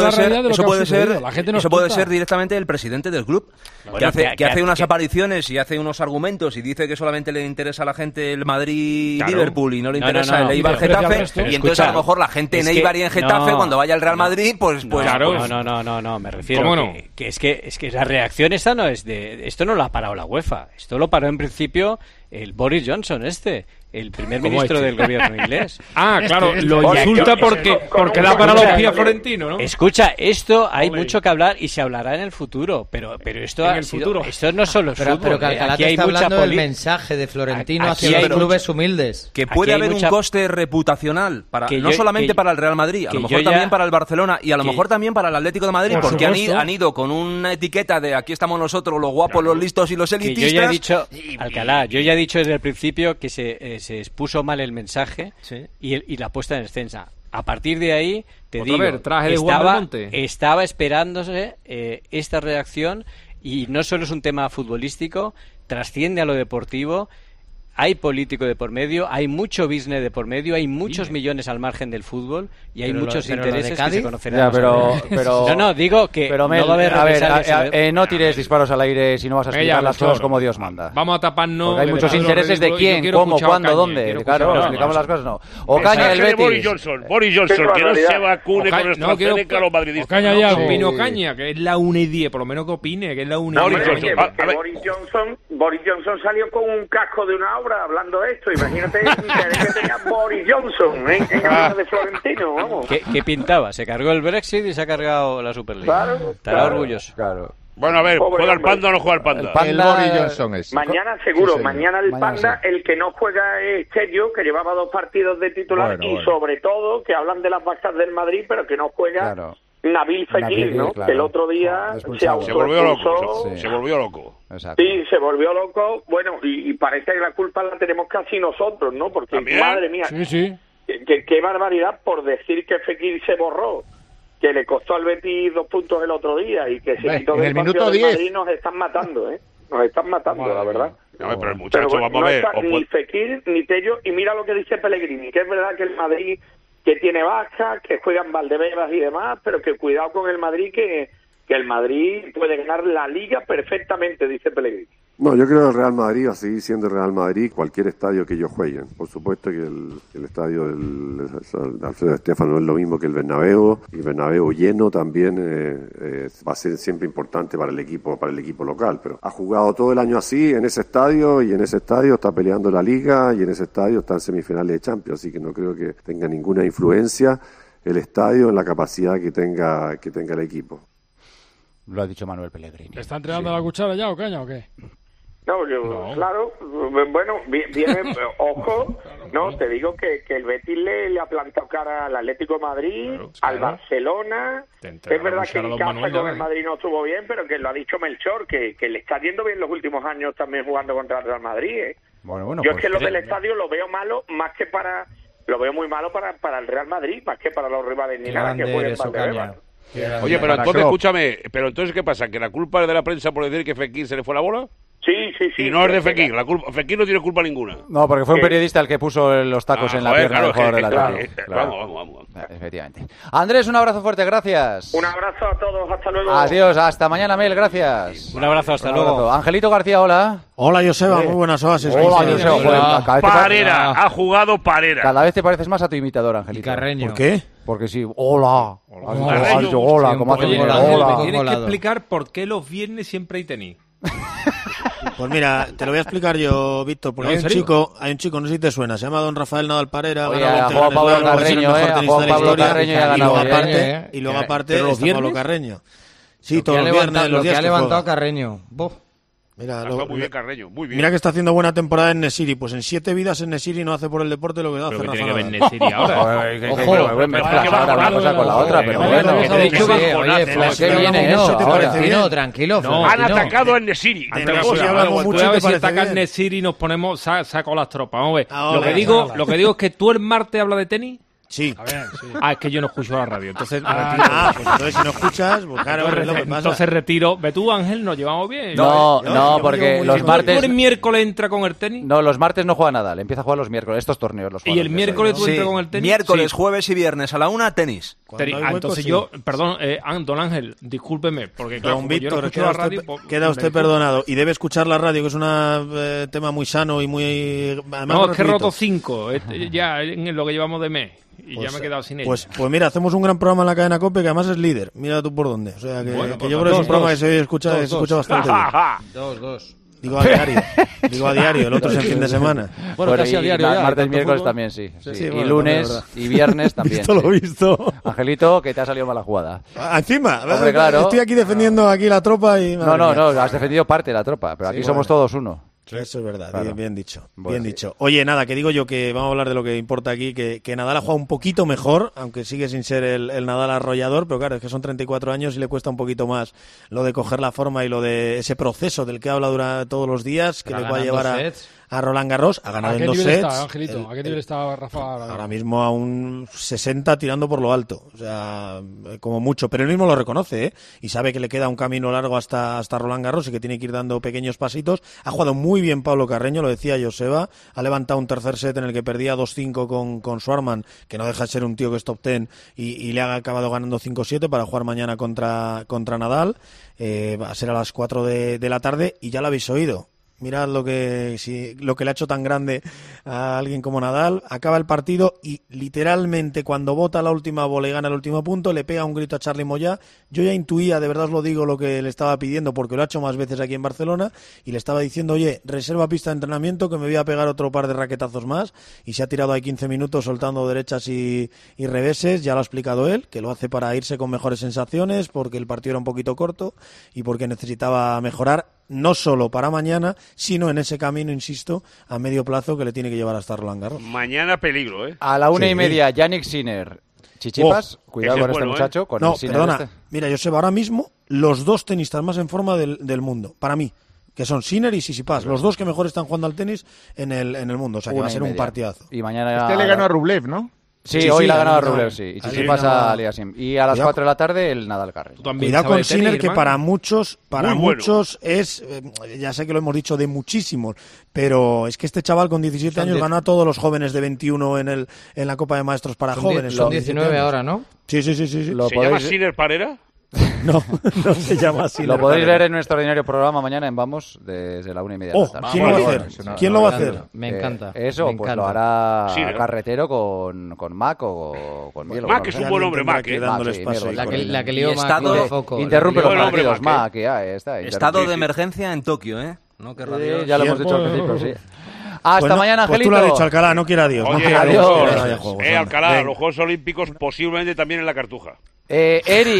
eso puede ser directamente el presidente del club, que hace unas apariciones y hace unos argumentos y dice que solamente le interesa a la gente el Madrid-Liverpool y no le interesa el Eibar-Getafe, y entonces a lo mejor la gente en Eibar y en Getafe, cuando vaya al Real Madrid, pues claro. No, me refiero que es que la reacción esta no es de... Esto no lo ha parado la UEFA, esto lo paró en principio el Boris Johnson el primer ministro del gobierno inglés. Claro, lo insulta porque da para los pies a Florentino, ¿no? Escucha, esto hay mucho que hablar y se hablará en el futuro, pero esto esto no solo es fútbol. Pero que Alcalá te está hablando del mensaje de Florentino hacia los clubes humildes. Que puede haber un coste reputacional, no solamente para el Real Madrid, a lo mejor también para el Barcelona y a lo mejor también para el Atlético de Madrid, porque han ido con una etiqueta de aquí estamos nosotros, los guapos, los listos y los elitistas. Yo ya he dicho, Alcalá, he dicho desde el principio que se expuso mal el mensaje y la puesta en escena. A partir de ahí, estaba esperándose esta reacción y no solo es un tema futbolístico, trasciende a lo deportivo. Hay político de por medio, hay mucho business de por medio, hay muchos millones al margen del fútbol y hay muchos intereses que se conocerán. Digo que no va a haber represalias. No tires disparos al aire si no vas a explicar las cosas como Dios manda. Vamos a taparnos. Porque hay muchos intereses de quién, cómo, cuándo, dónde. Claro, explicamos las cosas, no. Ocaña, el Betis. Boris Johnson, que no se vacune con AstraZeneca a los madridistas. Ocaña ya, opino Ocaña, que es la 1:10, por lo menos que opine, que es la 1:10. Boris Johnson salió con un casco de una obra hablando de esto. Imagínate que tenía Boris Johnson en hablar de Florentino, vamos. ¿Qué pintaba? Se cargó el Brexit y se ha cargado la Superliga. Estará orgulloso. Claro. Bueno, a ver, ¿juega el Panda o no juega el Panda? El Boris Johnson es. Mañana seguro, mañana el Panda, el que no juega es Tello, que llevaba 2 partidos de titular y sobre todo que hablan de las bajas del Madrid, pero que no juega Nabil Fekir, ¿no? Claro. Que el otro día se volvió loco. Se volvió loco. Exacto. Sí, se volvió loco. Bueno, y parece que la culpa la tenemos casi nosotros, ¿no? Porque, ¿también? Madre mía, qué barbaridad por decir que Fekir se borró, que le costó al Betis 2 puntos el otro día y que se quitó del partido del Madrid. Nos están matando, Nos están matando, la verdad. No, pero el muchacho, vamos a ver. No está ni Fekir ni Tello, y mira lo que dice Pellegrini, que es verdad que el Madrid que tiene bajas, que juegan Valdebebas y demás, pero que cuidado con el Madrid, que el Madrid puede ganar la Liga perfectamente, dice Pellegrini. No, yo creo que el Real Madrid va a seguir siendo el Real Madrid cualquier estadio que ellos jueguen. Por supuesto que el estadio del Alfredo Di Stéfano es lo mismo que el Bernabéu, y el Bernabéu lleno también va a ser siempre importante para el equipo local, pero ha jugado todo el año así en ese estadio, y en ese estadio está peleando la Liga, y en ese estadio está en semifinales de Champions, así que no creo que tenga ninguna influencia el estadio en la capacidad que tenga el equipo. Lo ha dicho Manuel Pellegrini. ¿Está entrenando la cuchara ya, Ocaña, o qué? No, claro, bueno, viene, ojo, no, te digo que el Betis le ha plantado cara al Atlético de Madrid, al Barcelona. Es verdad que en casa con el Madrid no estuvo bien, pero que lo ha dicho Melchor, que le está yendo bien los últimos años también jugando contra el Real Madrid. Bueno, yo es que lo del estadio lo veo malo, lo veo muy malo para el Real Madrid, más que para los rivales ni nada que jueguen Valdebebas. Oye, pero entonces, escúchame, ¿qué pasa? ¿Que la culpa es de la prensa por decir que Fekir se le fue la bola? Sí. Y no es de Fekir, Fekir no tiene culpa ninguna. No, porque fue un periodista el que puso los tacos en la pierna del jugador del Atlético. Vamos. Efectivamente. Andrés, un abrazo fuerte, gracias. Un abrazo a todos, hasta luego. Adiós, hasta mañana, Mel, gracias. Un abrazo, hasta luego. Angelito García, hola. Hola, Joseba, muy buenas oasis. Hola, Joseba. Parera, ha jugado Parera. Cada vez te pareces más a tu imitador, Angelito. Carreño. ¿Por qué? Porque sí, hola, como hace bien, hola. Me tienes que explicar por qué los viernes siempre hay tenis. Pues mira, te lo voy a explicar yo, Víctor, porque hay un chico, no sé si te suena, se llama don Rafael Nadal Parera. Oye, ha jugado Pablo Carreño, y ha ganado. Y luego aparte está Pablo Carreño. Sí, todos los viernes, los días que ha levantado Carreño. Mira, muy bien, Carreño, muy bien. Mira que está haciendo buena temporada en Nesiri. Pues en 7 vidas en Nesiri no hace por el deporte lo que hace Rafa. Tiene que ver Nesiri ahora. Ojo, mezclas ahora una cosa con la otra, pero bueno. ¿Qué viene eso? Ahora, tranquilo. Han atacado a Nesiri. Tú a ver si atacan Nesiri y nos ponemos saco las tropas. Vamos a ver. Lo que digo es que tú el martes hablas de tenis. Sí. Es que yo no escucho la radio. Entonces, pues entonces si no escuchas, pues claro, es lo que pasa. Entonces retiro. ¿Ve tú, Ángel? ¿Nos llevamos bien? No, porque los martes... ¿Tú el miércoles entra con el tenis? No, los martes no juega nada. Le empieza a jugar los miércoles. Estos torneos los juega. ¿Y el miércoles tú entras con el tenis? Miércoles, jueves y viernes a la 1, tenis. Entonces yo, perdón, don Ángel, discúlpeme, porque claro, don Víctor, queda usted perdonado. Y debe escuchar la radio, que es un tema muy sano y muy... No, es que he roto 5 ya en lo que llevamos de mes. Y pues, ya me he quedado sin ella. Pues mira, hacemos un gran programa en la cadena COPE que además es líder. Mira tú por dónde. O sea, que yo creo que es un programa que se escucha bastante bien. 2. Digo a diario, el otro es en fin de semana. Bueno, casi a diario ya. Martes, miércoles también, sí. Y bueno, lunes y viernes también. Visto lo visto. Angelito, que te ha salido mala jugada. Encima, hombre, claro. Estoy aquí defendiendo aquí la tropa y... No, has defendido parte de la tropa, pero aquí somos todos uno. Eso es verdad, claro. bien dicho. Bueno, bien dicho. Oye, nada, que digo yo que vamos a hablar de lo que importa aquí, que Nadal ha jugado un poquito mejor, aunque sigue sin ser el Nadal arrollador, pero claro, es que son 34 años y le cuesta un poquito más lo de coger la forma y lo de ese proceso del que habla durante todos los días, que le va a llevar a Roland Garros, ha ganado en 2 sets. ¿A qué nivel está Rafa? Ahora mismo a un 60 tirando por lo alto, o sea, como mucho, pero él mismo lo reconoce, ¿eh? Y sabe que le queda un camino largo hasta Roland Garros y que tiene que ir dando pequeños pasitos. Ha jugado muy bien Pablo Carreño, lo decía Joseba, ha levantado un tercer set en el que perdía 2-5 con Schwarman, que no deja de ser un tío que es top 10 y le ha acabado ganando 5-7 para jugar mañana contra Nadal. Va a ser a las 4 de la tarde y ya lo habéis oído. Mirad lo que le ha hecho tan grande a alguien como Nadal. Acaba el partido y literalmente cuando bota la última bola y gana el último punto, le pega un grito a Charly Moyá. Yo ya intuía, de verdad os lo digo, lo que le estaba pidiendo, porque lo ha hecho más veces aquí en Barcelona, y le estaba diciendo, oye, reserva pista de entrenamiento que me voy a pegar otro par de raquetazos más, y se ha tirado ahí 15 minutos soltando derechas y reveses. Ya lo ha explicado él, que lo hace para irse con mejores sensaciones, porque el partido era un poquito corto y porque necesitaba mejorar, no solo para mañana, sino en ese camino, insisto, a medio plazo que le tiene que llevar hasta Roland Garros. Mañana peligro, ¿eh? A la 1:30, Jannik Sinner. Chichipas, cuidado con este muchacho. Con no, el Sinner perdona, mira, yo sé ahora mismo los 2 tenistas más en forma del mundo, para mí, que son Sinner y Tsitsipas, los 2 que mejor están jugando al tenis en el mundo, o sea que va a ser un partidazo. Y mañana le ganó a Rublev, ¿no? Sí, hoy la ha ganado Rublev, sí. Y Tsitsipas a Aliasim. Y a las 4 de la tarde el Nadal Carreño. Cuidado con Sinner, que para muchos es, ya sé que lo hemos dicho de muchísimos, pero es que este chaval con 17 años ganó a todos los jóvenes de 21 en la Copa de Maestros para jóvenes. Son 19 ahora, ¿no? Sí. ¿Se llama Sinner Parera? No se llama así. Lo podéis leer en nuestro ordinario programa mañana en Vamos, desde la 1:30 de la tarde. ¿Quién lo va a hacer? ¿Quién lo va a hacer? Me encanta. Eso, pues lo hará Carretero con Mac o con Miel. Mac es un buen hombre, Mac. La que lió Mac. Interrumpe los partidos, Mac. Estado de emergencia en Tokio, ¿eh? No, qué radio. Ya lo hemos dicho al principio, sí. Hasta mañana, Angelito. Pues tú lo has dicho, Alcalá, no quiera Dios. Oye, adiós. Alcalá, los Juegos Olímpicos posiblemente también en la Cartuja. Eri.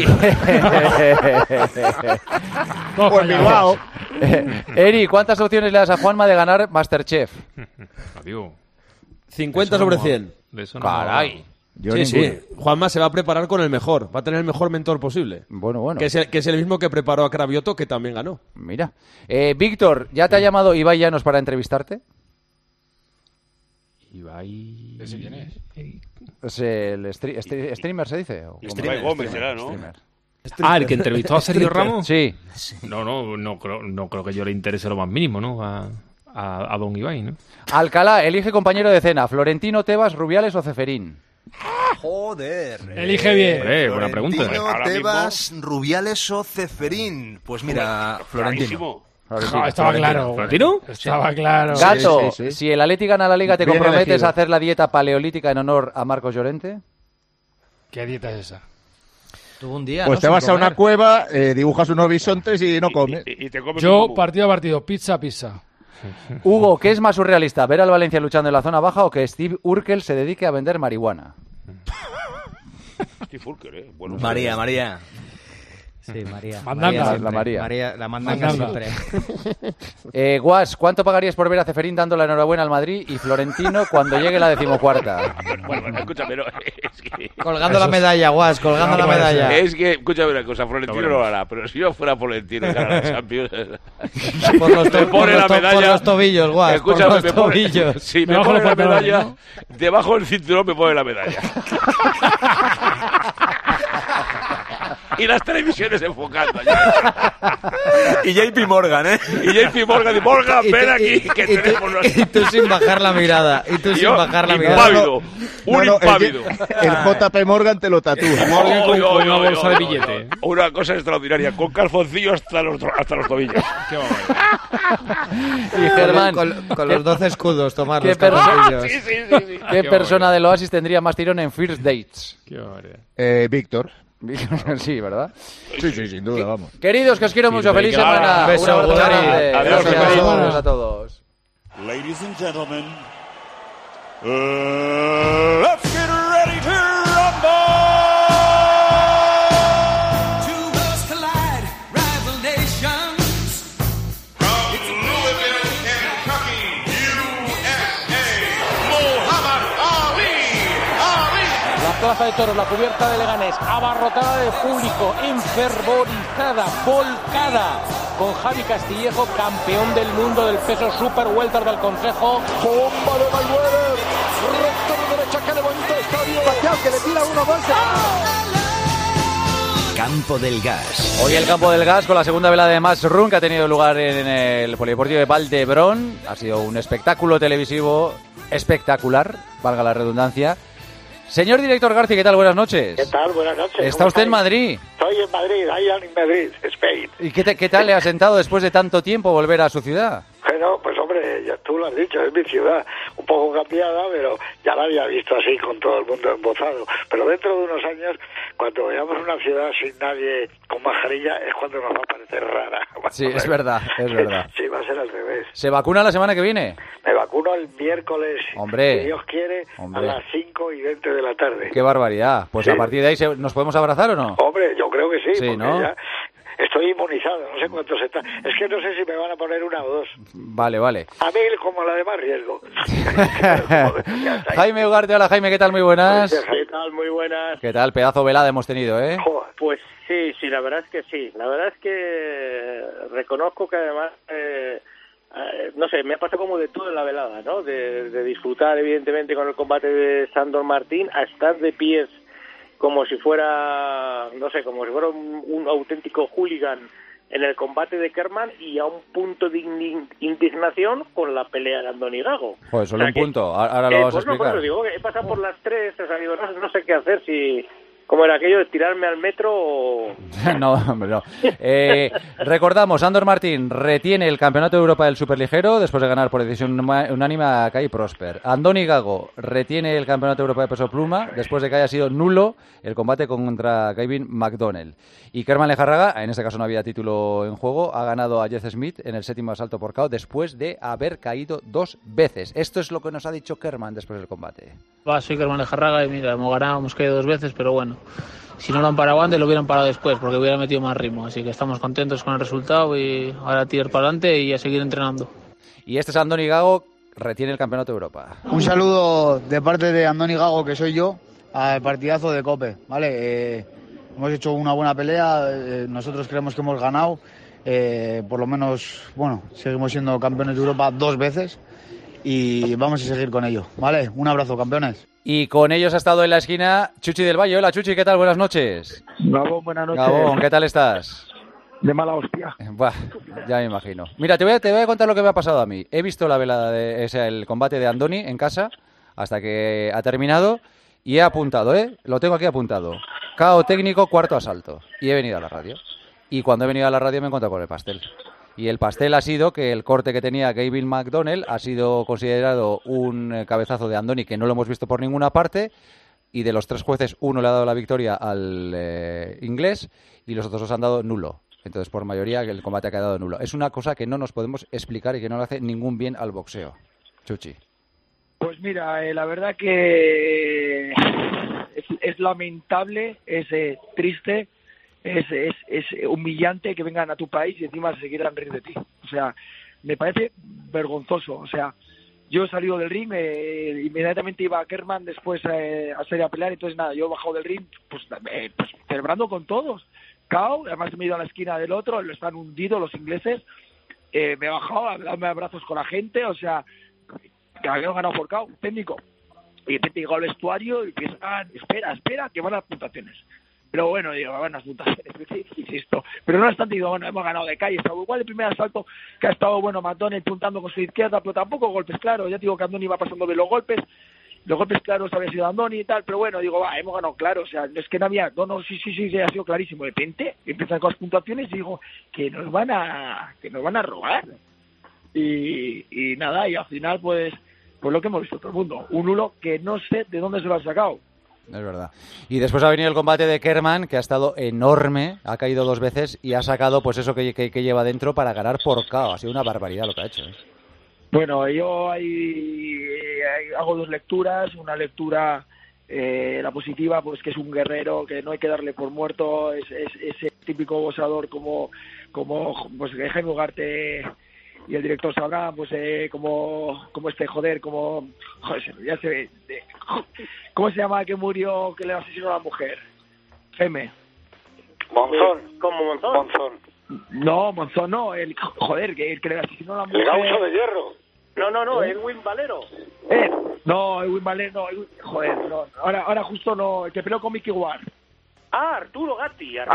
Pues Bilbao. Eri, ¿cuántas opciones le das a Juanma de ganar Masterchef? Adiós. 50 sobre 100. Caray. Sí. Juanma se va a preparar con el mejor. Va a tener el mejor mentor posible. Bueno. Que es el mismo que preparó a Cravioto, que también ganó. Mira. Víctor, ¿ya te ha llamado Ibai Llanos para entrevistarte? Ibai... ¿Ese quién es? Es el streamer, ¿se dice? Ibai Gómez será, ¿no? ¿El que entrevistó a Sergio Ramos? Sí. No creo que yo le interese lo más mínimo, ¿no? A don Ibai, ¿no? Alcalá, elige compañero de cena. ¿Florentino, Tebas, Rubiales o Ceferín? Joder. Elige bien. Buena pregunta. Florentino, Tebas, Rubiales o Ceferín. Pues mira, Florentino. Estaba claro. ¿Florentino? Estaba claro. Gato, si el Atleti gana la Liga, ¿te comprometes a hacer la dieta paleolítica en honor a Marcos Llorente? ¿Qué dieta es esa? Tuvo un día, pues te vas a una cueva, dibujas unos bisontes y no comes. Y te comes yo, partido a partido, pizza. Hugo, ¿qué es más surrealista? ¿Ver al Valencia luchando en la zona baja o que Steve Urkel se dedique a vender marihuana? Steve Urkel, bueno. María. Sí, María. Mandanga. La mandanga siempre. Guas, ¿cuánto pagarías por ver a Ceferín dando la enhorabuena al Madrid y Florentino cuando llegue la 14ª? Bueno, escúchame, no, es que... Colgando la medalla, Guas, colgando la medalla. Es que, escúchame una cosa, Florentino no lo hará, pero si yo fuera Florentino y ganara la Champions... Por los tobillos, Guas, escúchame, por los tobillos. Si me pone la medalla, ¿no? Debajo del cinturón me pone la medalla. Y las televisiones enfocando. Y JP Morgan, ¿eh? Y JP Morgan, ven aquí, que tenemos... Y tú sin bajar la mirada. Impávido. Impávido. El JP Morgan te lo tatúa. Morgan con una bolsa de billete. Una cosa extraordinaria, con calzoncillo hasta los tobillos. Qué y Germán, con los 12 escudos, tomar los calzoncillos. Sí. ¿Qué persona del Oasis tendría más tirón en First Dates? Víctor. Sí, ¿verdad? Sí, sin duda, vamos. Queridos, que os quiero mucho. Feliz semana. Un abrazo grande. Adiós a todos. Ladies and gentlemen, let's get ready to rumble! Two worlds collide, rival nations. From Louisville, Kentucky, USA, Muhammad Ali. La plaza de toros, la cubierta de Leganés, abarrotada de público, enfervorizada, volcada, con Javi Castillejo, campeón del mundo del peso super welter del Consejo. Bomba de Mayweather, recto de derecha que levanta el estadio, Pacquiao que le tira 1-2. Campo del Gas. Hoy el Campo del Gas con la segunda velada de Match Run que ha tenido lugar en el Polideportivo de Valdebrón. Ha sido un espectáculo televisivo espectacular, valga la redundancia. Señor director García, ¿qué tal? Buenas noches. ¿Qué tal? Buenas noches. ¿Está usted en Madrid? Estoy en Madrid, I am in Madrid, Spain. ¿Y qué tal le ha sentado después de tanto tiempo volver a su ciudad? Bueno, pues hombre, ya tú lo has dicho, es mi ciudad, un poco cambiada, pero ya la había visto así con todo el mundo embozado. Pero dentro de unos años, cuando veamos una ciudad sin nadie con mascarilla, es cuando nos va a parecer rara. Sí, es verdad, es verdad. Sí, va a ser al revés. ¿Se vacuna la semana que viene? Me vacuno el miércoles, hombre, si Dios quiere, a las 5:20 de la tarde. ¡Qué barbaridad! Pues sí. A partir de ahí, ¿nos podemos abrazar o no? Hombre, yo creo que sí, sí, porque ¿no? ya estoy inmunizado, no sé cuántos están. Es que no sé si me van a poner 1 o 2. Vale. A mí como la de más riesgo. Jaime Ugarte, hola Jaime, ¿qué tal? Muy buenas. ¿Qué tal? Muy buenas. ¿Qué tal? Pedazo velada hemos tenido, ¿eh? Pues sí, la verdad es que sí. La verdad es que reconozco que además, no sé, me ha pasado como de todo en la velada, ¿no? De disfrutar evidentemente con el combate de Sandor Martín a estar de pies como si fuera, no sé, como si fuera un auténtico hooligan en el combate de Kerman y a un punto de indignación con la pelea de Andoni Gago. Pues solo un punto, ahora lo vas a explicar. Pues digo, he pasado por las tres, o sea, digo, no sé qué hacer, si como era aquello de tirarme al metro o... No, hombre, no. Recordamos, Sandor Martín retiene el Campeonato de Europa del Superligero después de ganar por decisión unánime a Kai Prosper. Andoni Gago retiene el Campeonato de Europa de Peso Pluma después de que haya sido nulo el combate contra Kevin McDonnell. Y Kerman Lejarraga, en este caso no había título en juego, ha ganado a Jeff Smith en el 7º asalto por KO después de haber caído 2 veces. Esto es lo que nos ha dicho Kerman después del combate. Soy Kerman Lejarraga y mira, hemos ganado, hemos caído 2 veces, pero bueno, si no lo han parado antes, lo hubieran parado después, porque hubiera metido más ritmo. Así que estamos contentos con el resultado y ahora tirar para adelante y a seguir entrenando. Y este es Andoni Gago, retiene el Campeonato de Europa. Un saludo de parte de Andoni Gago, que soy yo, al partidazo de COPE, ¿vale? Hemos hecho una buena pelea, nosotros creemos que hemos ganado, por lo menos, bueno, seguimos siendo campeones de Europa 2 veces y vamos a seguir con ello, ¿vale? Un abrazo, campeones. Y con ellos ha estado en la esquina Chuchi del Valle. Hola Chuchi, ¿qué tal? Buenas noches. Gabón, buenas noches. Gabón, ¿qué tal estás? De mala hostia. Buah, ya me imagino. Mira, te voy a contar lo que me ha pasado a mí. He visto la velada, el combate de Andoni en casa hasta que ha terminado y he apuntado, lo tengo aquí apuntado. KO técnico, 4º asalto. Y he venido a la radio. Y cuando he venido a la radio me he encontrado con el pastel. Y el pastel ha sido que el corte que tenía Kevin McDonnell ha sido considerado un cabezazo de Andoni que no lo hemos visto por ninguna parte. Y de los 3 jueces, uno le ha dado la victoria al inglés y los otros 2 han dado nulo. Entonces, por mayoría, el combate ha quedado nulo. Es una cosa que no nos podemos explicar y que no le hace ningún bien al boxeo. Chuchi. Pues mira, la verdad que es lamentable, es triste, es humillante que vengan a tu país y encima se quieran reír de ti. O sea, me parece vergonzoso. O sea, yo he salido del ring, inmediatamente iba a Kerman después a salir a pelear, entonces nada, yo he bajado del ring pues celebrando con todos. KO, además me he ido a la esquina del otro, lo están hundidos los ingleses, me he bajado a darme abrazos con la gente, o sea, que habían ganado por KO, técnico. Y de repente llegó al vestuario y piensan, espera, que van a las puntuaciones. Pero bueno, digo, van a las puntuaciones, insisto. Pero no obstante, digo, bueno, hemos ganado de calle, estaba igual el primer asalto que ha estado, bueno, McDonnell puntando con su izquierda, pero tampoco golpes claros, ya digo que Andoni iba pasando de los golpes claros había sido Andoni y tal, pero bueno, digo, hemos ganado claro, o sea, no es que no había, sí, ha sido clarísimo, de repente empiezan con las puntuaciones y digo, que nos van a robar. Y nada, y al final, pues lo que hemos visto todo el mundo, un nulo que no sé de dónde se lo han sacado. Es verdad. Y después ha venido el combate de Kerman, que ha estado enorme, ha caído 2 veces y ha sacado pues eso que lleva dentro para ganar por KO. Ha sido una barbaridad lo que ha hecho. Bueno, yo hago 2 lecturas. Una lectura, la positiva, pues que es un guerrero, que no hay que darle por muerto. Es ese típico boxeador como pues Jaime Ugarte y el director sabrá, pues como ya se ve, ¿cómo se llama que murió, que le asesinó a la mujer? Geme. Monzón. ¿Cómo Monzón? No, Monzón no, el que le asesinó a la mujer. El Gaucho de Hierro. No, Edwin Valero. No, Edwin Valero, no. Ahora justo no, el que peleó con Mickey Ward. Arturo Gatti. Sí.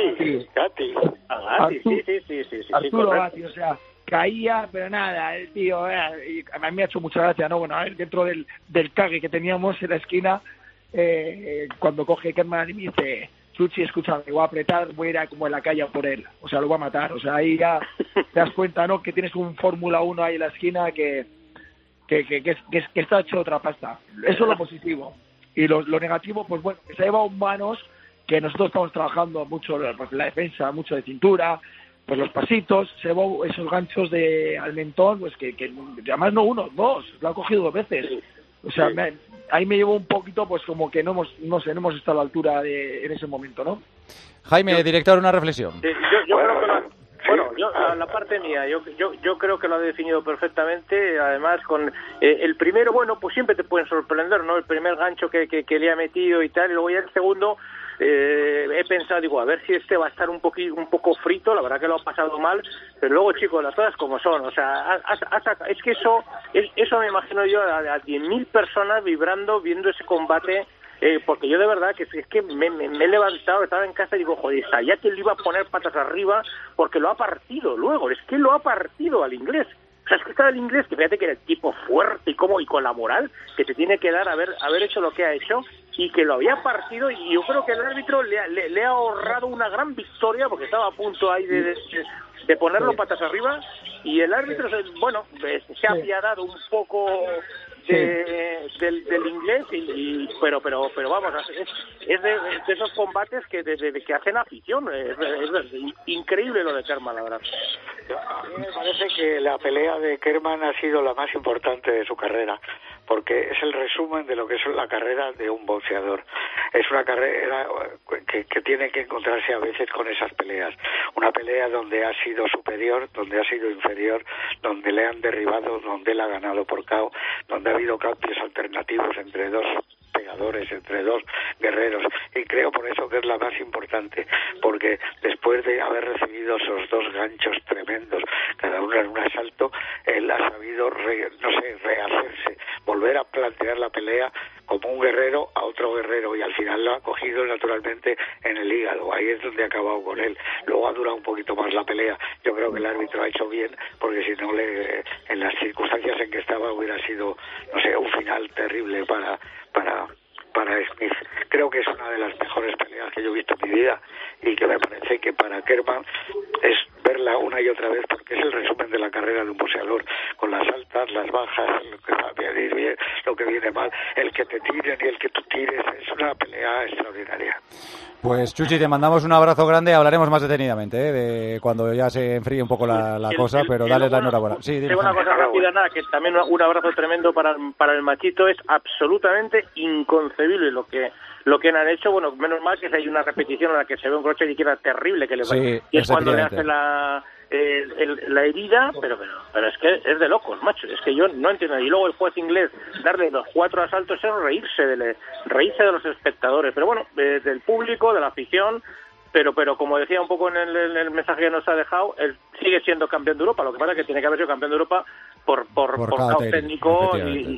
Arturo Gatti, o sea, caía, pero nada, el tío, a mí me ha hecho mucha gracia, ¿no? Bueno, a ver, dentro del cague que teníamos en la esquina, cuando coge Kerman y me dice, Chuchi, escúchame, voy a apretar, voy a ir como en la calle por él, o sea, lo voy a matar, o sea, ahí ya te das cuenta, ¿no? Que tienes un Fórmula 1 ahí en la esquina que está hecho otra pasta. Eso es lo positivo. Y lo negativo, pues bueno, que se ha llevado manos, que nosotros estamos trabajando mucho pues, la defensa, mucho de cintura, pues los pasitos, se llevó esos ganchos al mentón, pues que además no 1, 2, lo ha cogido 2 veces. O sea, ahí me llevó un poquito, pues como que no hemos estado a la altura en ese momento, ¿no? Jaime, director, una reflexión. Yo creo que la parte mía, yo creo que lo ha definido perfectamente, además con el primero, bueno, pues siempre te pueden sorprender, ¿no? El primer gancho que le ha metido y tal, y luego ya el segundo, he pensado, digo, a ver si este va a estar un poco frito, la verdad que lo ha pasado mal, pero luego, chicos, las cosas como son, o sea, es que eso me imagino yo a 10.000 personas vibrando, viendo ese combate, porque yo de verdad que es que me he levantado, estaba en casa y digo, joder, sabía que le iba a poner patas arriba porque lo ha partido luego, es que lo ha partido al inglés. O sea, es que estaba el inglés, que fíjate que era el tipo fuerte y con la moral que se tiene que dar haber hecho lo que ha hecho y que lo había partido, y yo creo que el árbitro le ha ahorrado una gran victoria porque estaba a punto ahí de ponerlo patas arriba, y el árbitro, bueno, se ha apiadado un poco del inglés, pero vamos, es de esos combates que hacen afición, es increíble lo de Kerman, la verdad. A mí me parece que la pelea de Kerman ha sido la más importante de su carrera, porque es el resumen de lo que es la carrera de un boxeador. Es una carrera que tiene que encontrarse a veces con esas peleas. Una pelea donde ha sido superior, donde ha sido inferior, donde le han derribado, donde él ha ganado por KO, donde ha habido cambios alternativos entre 2 pegadores, entre 2 guerreros, y creo por eso que es la más importante, porque después de haber recibido esos 2 ganchos tremendos, cada uno en un asalto, él ha sabido rehacerse, volver a plantear la pelea como un guerrero a otro guerrero, y al final lo ha cogido naturalmente en el hígado. Ahí es donde ha acabado con él. Luego ha durado un poquito más la pelea. Yo creo que el árbitro ha hecho bien, porque si no, en las circunstancias en que estaba hubiera sido, no sé, un final terrible para Smith. Creo que es una de las mejores peleas que yo he visto en mi vida, y que me parece que para Kerman es verla una y otra vez, porque es el resumen de la carrera de un boxeador, con las altas, las bajas, lo que va a venir bien, lo que viene mal, el que te tiren y el que tú tires. Es una pelea extraordinaria. Pues Chuchi, te mandamos un abrazo grande. Hablaremos más detenidamente de cuando ya se enfríe un poco la cosa, pero dale la enhorabuena. Sí, dime. Una cosa rápida, nada, que también un abrazo tremendo para el Machito. Es absolutamente inconcebible lo que han hecho. Bueno, menos mal que hay una repetición en la que se ve un croche de izquierda terrible, que y es cuando le hace la herida, pero es que es de locos, macho. Es que yo no entiendo. Y luego el juez inglés darle los 4 asaltos es reírse de los espectadores, pero bueno, del público, de la afición. Pero como decía un poco en el mensaje que nos ha dejado, él sigue siendo campeón de Europa. Lo que pasa es que tiene que haber sido campeón de Europa por caos técnico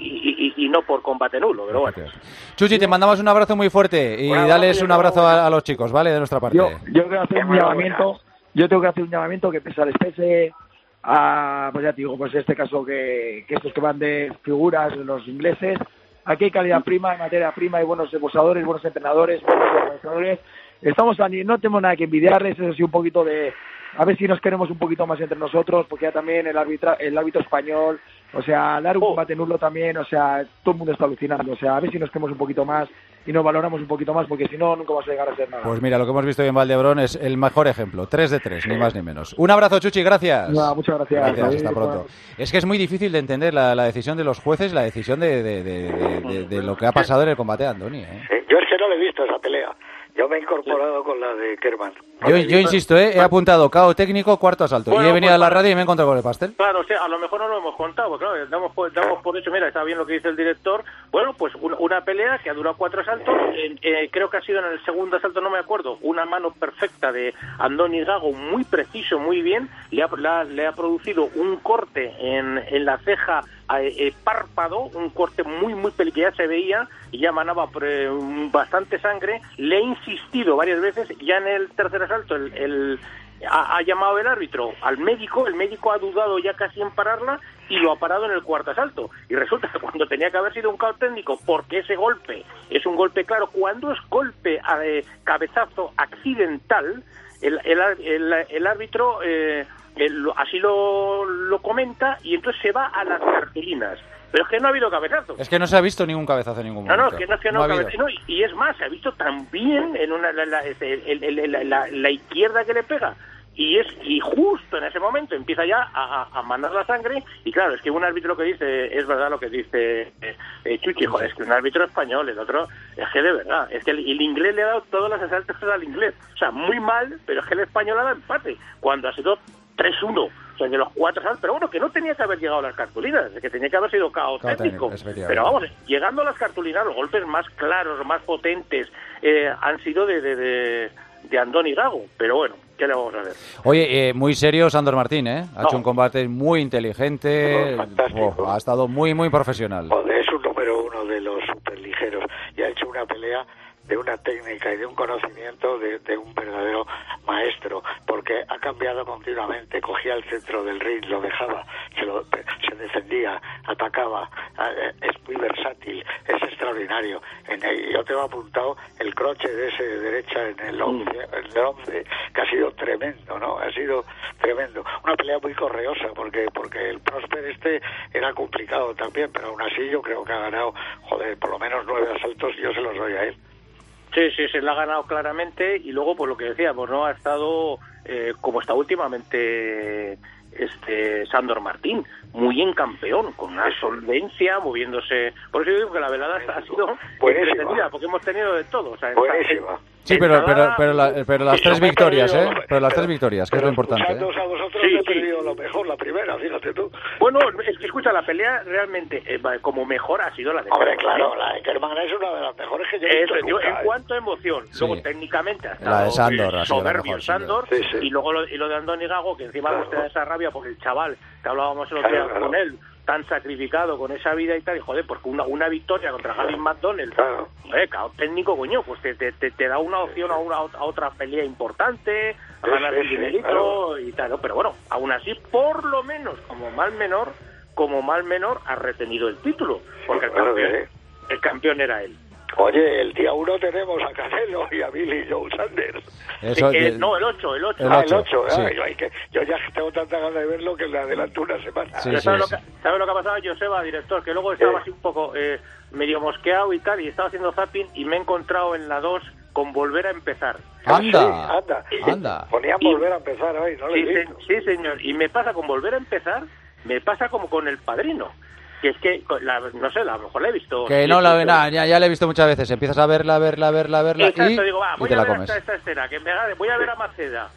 y no por combate nulo, pero bueno. Chuchi, te mandamos un abrazo muy fuerte y dales un abrazo a los chicos, ¿vale? De nuestra parte. Yo quiero hacer un llamamiento. Yo tengo que hacer un llamamiento que pese al especie a, pues ya te digo, pues en este caso que estos que van de figuras, los ingleses, aquí hay calidad prima, hay materia prima, hay buenos boxeadores, buenos entrenadores, buenos organizadores. No tenemos nada que envidiarles, eso sí, un poquito de, a ver si nos queremos un poquito más entre nosotros, porque ya también el árbitro español, o sea, dar un combate nulo también, o sea, todo el mundo está alucinando, o sea, a ver si nos queremos un poquito más y nos valoramos un poquito más, porque si no, nunca vas a llegar a ser nada. Pues mira, lo que hemos visto hoy en Valdebrón es el mejor ejemplo. 3 de 3, ni más ni menos. Un abrazo, Chuchi, gracias. No, muchas gracias. Gracias, hasta pronto. Es que es muy difícil de entender la decisión de los jueces, la decisión de lo que ha pasado en el combate de Andoni. Yo es que no le he visto esa pelea. Yo me he incorporado con la de Kerman. Yo insisto, he apuntado KO técnico, cuarto asalto. Bueno, y he venido a la radio y me he encontrado con el pastel. Claro, o sea, a lo mejor no lo hemos contado, claro, damos por hecho, mira, está bien lo que dice el director. Bueno, pues una pelea que ha durado 4 asaltos, creo que ha sido en el segundo asalto, no me acuerdo, una mano perfecta de Andoni Gago, muy preciso, muy bien, le ha producido un corte en la ceja párpado, un corte muy peligroso, que ya se veía y ya manaba bastante sangre. Le he insistido varias veces, ya en el tercer asalto ha llamado el árbitro al médico, el médico ha dudado ya casi en pararla y lo ha parado en el cuarto asalto, y resulta que cuando tenía que haber sido un KO técnico, porque ese golpe es un golpe claro, cuando es golpe cabezazo accidental, el árbitro así lo comenta, y entonces se va a las cartulinas. Pero es que no ha habido cabezazo. Es que no se ha visto ningún cabezazo en ningún momento. No, es que no y es más, se ha visto también en la izquierda que le pega. Y justo en ese momento empieza ya a mandar la sangre, y claro, es que un árbitro lo que dice, es verdad lo que dice Chuchi, joder, es que un árbitro español, el otro, es que de verdad, es que el inglés le ha dado todos los asaltos al inglés. O sea, muy mal, pero es que el español ha dado empate, cuando ha sido 3-1, o sea, de los 4 asaltos, pero bueno, que no tenía que haber llegado a las cartulinas, que tenía que haber sido KO técnico. Pero vamos, llegando a las cartulinas, los golpes más claros, más potentes, han sido de Andoni Gago, pero bueno, ¿qué le vamos a hacer? Oye, muy serio Sandor Martín, ¿eh? Ha hecho un combate muy inteligente, ha estado muy profesional. Es un número 1 de los superligeros y ha hecho una pelea de una técnica y de un conocimiento de un verdadero maestro, porque ha cambiado continuamente, cogía el centro del ring, lo dejaba, se defendía, atacaba, es muy versátil, es extraordinario. Yo tengo apuntado el croche de ese de derecha en el 11, que ha sido tremendo, ¿no? Ha sido tremendo. Una pelea muy correosa, porque el Prosper era complicado también, pero aún así yo creo que ha ganado, por lo menos 9 asaltos, y yo se los doy a él. Sí, se la ha ganado claramente, y luego, pues lo que decíamos, ¿no? Ha estado como está últimamente Sandor Martín, muy en campeón, con una solvencia, moviéndose. Por eso yo digo que la velada ha sido entretenida, porque hemos tenido de todo. O sea, buenísima. Sí, pero las 3 victorias, ¿eh? Pero las 3 victorias, que es lo importante. A vosotros he perdido lo mejor, la primera, fíjate tú. Bueno, escucha, la pelea realmente como mejor ha sido la de Kerman. Hombre, claro, la de Kerman es una de las mejores que yo he visto nunca, en cuanto a emoción. Luego, técnicamente, ha estado la de Sandor, soberbio Sandor, y luego lo de Andoni Gago, que encima nos da esa rabia, porque el chaval, que hablábamos el otro día con él, tan sacrificado con esa vida y tal, y joder, porque una victoria contra Javi McDonnell, KO técnico, coño, pues te da una opción a otra pelea importante, a ganar un dinerito y tal, ¿no? Pero bueno, aún así, por lo menos, como mal menor, ha retenido el título, porque el campeón era él. Oye, el día 1 tenemos a Canelo y a Billy Joe Sanders. No, el 8. El 8. Sí. Yo ya tengo tanta ganas de verlo que le adelanto una semana. ¿Sabes lo que ha pasado, Joseba, director? Que luego estaba así un poco medio mosqueado y tal, y estaba haciendo zapping, y me he encontrado en la 2 con Volver a Empezar. ¡Anda! Ponían Volver a Empezar hoy, ¿no? Sí, señor. Y me pasa con Volver a Empezar, me pasa como con El Padrino. Que es que, no sé, a lo mejor la he visto. Que no la ve nada, ya la he visto muchas veces. Empiezas a verla Exacto, digo, y te la comes. Esta escena, voy a ver a Maceda.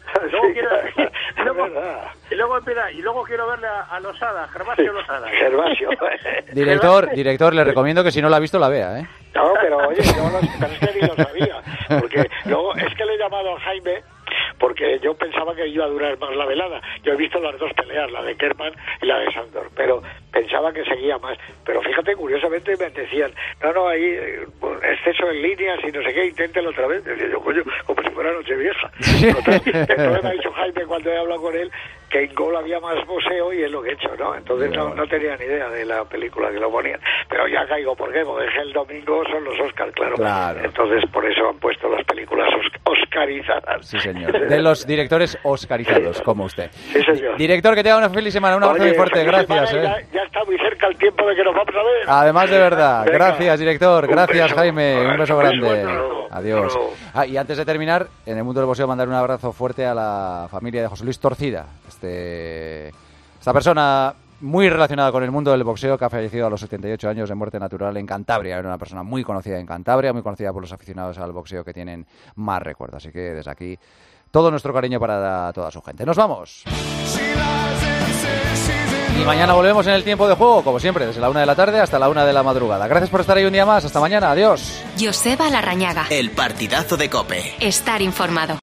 Luego quiero verle a Losada, Gervasio Losada. Director, le recomiendo que si no la ha visto la vea, ¿eh? No, pero oye, yo ni lo sabía. Porque luego es que le he llamado a Jaime, porque yo pensaba que iba a durar más la velada. Yo he visto las 2 peleas, la de Kerman y la de Sandor, pero pensaba que seguía más. Pero fíjate, curiosamente me decían, no, hay exceso en líneas y no sé qué, inténtelo otra vez. Decía yo, coño, como si fuera Nochevieja. Entonces me ha dicho Jaime, cuando he hablado con él, que en Gol había más boxeo y es lo que he hecho, ¿no? Entonces no tenía ni idea de la película que lo ponían. Pero ya caigo, ¿por qué? Porque el domingo son los Oscars, claro. Entonces por eso han puesto las películas oscarizadas. Sí, señor. De los directores oscarizados, como usted. Sí, señor. Director, que tenga una feliz semana. Un abrazo muy fuerte. Gracias. Ya está muy cerca el tiempo de que nos vamos a ver. Además, de verdad. Venga. Gracias, director. Gracias, Jaime. Un beso grande. Bueno, Adiós. Y antes de terminar, en el mundo del boxeo, mandar un abrazo fuerte a la familia de José Luis Torcida. Esta persona muy relacionada con el mundo del boxeo, que ha fallecido a los 78 años de muerte natural en Cantabria. Era una persona muy conocida en Cantabria, muy conocida por los aficionados al boxeo que tienen más recuerdos. Así que desde aquí, todo nuestro cariño para toda su gente. ¡Nos vamos! Y mañana volvemos en el tiempo de juego, como siempre, desde la 1 de la tarde hasta la 1 de la madrugada. Gracias por estar ahí un día más. Hasta mañana. Adiós. Joseba Larrañaga. El partidazo de COPE. Estar informado.